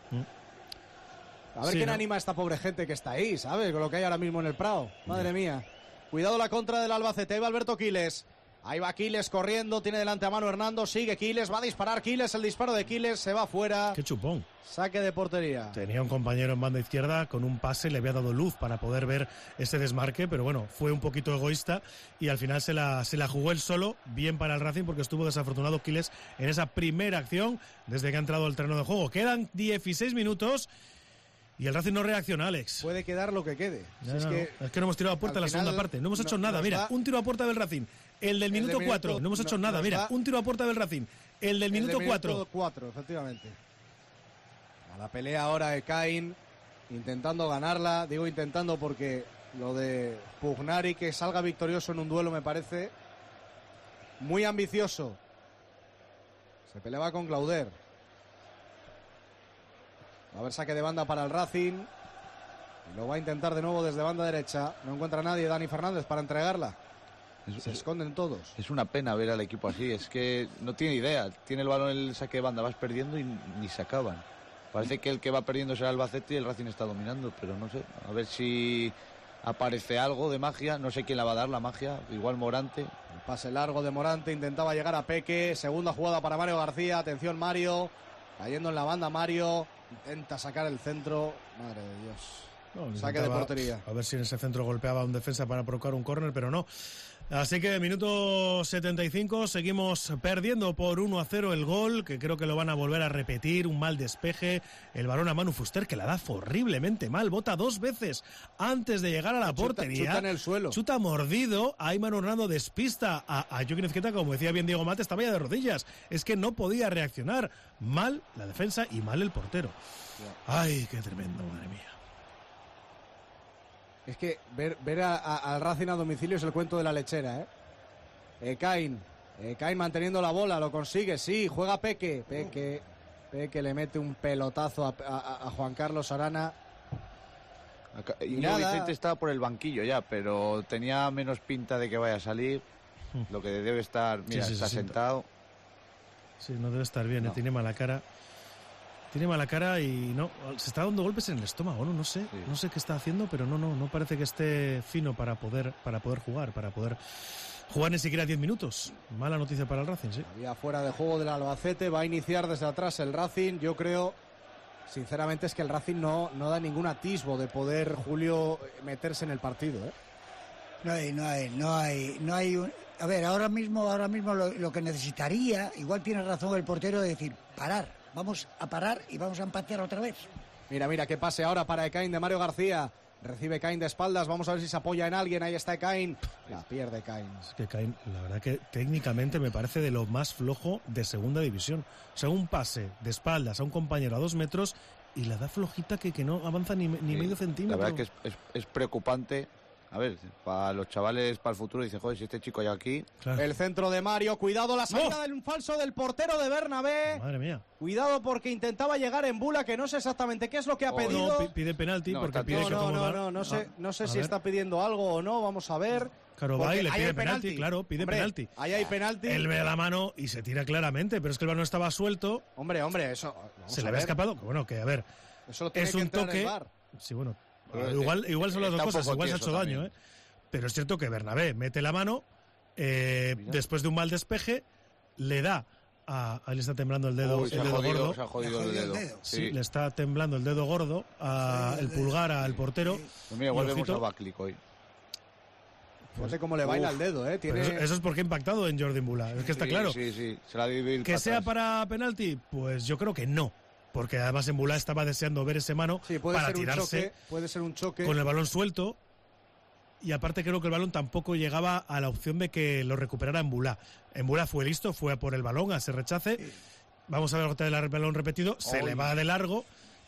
Speaker 1: A ver quién anima a esta pobre gente que está ahí, ¿sabes? Con lo que hay ahora mismo en el Prado. Madre mía. Cuidado la contra del Albacete. Ahí va Alberto Quiles. Ahí va Quiles corriendo. Tiene delante a mano Hernando. Sigue Quiles. Va a disparar Quiles. El disparo de Quiles se va fuera.
Speaker 5: ¡Qué chupón!
Speaker 1: Saque de portería.
Speaker 5: Tenía un compañero en banda izquierda con un pase. Le había dado luz para poder ver ese desmarque. Pero bueno, fue un poquito egoísta. Y al final se la jugó él solo. Bien para el Racing porque estuvo desafortunado Quiles en esa primera acción desde que ha entrado al terreno de juego. Quedan 16 minutos. Y el Racing no reacciona, Alex.
Speaker 1: Puede quedar lo que quede.
Speaker 5: Es que no hemos tirado a puerta en la segunda parte. No hemos hecho nada. Mira, un tiro a puerta del Racing. El del minuto 4. No hemos hecho nada. Mira, un tiro a puerta del Racing. El del minuto 4.
Speaker 1: 4, efectivamente. A la pelea ahora Ekain, intentando ganarla. Digo intentando porque lo de Pugnari que salga victorioso en un duelo me parece muy ambicioso. Se peleaba con Clauder. Va a haber saque de banda para el Racing. Y lo va a intentar de nuevo desde banda derecha. No encuentra nadie Dani Fernández para entregarla. Se esconden todos.
Speaker 7: Es una pena ver al equipo así, es que no tiene idea. Tiene el balón en el saque de banda, vas perdiendo y ni se acaban. Parece que el que va perdiendo será el Albacete y el Racing está dominando, pero no sé. A ver si aparece algo de magia, no sé quién la va a dar la magia, igual Morante.
Speaker 1: El pase largo de Morante, intentaba llegar a Peque, segunda jugada para Mario García, atención Mario, cayendo en la banda Mario, intenta sacar el centro, madre de Dios. Saque de portería.
Speaker 5: A ver si en ese centro golpeaba un defensa para provocar un córner, pero no. Así que minuto 75, seguimos perdiendo por 1-0 el gol, que creo que lo van a volver a repetir, un mal despeje, el balón a Manu Fuster, que la da horriblemente mal, bota 2 veces antes de llegar a la portería.
Speaker 1: Chuta en el suelo.
Speaker 5: Chuta mordido, Ayman Hernando despista a Joaquín Ezqueta, como decía bien Diego Mate, estaba ya de rodillas, es que no podía reaccionar. Mal la defensa y mal el portero. Ay, qué tremendo, madre mía.
Speaker 1: Es que ver al Racing a domicilio es el cuento de la lechera, ¿eh? Caín manteniendo la bola, lo consigue, sí, juega Peque le mete un pelotazo a Juan Carlos Arana.
Speaker 7: Y Vicente estaba por el banquillo ya, pero tenía menos pinta de que vaya a salir. Lo que debe estar, mira, está sentado.
Speaker 5: Sí, no debe estar bien, tiene mala cara. Tiene mala cara y no, se está dando golpes en el estómago, no sé qué está haciendo, pero no parece que esté fino para poder jugar ni siquiera 10 minutos. Mala noticia para el Racing, sí.
Speaker 1: Había fuera de juego del Albacete, va a iniciar desde atrás el Racing. Yo creo, sinceramente, es que el Racing no da ningún atisbo de poder, Julio, meterse en el partido, ¿eh?
Speaker 6: No hay a ver, ahora mismo lo que necesitaría, igual tiene razón el portero, de decir, parar. Vamos a parar y vamos a empatear otra vez.
Speaker 1: Mira, que pase ahora para Ekain de Mario García. Recibe Ekain de espaldas, vamos a ver si se apoya en alguien. Ahí está Ekain. La pierde Ekain.
Speaker 5: Es que Ekain, la verdad que técnicamente me parece de lo más flojo de segunda división. O sea, un pase de espaldas a un compañero a 2 metros y la da flojita que no avanza ni medio centímetro.
Speaker 7: La verdad que es preocupante. A ver, para los chavales, para el futuro, dicen, joder, si este chico hay aquí...
Speaker 1: Claro. El centro de Mario, cuidado, la salida del falso del portero de Bernabé.
Speaker 5: Madre mía.
Speaker 1: Cuidado porque intentaba llegar en Bula, que no sé exactamente qué es lo que ha pedido.
Speaker 5: No, pide penalti porque pide que
Speaker 1: no sé si está pidiendo algo o no, vamos a ver.
Speaker 5: Claro, va y le pide penalti, claro, pide penalti.
Speaker 1: Ahí hay penalti.
Speaker 5: Él ve la mano y se tira claramente, pero es que el balón estaba suelto.
Speaker 1: Hombre, eso...
Speaker 5: Se le había escapado, bueno, que a ver,
Speaker 1: eso lo tiene
Speaker 5: es
Speaker 1: que
Speaker 5: un
Speaker 1: entrar
Speaker 5: toque...
Speaker 1: en el VAR.
Speaker 5: Sí, bueno... Igual son las dos cosas, igual se ha hecho daño, pero es cierto que Bernabé mete la mano, después de un mal despeje, le da ahí le está temblando el dedo, gordo.
Speaker 7: Se ha jodido el dedo.
Speaker 5: Sí, le está temblando el dedo gordo, el pulgar al portero.
Speaker 7: Pues mira, igual vemos a Baklik hoy.
Speaker 1: Fíjate cómo le baila el dedo,
Speaker 5: Eso es porque ha impactado en Jordi Mbula, es que está claro.
Speaker 7: Sí, se la debe
Speaker 5: ¿Que sea para penalti? Pues yo creo que no. Porque además Mbula estaba deseando ver ese mano para tirarse
Speaker 1: puede ser un choque
Speaker 5: con el balón suelto, y aparte creo que el balón tampoco llegaba a la opción de que lo recuperara Mbula. Mbula fue listo, fue a por el balón, a ese rechace. Vamos a ver otra vez el balón repetido, se le va de largo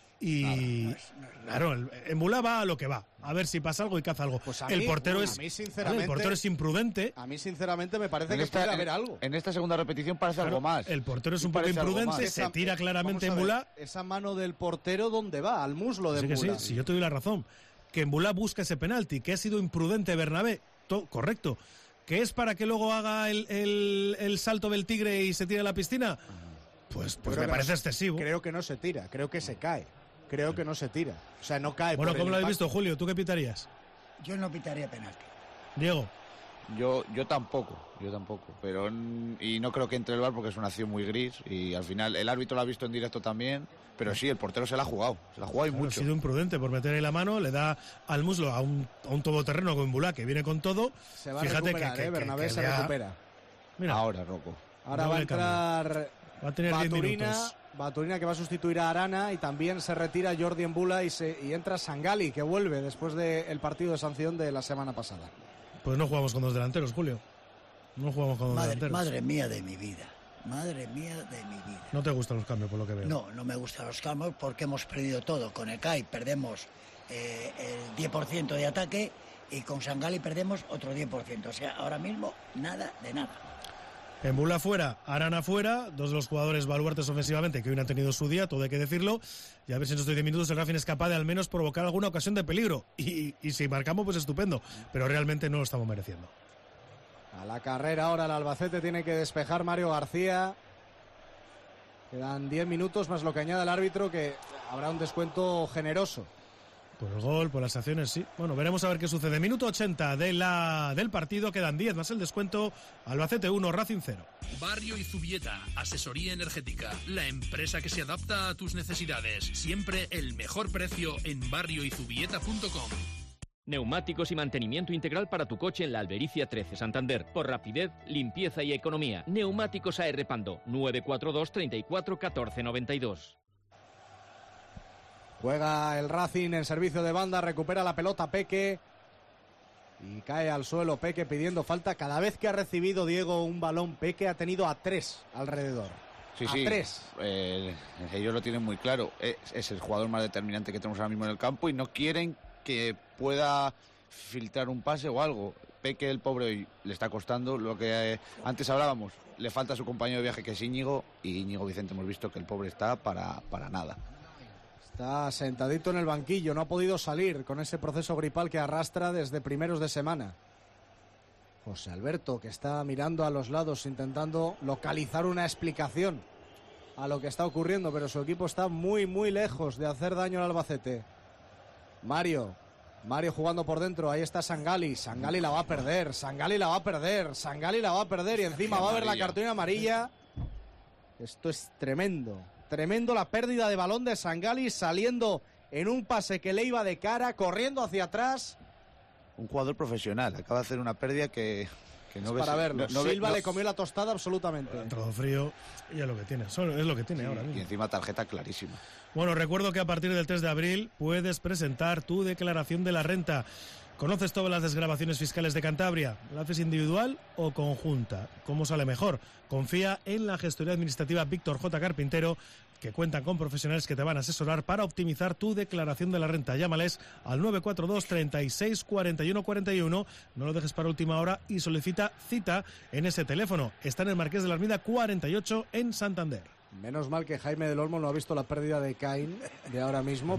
Speaker 5: y claro, Mbula va a lo que va, a ver si pasa algo y caza algo.
Speaker 1: Pues
Speaker 5: el portero es imprudente.
Speaker 1: A mí sinceramente me parece que puede haber algo.
Speaker 7: En esta segunda repetición parece algo más.
Speaker 5: El portero es un poco imprudente, se tira claramente Mbula.
Speaker 1: Esa mano del portero, ¿dónde va? Al muslo de Mbula.
Speaker 5: Sí, yo te doy la razón. Que Mbula busca ese penalti, que ha sido imprudente Bernabé, correcto. ¿Que es para que luego haga el salto del tigre y se tire a la piscina? Pues me parece excesivo.
Speaker 1: Creo que no se tira, creo que se cae. Creo que no se tira. O sea, no cae.
Speaker 5: Bueno, ¿cómo lo habéis visto, Julio? ¿Tú qué pitarías?
Speaker 6: Yo no pitaría penalti.
Speaker 5: Diego.
Speaker 7: Yo tampoco, pero y no creo que entre el VAR porque es una acción muy gris y al final el árbitro lo ha visto en directo también, pero sí, el portero se la ha jugado y mucho.
Speaker 5: Ha sido imprudente por meter ahí la mano, le da al muslo a un todoterreno con Mbula que viene con todo.
Speaker 1: Se va a recuperar, Bernabé se recupera.
Speaker 7: Mira, ahora, Rocco.
Speaker 1: Ahora va a entrar
Speaker 5: Baturina,
Speaker 1: Baturina, que va a sustituir a Arana, y también se retira Jordi Mbula y entra Sangali, que vuelve después del partido de sanción de la semana pasada.
Speaker 5: Pues no jugamos con 2 delanteros, Julio. No jugamos con 2 delanteros.
Speaker 6: Madre mía de mi vida.
Speaker 5: ¿No te gustan los cambios, por lo que veo?
Speaker 6: No me gustan los cambios porque hemos perdido todo. Con Ekain perdemos el 10% de ataque y con Sangali perdemos otro 10%. O sea, ahora mismo nada de nada.
Speaker 5: Mbula fuera, Arana fuera, 2 de los jugadores baluartes ofensivamente que hoy no han tenido su día, todo hay que decirlo, y a ver si en estos 10 minutos el Racing es capaz de al menos provocar alguna ocasión de peligro, y si marcamos pues estupendo, pero realmente no lo estamos mereciendo.
Speaker 1: A la carrera ahora el Albacete, tiene que despejar Mario García. Quedan 10 minutos más lo que añade el árbitro, que habrá un descuento generoso.
Speaker 5: Por el gol, por las acciones, sí. Bueno, veremos a ver qué sucede. Minuto 80 del partido, quedan 10 más el descuento. Albacete 1, Racing 0.
Speaker 13: Barrio y Zubieta, asesoría energética, la empresa que se adapta a tus necesidades. Siempre el mejor precio en barrioyzubieta.com.
Speaker 8: Neumáticos y mantenimiento integral para tu coche en la Albericia 13, Santander. Por rapidez, limpieza y economía. Neumáticos AR Pando, 942 34 14 92.
Speaker 1: Juega el Racing en servicio de banda, recupera la pelota Peque y cae al suelo Peque pidiendo falta. Cada vez que ha recibido Diego un balón, Peque ha tenido a 3 alrededor.
Speaker 7: Sí,
Speaker 1: a
Speaker 7: sí.
Speaker 1: 3.
Speaker 7: Ellos lo tienen muy claro. Es el jugador más determinante que tenemos ahora mismo en el campo y no quieren que pueda filtrar un pase o algo. Peque, el pobre, hoy le está costando lo que antes hablábamos. Le falta a su compañero de viaje, que es Íñigo, y Íñigo Vicente hemos visto que el pobre está para nada.
Speaker 1: Está sentadito en el banquillo, no ha podido salir con ese proceso gripal que arrastra desde primeros de semana. José Alberto, que está mirando a los lados intentando localizar una explicación a lo que está ocurriendo, pero su equipo está muy, muy lejos de hacer daño al Albacete. Mario jugando por dentro, ahí está Sangali la va a perder, Sangali la va a perder y encima va a haber la cartulina amarilla. Esto es tremendo la pérdida de balón de Sangali, saliendo en un pase que le iba de cara, corriendo hacia atrás.
Speaker 7: Un jugador profesional, acaba de hacer una pérdida que no ves.
Speaker 1: Para verlo, Silva le comió la tostada absolutamente.
Speaker 5: Ha entrado frío y es lo que tiene, es lo que tiene
Speaker 7: sí,
Speaker 5: ahora mismo.
Speaker 7: Y encima tarjeta clarísima.
Speaker 5: Bueno, recuerdo que a partir del 3 de abril puedes presentar tu declaración de la renta. ¿Conoces todas las desgravaciones fiscales de Cantabria? ¿La haces individual o conjunta? ¿Cómo sale mejor? Confía en la gestoría administrativa Víctor J. Carpintero, que cuentan con profesionales que te van a asesorar para optimizar tu declaración de la renta. Llámales al 942 36 41 41. No lo dejes para última hora y solicita cita en ese teléfono. Está en el Marqués de la Armida 48 en Santander.
Speaker 1: Menos mal que Jaime del Olmo no ha visto la pérdida de Caín de ahora mismo,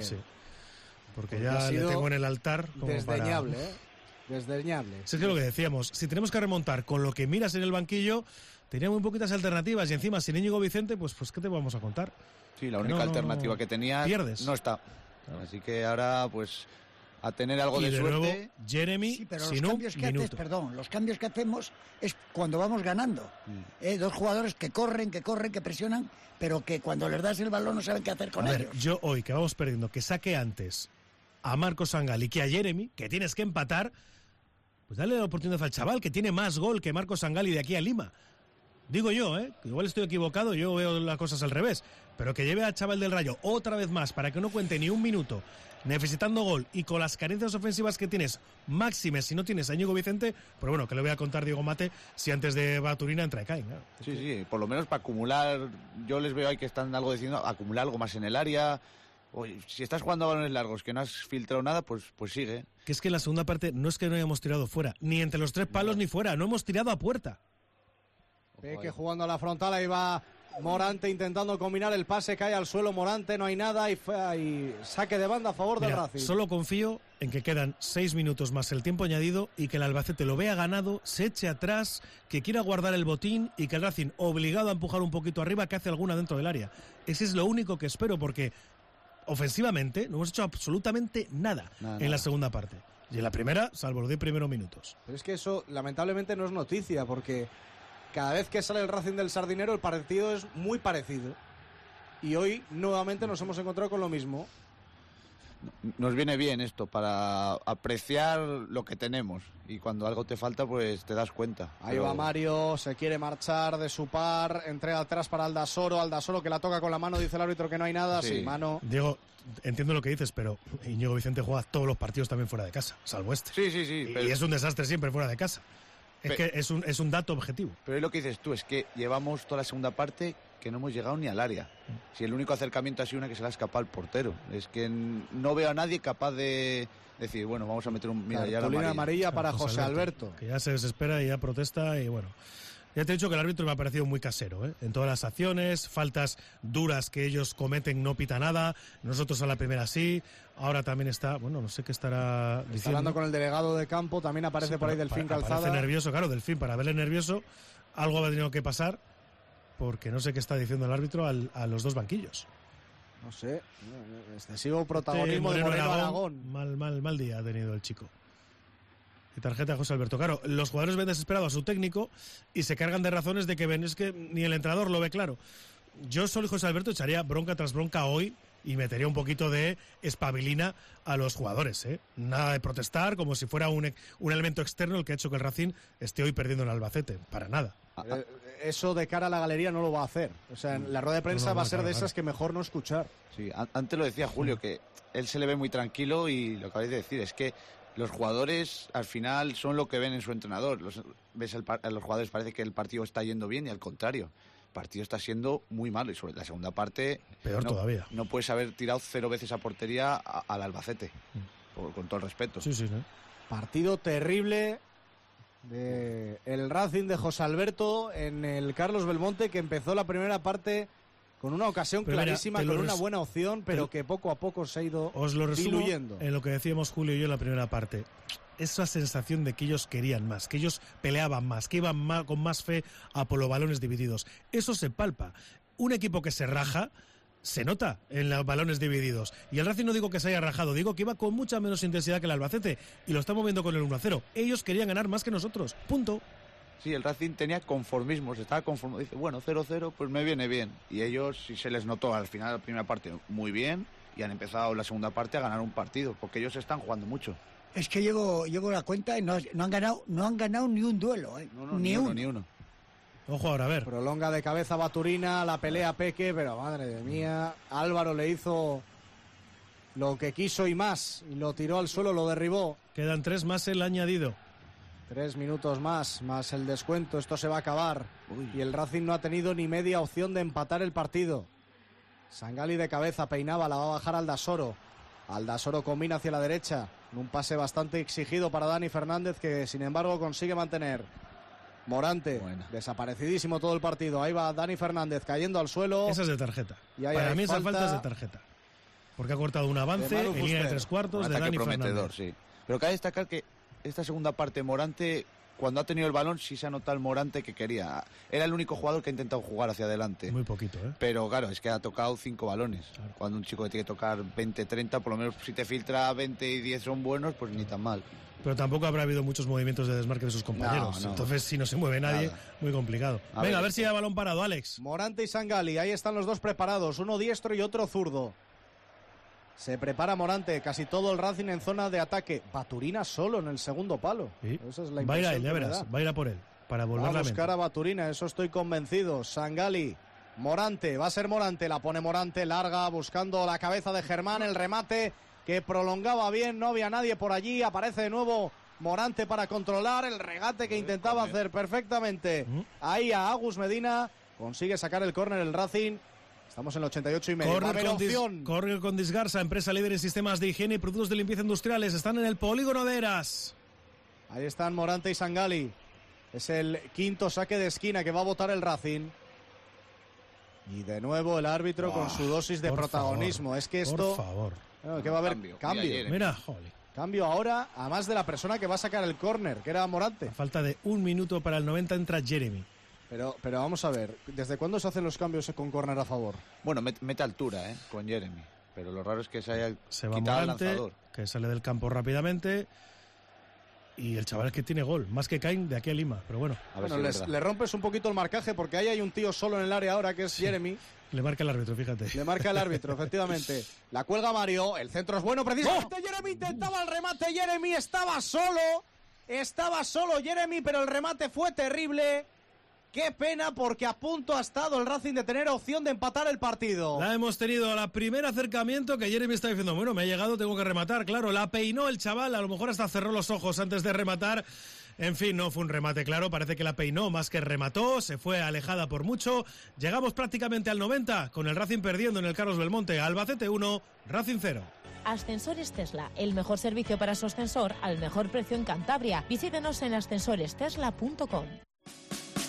Speaker 5: porque ya le tengo en el altar como
Speaker 1: desdeñable, desdeñable.
Speaker 5: Sí, es que lo que decíamos, si tenemos que remontar con lo que miras en el banquillo, tenía muy poquitas alternativas y encima sin Íñigo Vicente, pues ¿qué te vamos a contar?
Speaker 7: Sí, la única alternativa que tenía no está. Así que ahora pues a tener algo de suerte.
Speaker 5: Nuevo, Jeremy,
Speaker 6: sí, pero
Speaker 5: sin
Speaker 6: los cambios que haces, los cambios que hacemos es cuando vamos ganando. Dos jugadores que corren, que presionan, pero que cuando les das el balón no saben qué hacer con ellos.
Speaker 5: Yo hoy que vamos perdiendo, que saque antes a Marcos Sangali que a Jeremy, que tienes que empatar, pues dale la oportunidad al chaval, que tiene más gol que Marcos Sangali de aquí a Lima. Digo yo, que igual estoy equivocado, yo veo las cosas al revés, pero que lleve al chaval del Rayo otra vez más para que no cuente ni un minuto necesitando gol y con las carencias ofensivas que tienes máximes si no tienes a Íñigo Vicente, pero bueno, que le voy a contar Diego Mate si antes de Baturina entra Caín. Claro.
Speaker 7: Sí, por lo menos para acumular, yo les veo ahí que están algo diciendo, acumular algo más en el área. Oye, si estás jugando a balones largos que no has filtrado nada, pues sigue.
Speaker 5: Que es que en la segunda parte no es que no hayamos tirado fuera, ni entre los 3 palos ni fuera, no hemos tirado a puerta.
Speaker 1: Peque jugando a la frontal, ahí va Morante intentando combinar el pase, cae al suelo Morante, no hay nada y saque de banda a favor del Racing.
Speaker 5: Solo confío en que quedan 6 minutos más el tiempo añadido y que el Albacete lo vea ganado, se eche atrás, que quiera guardar el botín y que el Racing, obligado a empujar un poquito arriba, que hace alguna dentro del área. Ese es lo único que espero, porque ofensivamente no hemos hecho absolutamente nada en la segunda parte. Y en la primera, salvo los 10 primeros minutos.
Speaker 1: Pero es que eso lamentablemente no es noticia, porque cada vez que sale el Racing del Sardinero el partido es muy parecido. Y hoy nuevamente nos hemos encontrado con lo mismo.
Speaker 7: Nos viene bien esto para apreciar lo que tenemos. Y cuando algo te falta, pues te das cuenta.
Speaker 1: Ahí va Mario, se quiere marchar de su par, entrega atrás para Aldasoro que la toca con la mano, dice el árbitro que no hay nada. Sí, mano.
Speaker 5: Diego, entiendo lo que dices, pero Íñigo Vicente juega todos los partidos también fuera de casa, salvo este.
Speaker 7: Sí.
Speaker 5: Y es un desastre siempre fuera de casa. Es que es un dato objetivo.
Speaker 7: Pero es lo que dices tú, es que llevamos toda la segunda parte que no hemos llegado ni al área. Si el único acercamiento ha sido una que se le ha escapado al portero. Es que no veo a nadie capaz de decir, bueno, vamos a meter un...
Speaker 1: Cartulina amarilla para José Alberto.
Speaker 5: Que ya se desespera y ya protesta y bueno... Ya te he dicho que el árbitro me ha parecido muy casero, ¿eh? En todas las acciones, faltas duras que ellos cometen, no pita nada. Nosotros a la primera sí. Ahora también está, bueno, no sé qué estará diciendo.
Speaker 1: Está hablando con el delegado de campo, también aparece por ahí Delfín Calzada.
Speaker 5: Parece nervioso, claro, Delfín, para verle nervioso, algo ha tenido que pasar, porque no sé qué está diciendo el árbitro a los dos banquillos.
Speaker 1: No sé, excesivo protagonismo de Moreno Aragón.
Speaker 5: Mal día ha tenido el chico. Y tarjeta a José Alberto. Claro, los jugadores ven desesperado a su técnico y se cargan de razones de que ven, es que ni el entrenador lo ve claro. Yo solo, José Alberto, echaría bronca tras bronca hoy y metería un poquito de espabilina a los jugadores, ¿eh? Nada de protestar como si fuera un elemento externo el que ha hecho que el Racing esté hoy perdiendo en Albacete. Para nada.
Speaker 1: Eso de cara a la galería no lo va a hacer. O sea, la rueda de prensa va a ser de esas que mejor no escuchar.
Speaker 7: Sí, antes lo decía Julio, que él se le ve muy tranquilo y lo que acabáis de decir es que los jugadores al final son lo que ven en su entrenador. Ves a los jugadores parece que el partido está yendo bien y al contrario. El partido está siendo muy malo y sobre la segunda parte
Speaker 5: peor todavía.
Speaker 7: No puedes haber tirado 0 veces a portería al Albacete, con todo el respeto.
Speaker 5: Sí.
Speaker 1: Partido terrible de el Racing de José Alberto en el Carlos Belmonte, que empezó la primera parte con una ocasión clarísima, con una buena opción, pero que poco a poco se ha ido diluyendo.
Speaker 5: En lo que decíamos Julio y yo en la primera parte, esa sensación de que ellos querían más, que ellos peleaban más, que iban con más fe a por los balones divididos. Eso se palpa. Un equipo que se raja se nota en los balones divididos. Y el Racing no digo que se haya rajado, digo que iba con mucha menos intensidad que el Albacete y lo estamos viendo con el 1-0. Ellos querían ganar más que nosotros. Punto.
Speaker 7: Sí, el Racing tenía conformismo, se estaba conformado. Dice, bueno, 0-0, pues me viene bien. Y ellos sí se les notó al final de la primera parte muy bien y han empezado la segunda parte a ganar un partido, porque ellos están jugando mucho.
Speaker 6: Es que llego a la cuenta y no han ganado ni un duelo, ¿eh?
Speaker 7: Ni uno.
Speaker 5: Ojo ahora, a ver.
Speaker 1: Prolonga de cabeza Baturina, la pelea Peque, pero madre mía, Álvaro le hizo lo que quiso y más, y lo tiró al suelo, lo derribó.
Speaker 5: Quedan 3 más el añadido.
Speaker 1: 3 minutos más el descuento, esto se va a acabar. Y el Racing no ha tenido ni media opción de empatar el partido. Sangali de cabeza, peinaba, la va a bajar Aldasoro. Aldasoro combina hacia la derecha, un pase bastante exigido para Dani Fernández, que sin embargo consigue mantener. Morante, desaparecidísimo todo el partido. Ahí va Dani Fernández cayendo al suelo.
Speaker 5: Esa es de tarjeta. Para mí esa falta es de tarjeta. Porque ha cortado un avance en línea de 3/4 de Dani Fernández.
Speaker 7: Sí. Pero cabe destacar que esta segunda parte Morante, cuando ha tenido el balón, sí se ha notado el Morante que quería. Era el único jugador que ha intentado jugar hacia adelante.
Speaker 5: Muy poquito, ¿eh?
Speaker 7: Pero claro, es que ha tocado 5 balones. Claro. Cuando un chico que tiene que tocar 20-30, por lo menos si te filtra 20 y 10 son buenos, pues ni tan mal.
Speaker 5: Pero tampoco habrá habido muchos movimientos de desmarque de sus compañeros. No. Entonces, si no se mueve nadie, muy complicado. Venga, a ver si hay balón parado, Alex.
Speaker 1: Morante y Sangali, ahí están los dos preparados, uno diestro y otro zurdo. Se prepara Morante, casi todo el Racing en zona de ataque. Baturina solo en el segundo palo.
Speaker 5: Sí.
Speaker 1: Esa es la
Speaker 5: va a ir a él, ya verás. Va a ir a por él, para volver
Speaker 1: a buscar a Baturina, eso estoy convencido. Sangali, Morante, va a ser Morante, la pone Morante, larga, buscando la cabeza de Germán, el remate que prolongaba bien, no había nadie por allí, aparece de nuevo Morante para controlar el regate que intentaba hacer perfectamente. Ahí a Agus Medina, consigue sacar el córner el Racing. Estamos en el 88,5.
Speaker 5: Corre con Disgarsa, empresa líder en sistemas de higiene y productos de limpieza industriales. Están en el polígono de Eras.
Speaker 1: Ahí están Morante y Sangali. Es el quinto saque de esquina que va a botar el Racing. Y de nuevo el árbitro con su dosis de protagonismo.
Speaker 5: Favor,
Speaker 1: es que esto...
Speaker 5: Por favor.
Speaker 1: Que va a haber cambio.
Speaker 5: Mira, joder.
Speaker 1: Cambio ahora, además de la persona que va a sacar el córner, que era Morante.
Speaker 5: A falta de 1 minuto para el 90 entra Jeremy.
Speaker 1: Pero vamos a ver, ¿desde cuándo se hacen los cambios con córner a favor?
Speaker 7: Bueno, mete altura, con Jeremy. Pero lo raro es que se haya
Speaker 5: quitado
Speaker 7: Morante, el lanzador.
Speaker 5: Que sale del campo rápidamente. Y el chaval es que tiene gol, más que Cain de aquí a Lima, pero bueno.
Speaker 1: Le rompes un poquito el marcaje porque ahí hay un tío solo en el área ahora que es Jeremy.
Speaker 5: Le marca el árbitro, fíjate.
Speaker 1: Le marca el árbitro, efectivamente. La cuelga Mario, el centro es bueno, precisamente. Jeremy intentaba el remate, Jeremy estaba solo Jeremy, pero el remate fue terrible. Qué pena, porque a punto ha estado el Racing de tener opción de empatar el partido.
Speaker 5: La hemos tenido a la primer acercamiento que Jeremy está diciendo, bueno, me ha llegado, tengo que rematar. Claro, la peinó el chaval, a lo mejor hasta cerró los ojos antes de rematar. En fin, no fue un remate claro, parece que la peinó más que remató, se fue alejada por mucho. Llegamos prácticamente al 90, con el Racing perdiendo en el Carlos Belmonte. Albacete 1, Racing 0.
Speaker 3: Ascensores Tesla, el mejor servicio para su ascensor al mejor precio en Cantabria. Visítenos en ascensorestesla.com.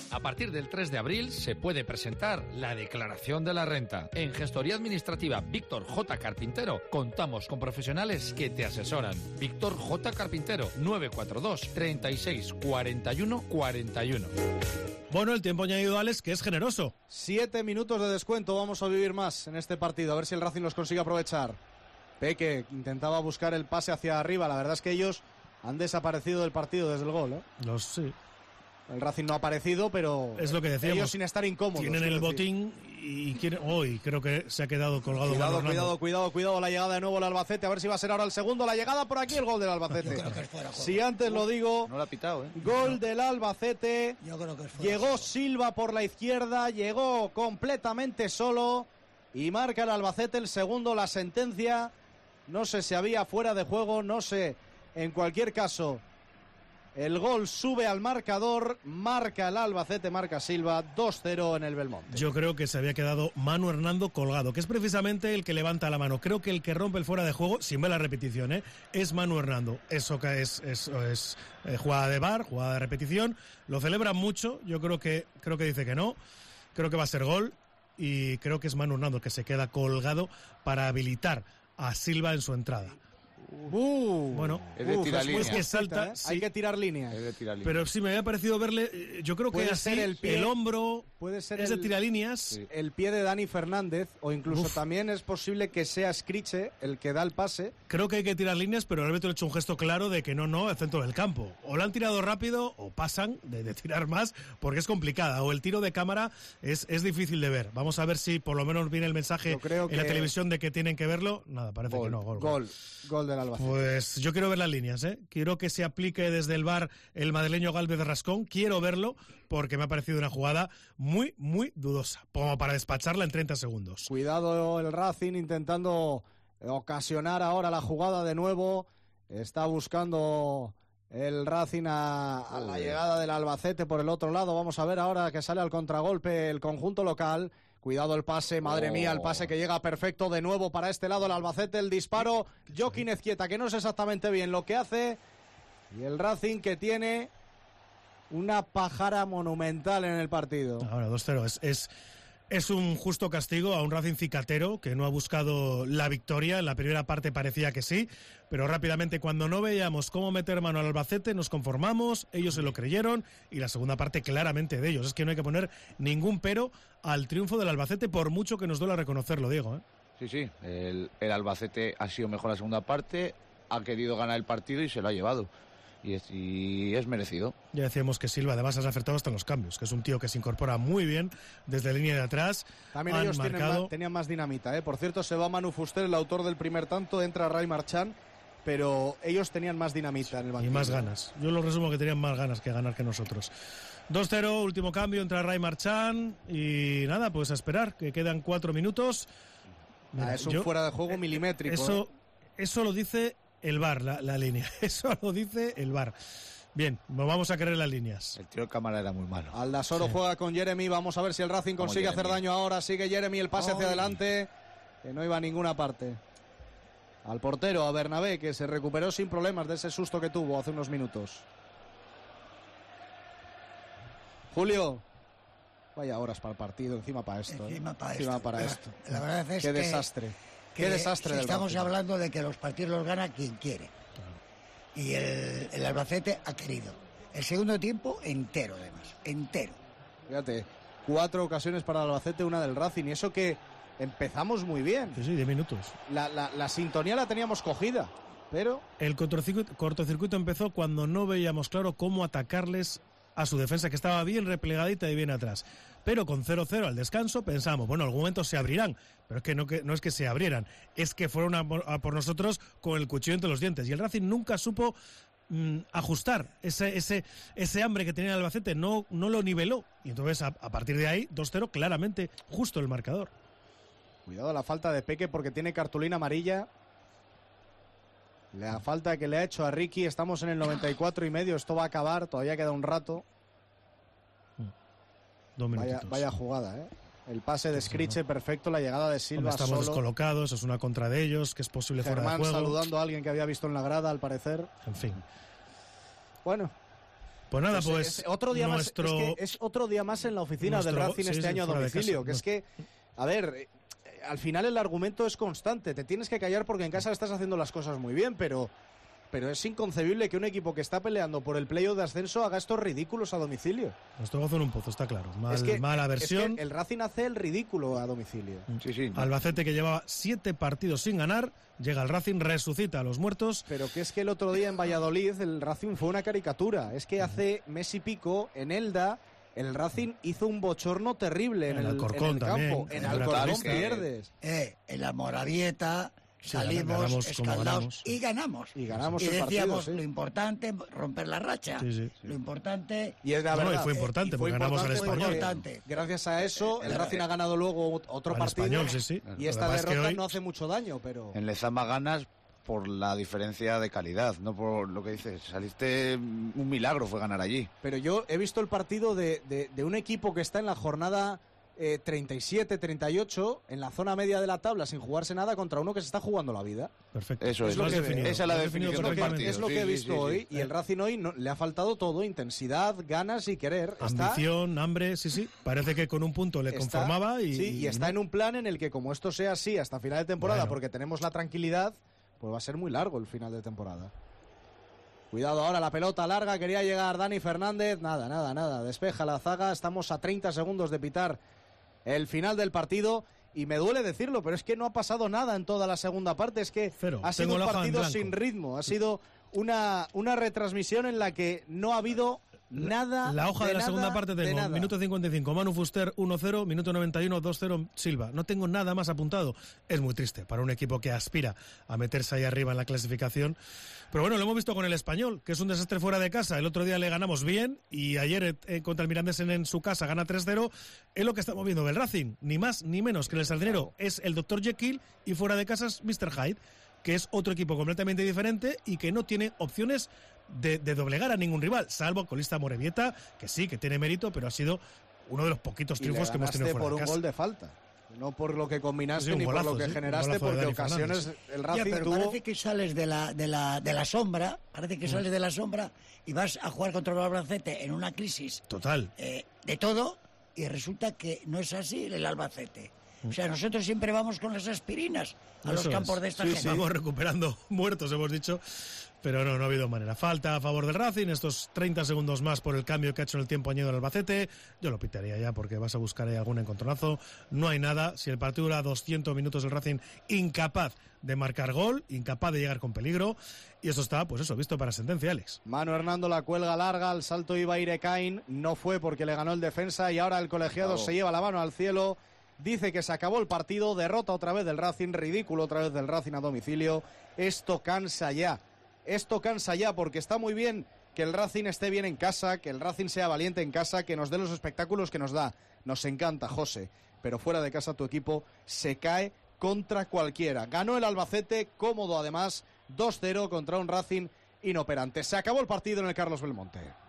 Speaker 12: A partir del 3 de abril se puede presentar la declaración de la renta. En Gestoría Administrativa Víctor J. Carpintero contamos con profesionales que te asesoran. Víctor J. Carpintero, 942 36 41 41.
Speaker 5: Bueno, el tiempo añadido, Alex, que es generoso.
Speaker 1: 7 minutos de descuento, vamos a vivir más en este partido, a ver si el Racing los consigue aprovechar. Peque intentaba buscar el pase hacia arriba, la verdad es que ellos han desaparecido del partido desde el gol, ¿eh?
Speaker 5: Sí.
Speaker 1: El Racing no ha aparecido, pero
Speaker 5: es lo que decíamos,
Speaker 1: ellos sin estar incómodos.
Speaker 5: Tienen el botín y quieren, hoy creo que se ha quedado colgado.
Speaker 1: Cuidado, la llegada de nuevo el Albacete, a ver si va a ser ahora el segundo, la llegada por aquí, el gol del Albacete. Si antes lo digo,
Speaker 7: no lo ha pitado, ¿eh?
Speaker 1: Gol del Albacete.
Speaker 6: Yo creo que es
Speaker 1: llegó Silva por la izquierda, llegó completamente solo y marca el Albacete el segundo, la sentencia. No sé si había fuera de juego, no sé, en cualquier caso. El gol sube al marcador, marca el Albacete, marca Silva, 2-0 en el Belmonte.
Speaker 5: Yo creo que se había quedado Manu Hernando colgado, que es precisamente el que levanta la mano. Creo que el que rompe el fuera de juego, sin ver la repetición, es Manu Hernando. Eso que es jugada de VAR, jugada de repetición. Lo celebran mucho, yo creo que dice que no. Creo que va a ser gol y creo que es Manu Hernando el que se queda colgado para habilitar a Silva en su entrada. Bueno,
Speaker 7: es de tirar línea.
Speaker 5: Que salta, sí,
Speaker 1: hay que tirar línea.
Speaker 5: Pero sí me había parecido verle, yo creo que
Speaker 1: puede
Speaker 5: así,
Speaker 1: ser el pie,
Speaker 5: hombro,
Speaker 1: puede ser
Speaker 5: es de tiralíneas.
Speaker 1: Sí. El pie de Dani Fernández, o incluso también es posible que sea Scriche el que da el pase.
Speaker 5: Creo que hay que tirar líneas, pero el árbitro ha hecho un gesto claro de que no, al centro del campo. O lo han tirado rápido o pasan de tirar más, porque es complicada. O el tiro de cámara es difícil de ver. Vamos a ver si por lo menos viene el mensaje en la televisión de que tienen que verlo. Nada, parece que no.
Speaker 1: Gol del Albacete.
Speaker 5: Pues yo quiero ver las líneas, ¿eh? Quiero que se aplique desde el VAR el madrileño Gálvez de Rascón. Quiero verlo porque me ha parecido una jugada muy, muy dudosa, como para despacharla en 30 segundos.
Speaker 1: Cuidado el Racing intentando ocasionar ahora la jugada de nuevo. Está buscando el Racing a la llegada del Albacete por el otro lado. Vamos a ver ahora que sale al contragolpe el conjunto local. Cuidado el pase, madre mía, el pase que llega perfecto de nuevo para este lado el Albacete, el disparo, Joaquín Ezquieta, que no sé exactamente bien lo que hace, y el Racing que tiene una pájara monumental en el partido.
Speaker 5: Ahora 2-0, es un justo castigo a un Racing cicatero que no ha buscado la victoria. En la primera parte parecía que sí, pero rápidamente cuando no veíamos cómo meter mano al Albacete nos conformamos, ellos se lo creyeron y la segunda parte claramente de ellos. Es que no hay que poner ningún pero al triunfo del Albacete, por mucho que nos duela reconocerlo, Diego, ¿eh?
Speaker 7: Sí, el Albacete ha sido mejor la segunda parte, ha querido ganar el partido y se lo ha llevado. Y es merecido.
Speaker 5: Ya decíamos que Silva además ha acertado hasta en los cambios, que es un tío que se incorpora muy bien desde la línea de atrás.
Speaker 1: También ellos tenían más dinamita, ¿eh? Por cierto, se va Manu Fuster, el autor del primer tanto, entra Ray Marchán, pero ellos tenían más dinamita en el banquillo.
Speaker 5: Y más ganas. Yo lo resumo que tenían más ganas que ganar que nosotros. 2-0, último cambio, entra Ray Marchán y nada, pues a esperar, que quedan 4 minutos.
Speaker 1: Mira, es un fuera de juego milimétrico.
Speaker 5: Eso lo dice el VAR, la línea. Eso lo dice el VAR. Bien, nos vamos a creer las líneas.
Speaker 7: El tiro de cámara era muy malo.
Speaker 1: Aldasoro juega con Jeremy. Vamos a ver si el Racing consigue hacer daño ahora. Sigue Jeremy, el pase hacia adelante, que no iba a ninguna parte. Al portero, a Bernabé, que se recuperó sin problemas de ese susto que tuvo hace unos minutos. Julio. Vaya horas para el partido, encima para esto.
Speaker 6: Encima
Speaker 1: para esto.
Speaker 6: La verdad es
Speaker 1: Qué desastre. Qué desastre del
Speaker 6: estamos
Speaker 1: Racing.
Speaker 6: hablando de que los partidos los gana quien quiere. Y el Albacete ha querido. El segundo tiempo entero, además. Entero.
Speaker 1: Fíjate, 4 ocasiones para el Albacete, una del Racing. Y eso que empezamos muy bien.
Speaker 5: Sí, 10 minutos.
Speaker 1: La sintonía la teníamos cogida, pero...
Speaker 5: El cortocircuito empezó cuando no veíamos claro cómo atacarles a su defensa, que estaba bien replegadita y bien atrás. Pero con 0-0 al descanso pensamos, bueno, en algún momento se abrirán, pero es que no es que se abrieran, es que fueron a por nosotros con el cuchillo entre los dientes. Y el Racing nunca supo ajustar ese hambre que tenía el Albacete, no lo niveló. Y entonces, a partir de ahí, 2-0, claramente, justo el marcador.
Speaker 1: Cuidado la falta de Peque porque tiene cartulina amarilla. La falta que le ha hecho a Ricky, estamos en el 94 y medio, esto va a acabar, todavía queda un rato.
Speaker 5: 2 minutitos.
Speaker 1: Vaya jugada, ¿eh? El pase de Scriche, perfecto, la llegada de Silva
Speaker 5: estamos
Speaker 1: solo.
Speaker 5: Descolocados, es una contra de ellos, que es posible
Speaker 1: Germán
Speaker 5: fuera de juego.
Speaker 1: saludando a alguien que había visto en la grada, al parecer.
Speaker 5: En fin.
Speaker 1: Bueno,
Speaker 5: Pues nada, pues
Speaker 1: otro día más, es otro día más en la oficina del Racing este año a domicilio, que es que, a ver, al final el argumento es constante, te tienes que callar porque en casa estás haciendo las cosas muy bien, pero es inconcebible que un equipo que está peleando por el playoff de ascenso haga estos ridículos a domicilio.
Speaker 5: Nuestro gozo en un pozo, está claro. Mala versión.
Speaker 1: Es que el Racing hace el ridículo a domicilio.
Speaker 7: Sí.
Speaker 5: Albacete, que llevaba 7 partidos sin ganar, llega al Racing, resucita a los muertos.
Speaker 1: Pero que es que el otro día en Valladolid el Racing fue una caricatura. Es que hace mes y pico en Elda el Racing hizo un bochorno terrible en el
Speaker 5: Alcorcón
Speaker 1: campo. En Alcorcón pierdes.
Speaker 6: En la Moravieta salimos escaldados y ganamos.
Speaker 1: Y ganamos
Speaker 6: y
Speaker 1: el
Speaker 6: decíamos,
Speaker 1: partido,
Speaker 6: lo importante, romper la racha.
Speaker 5: Sí.
Speaker 6: Lo importante...
Speaker 1: Y es la verdad.
Speaker 5: Y fue importante, porque ganamos el Español.
Speaker 1: Gracias a eso, el Racing ha ganado luego otro partido.
Speaker 5: Español, sí.
Speaker 1: Y esta derrota no hace mucho daño, pero...
Speaker 7: En Lezama ganas por la diferencia de calidad, no por lo que dices. Saliste, un milagro fue ganar allí.
Speaker 1: Pero yo he visto el partido de un equipo que está en la jornada 37, 38, en la zona media de la tabla, sin jugarse nada, contra uno que se está jugando la vida.
Speaker 5: Perfecto.
Speaker 7: Eso es lo que definido. Esa es la definición del partido.
Speaker 1: Es lo que he visto hoy, y el Racing hoy le ha faltado todo: intensidad, ganas y querer.
Speaker 5: Ambición, hambre, sí. Parece que con un punto le conformaba y
Speaker 1: está en un plan en el que, como esto sea así hasta final de temporada, porque tenemos la tranquilidad, pues va a ser muy largo el final de temporada. Cuidado ahora, la pelota larga, quería llegar Dani Fernández, nada, despeja la zaga, estamos a 30 segundos de pitar el final del partido, y me duele decirlo, pero es que no ha pasado nada en toda la segunda parte, es que ha sido un partido sin ritmo, ha sido una retransmisión en la que no ha habido nada.
Speaker 5: La hoja de la segunda parte tengo, minuto 55, Manu Fuster 1-0, minuto 91, 2-0 Silva. No tengo nada más apuntado. Es muy triste para un equipo que aspira a meterse ahí arriba en la clasificación. Pero bueno, lo hemos visto con el Español, que es un desastre fuera de casa. El otro día le ganamos bien y ayer contra el Mirandés en su casa gana 3-0. Es lo que estamos viendo del Racing, ni más ni menos que el Sardinero es el Dr. Jekyll y fuera de casa es Mr. Hyde, que es otro equipo completamente diferente y que no tiene opciones de doblegar a ningún rival, salvo colista Morevieta, que sí, que tiene mérito, pero ha sido uno de los poquitos triunfos que hemos tenido fuera de casa.
Speaker 1: Por un gol de falta. No por lo que combinaste ni por lo que generaste, porque ocasiones el Racing
Speaker 6: pero
Speaker 1: tuvo...
Speaker 6: parece que sales de la sombra, sales de la sombra y vas a jugar contra el Albacete en una crisis
Speaker 5: total
Speaker 6: de todo, y resulta que no es así el Albacete. O sea, nosotros siempre vamos con las aspirinas a los campos de esta gente.
Speaker 5: Vamos recuperando muertos, hemos dicho, pero no ha habido manera. Falta a favor del Racing, estos 30 segundos más por el cambio que ha hecho en el tiempo añadido en Albacete. Yo lo pitaría ya porque vas a buscar ahí algún encontronazo. No hay nada. Si el partido dura 200 minutos, el Racing incapaz de marcar gol, incapaz de llegar con peligro. Y eso está, pues eso, visto para sentencia, Alex.
Speaker 1: Manu Hernando, la cuelga larga, el salto iba a ir Ekain, no fue porque le ganó el defensa, y ahora el colegiado se lleva la mano al cielo. Dice que se acabó el partido, derrota otra vez del Racing, ridículo otra vez del Racing a domicilio. Esto cansa ya porque está muy bien que el Racing esté bien en casa, que el Racing sea valiente en casa, que nos dé los espectáculos que nos da. Nos encanta, José, pero fuera de casa tu equipo se cae contra cualquiera. Ganó el Albacete, cómodo además, 2-0 contra un Racing inoperante. Se acabó el partido en el Carlos Belmonte.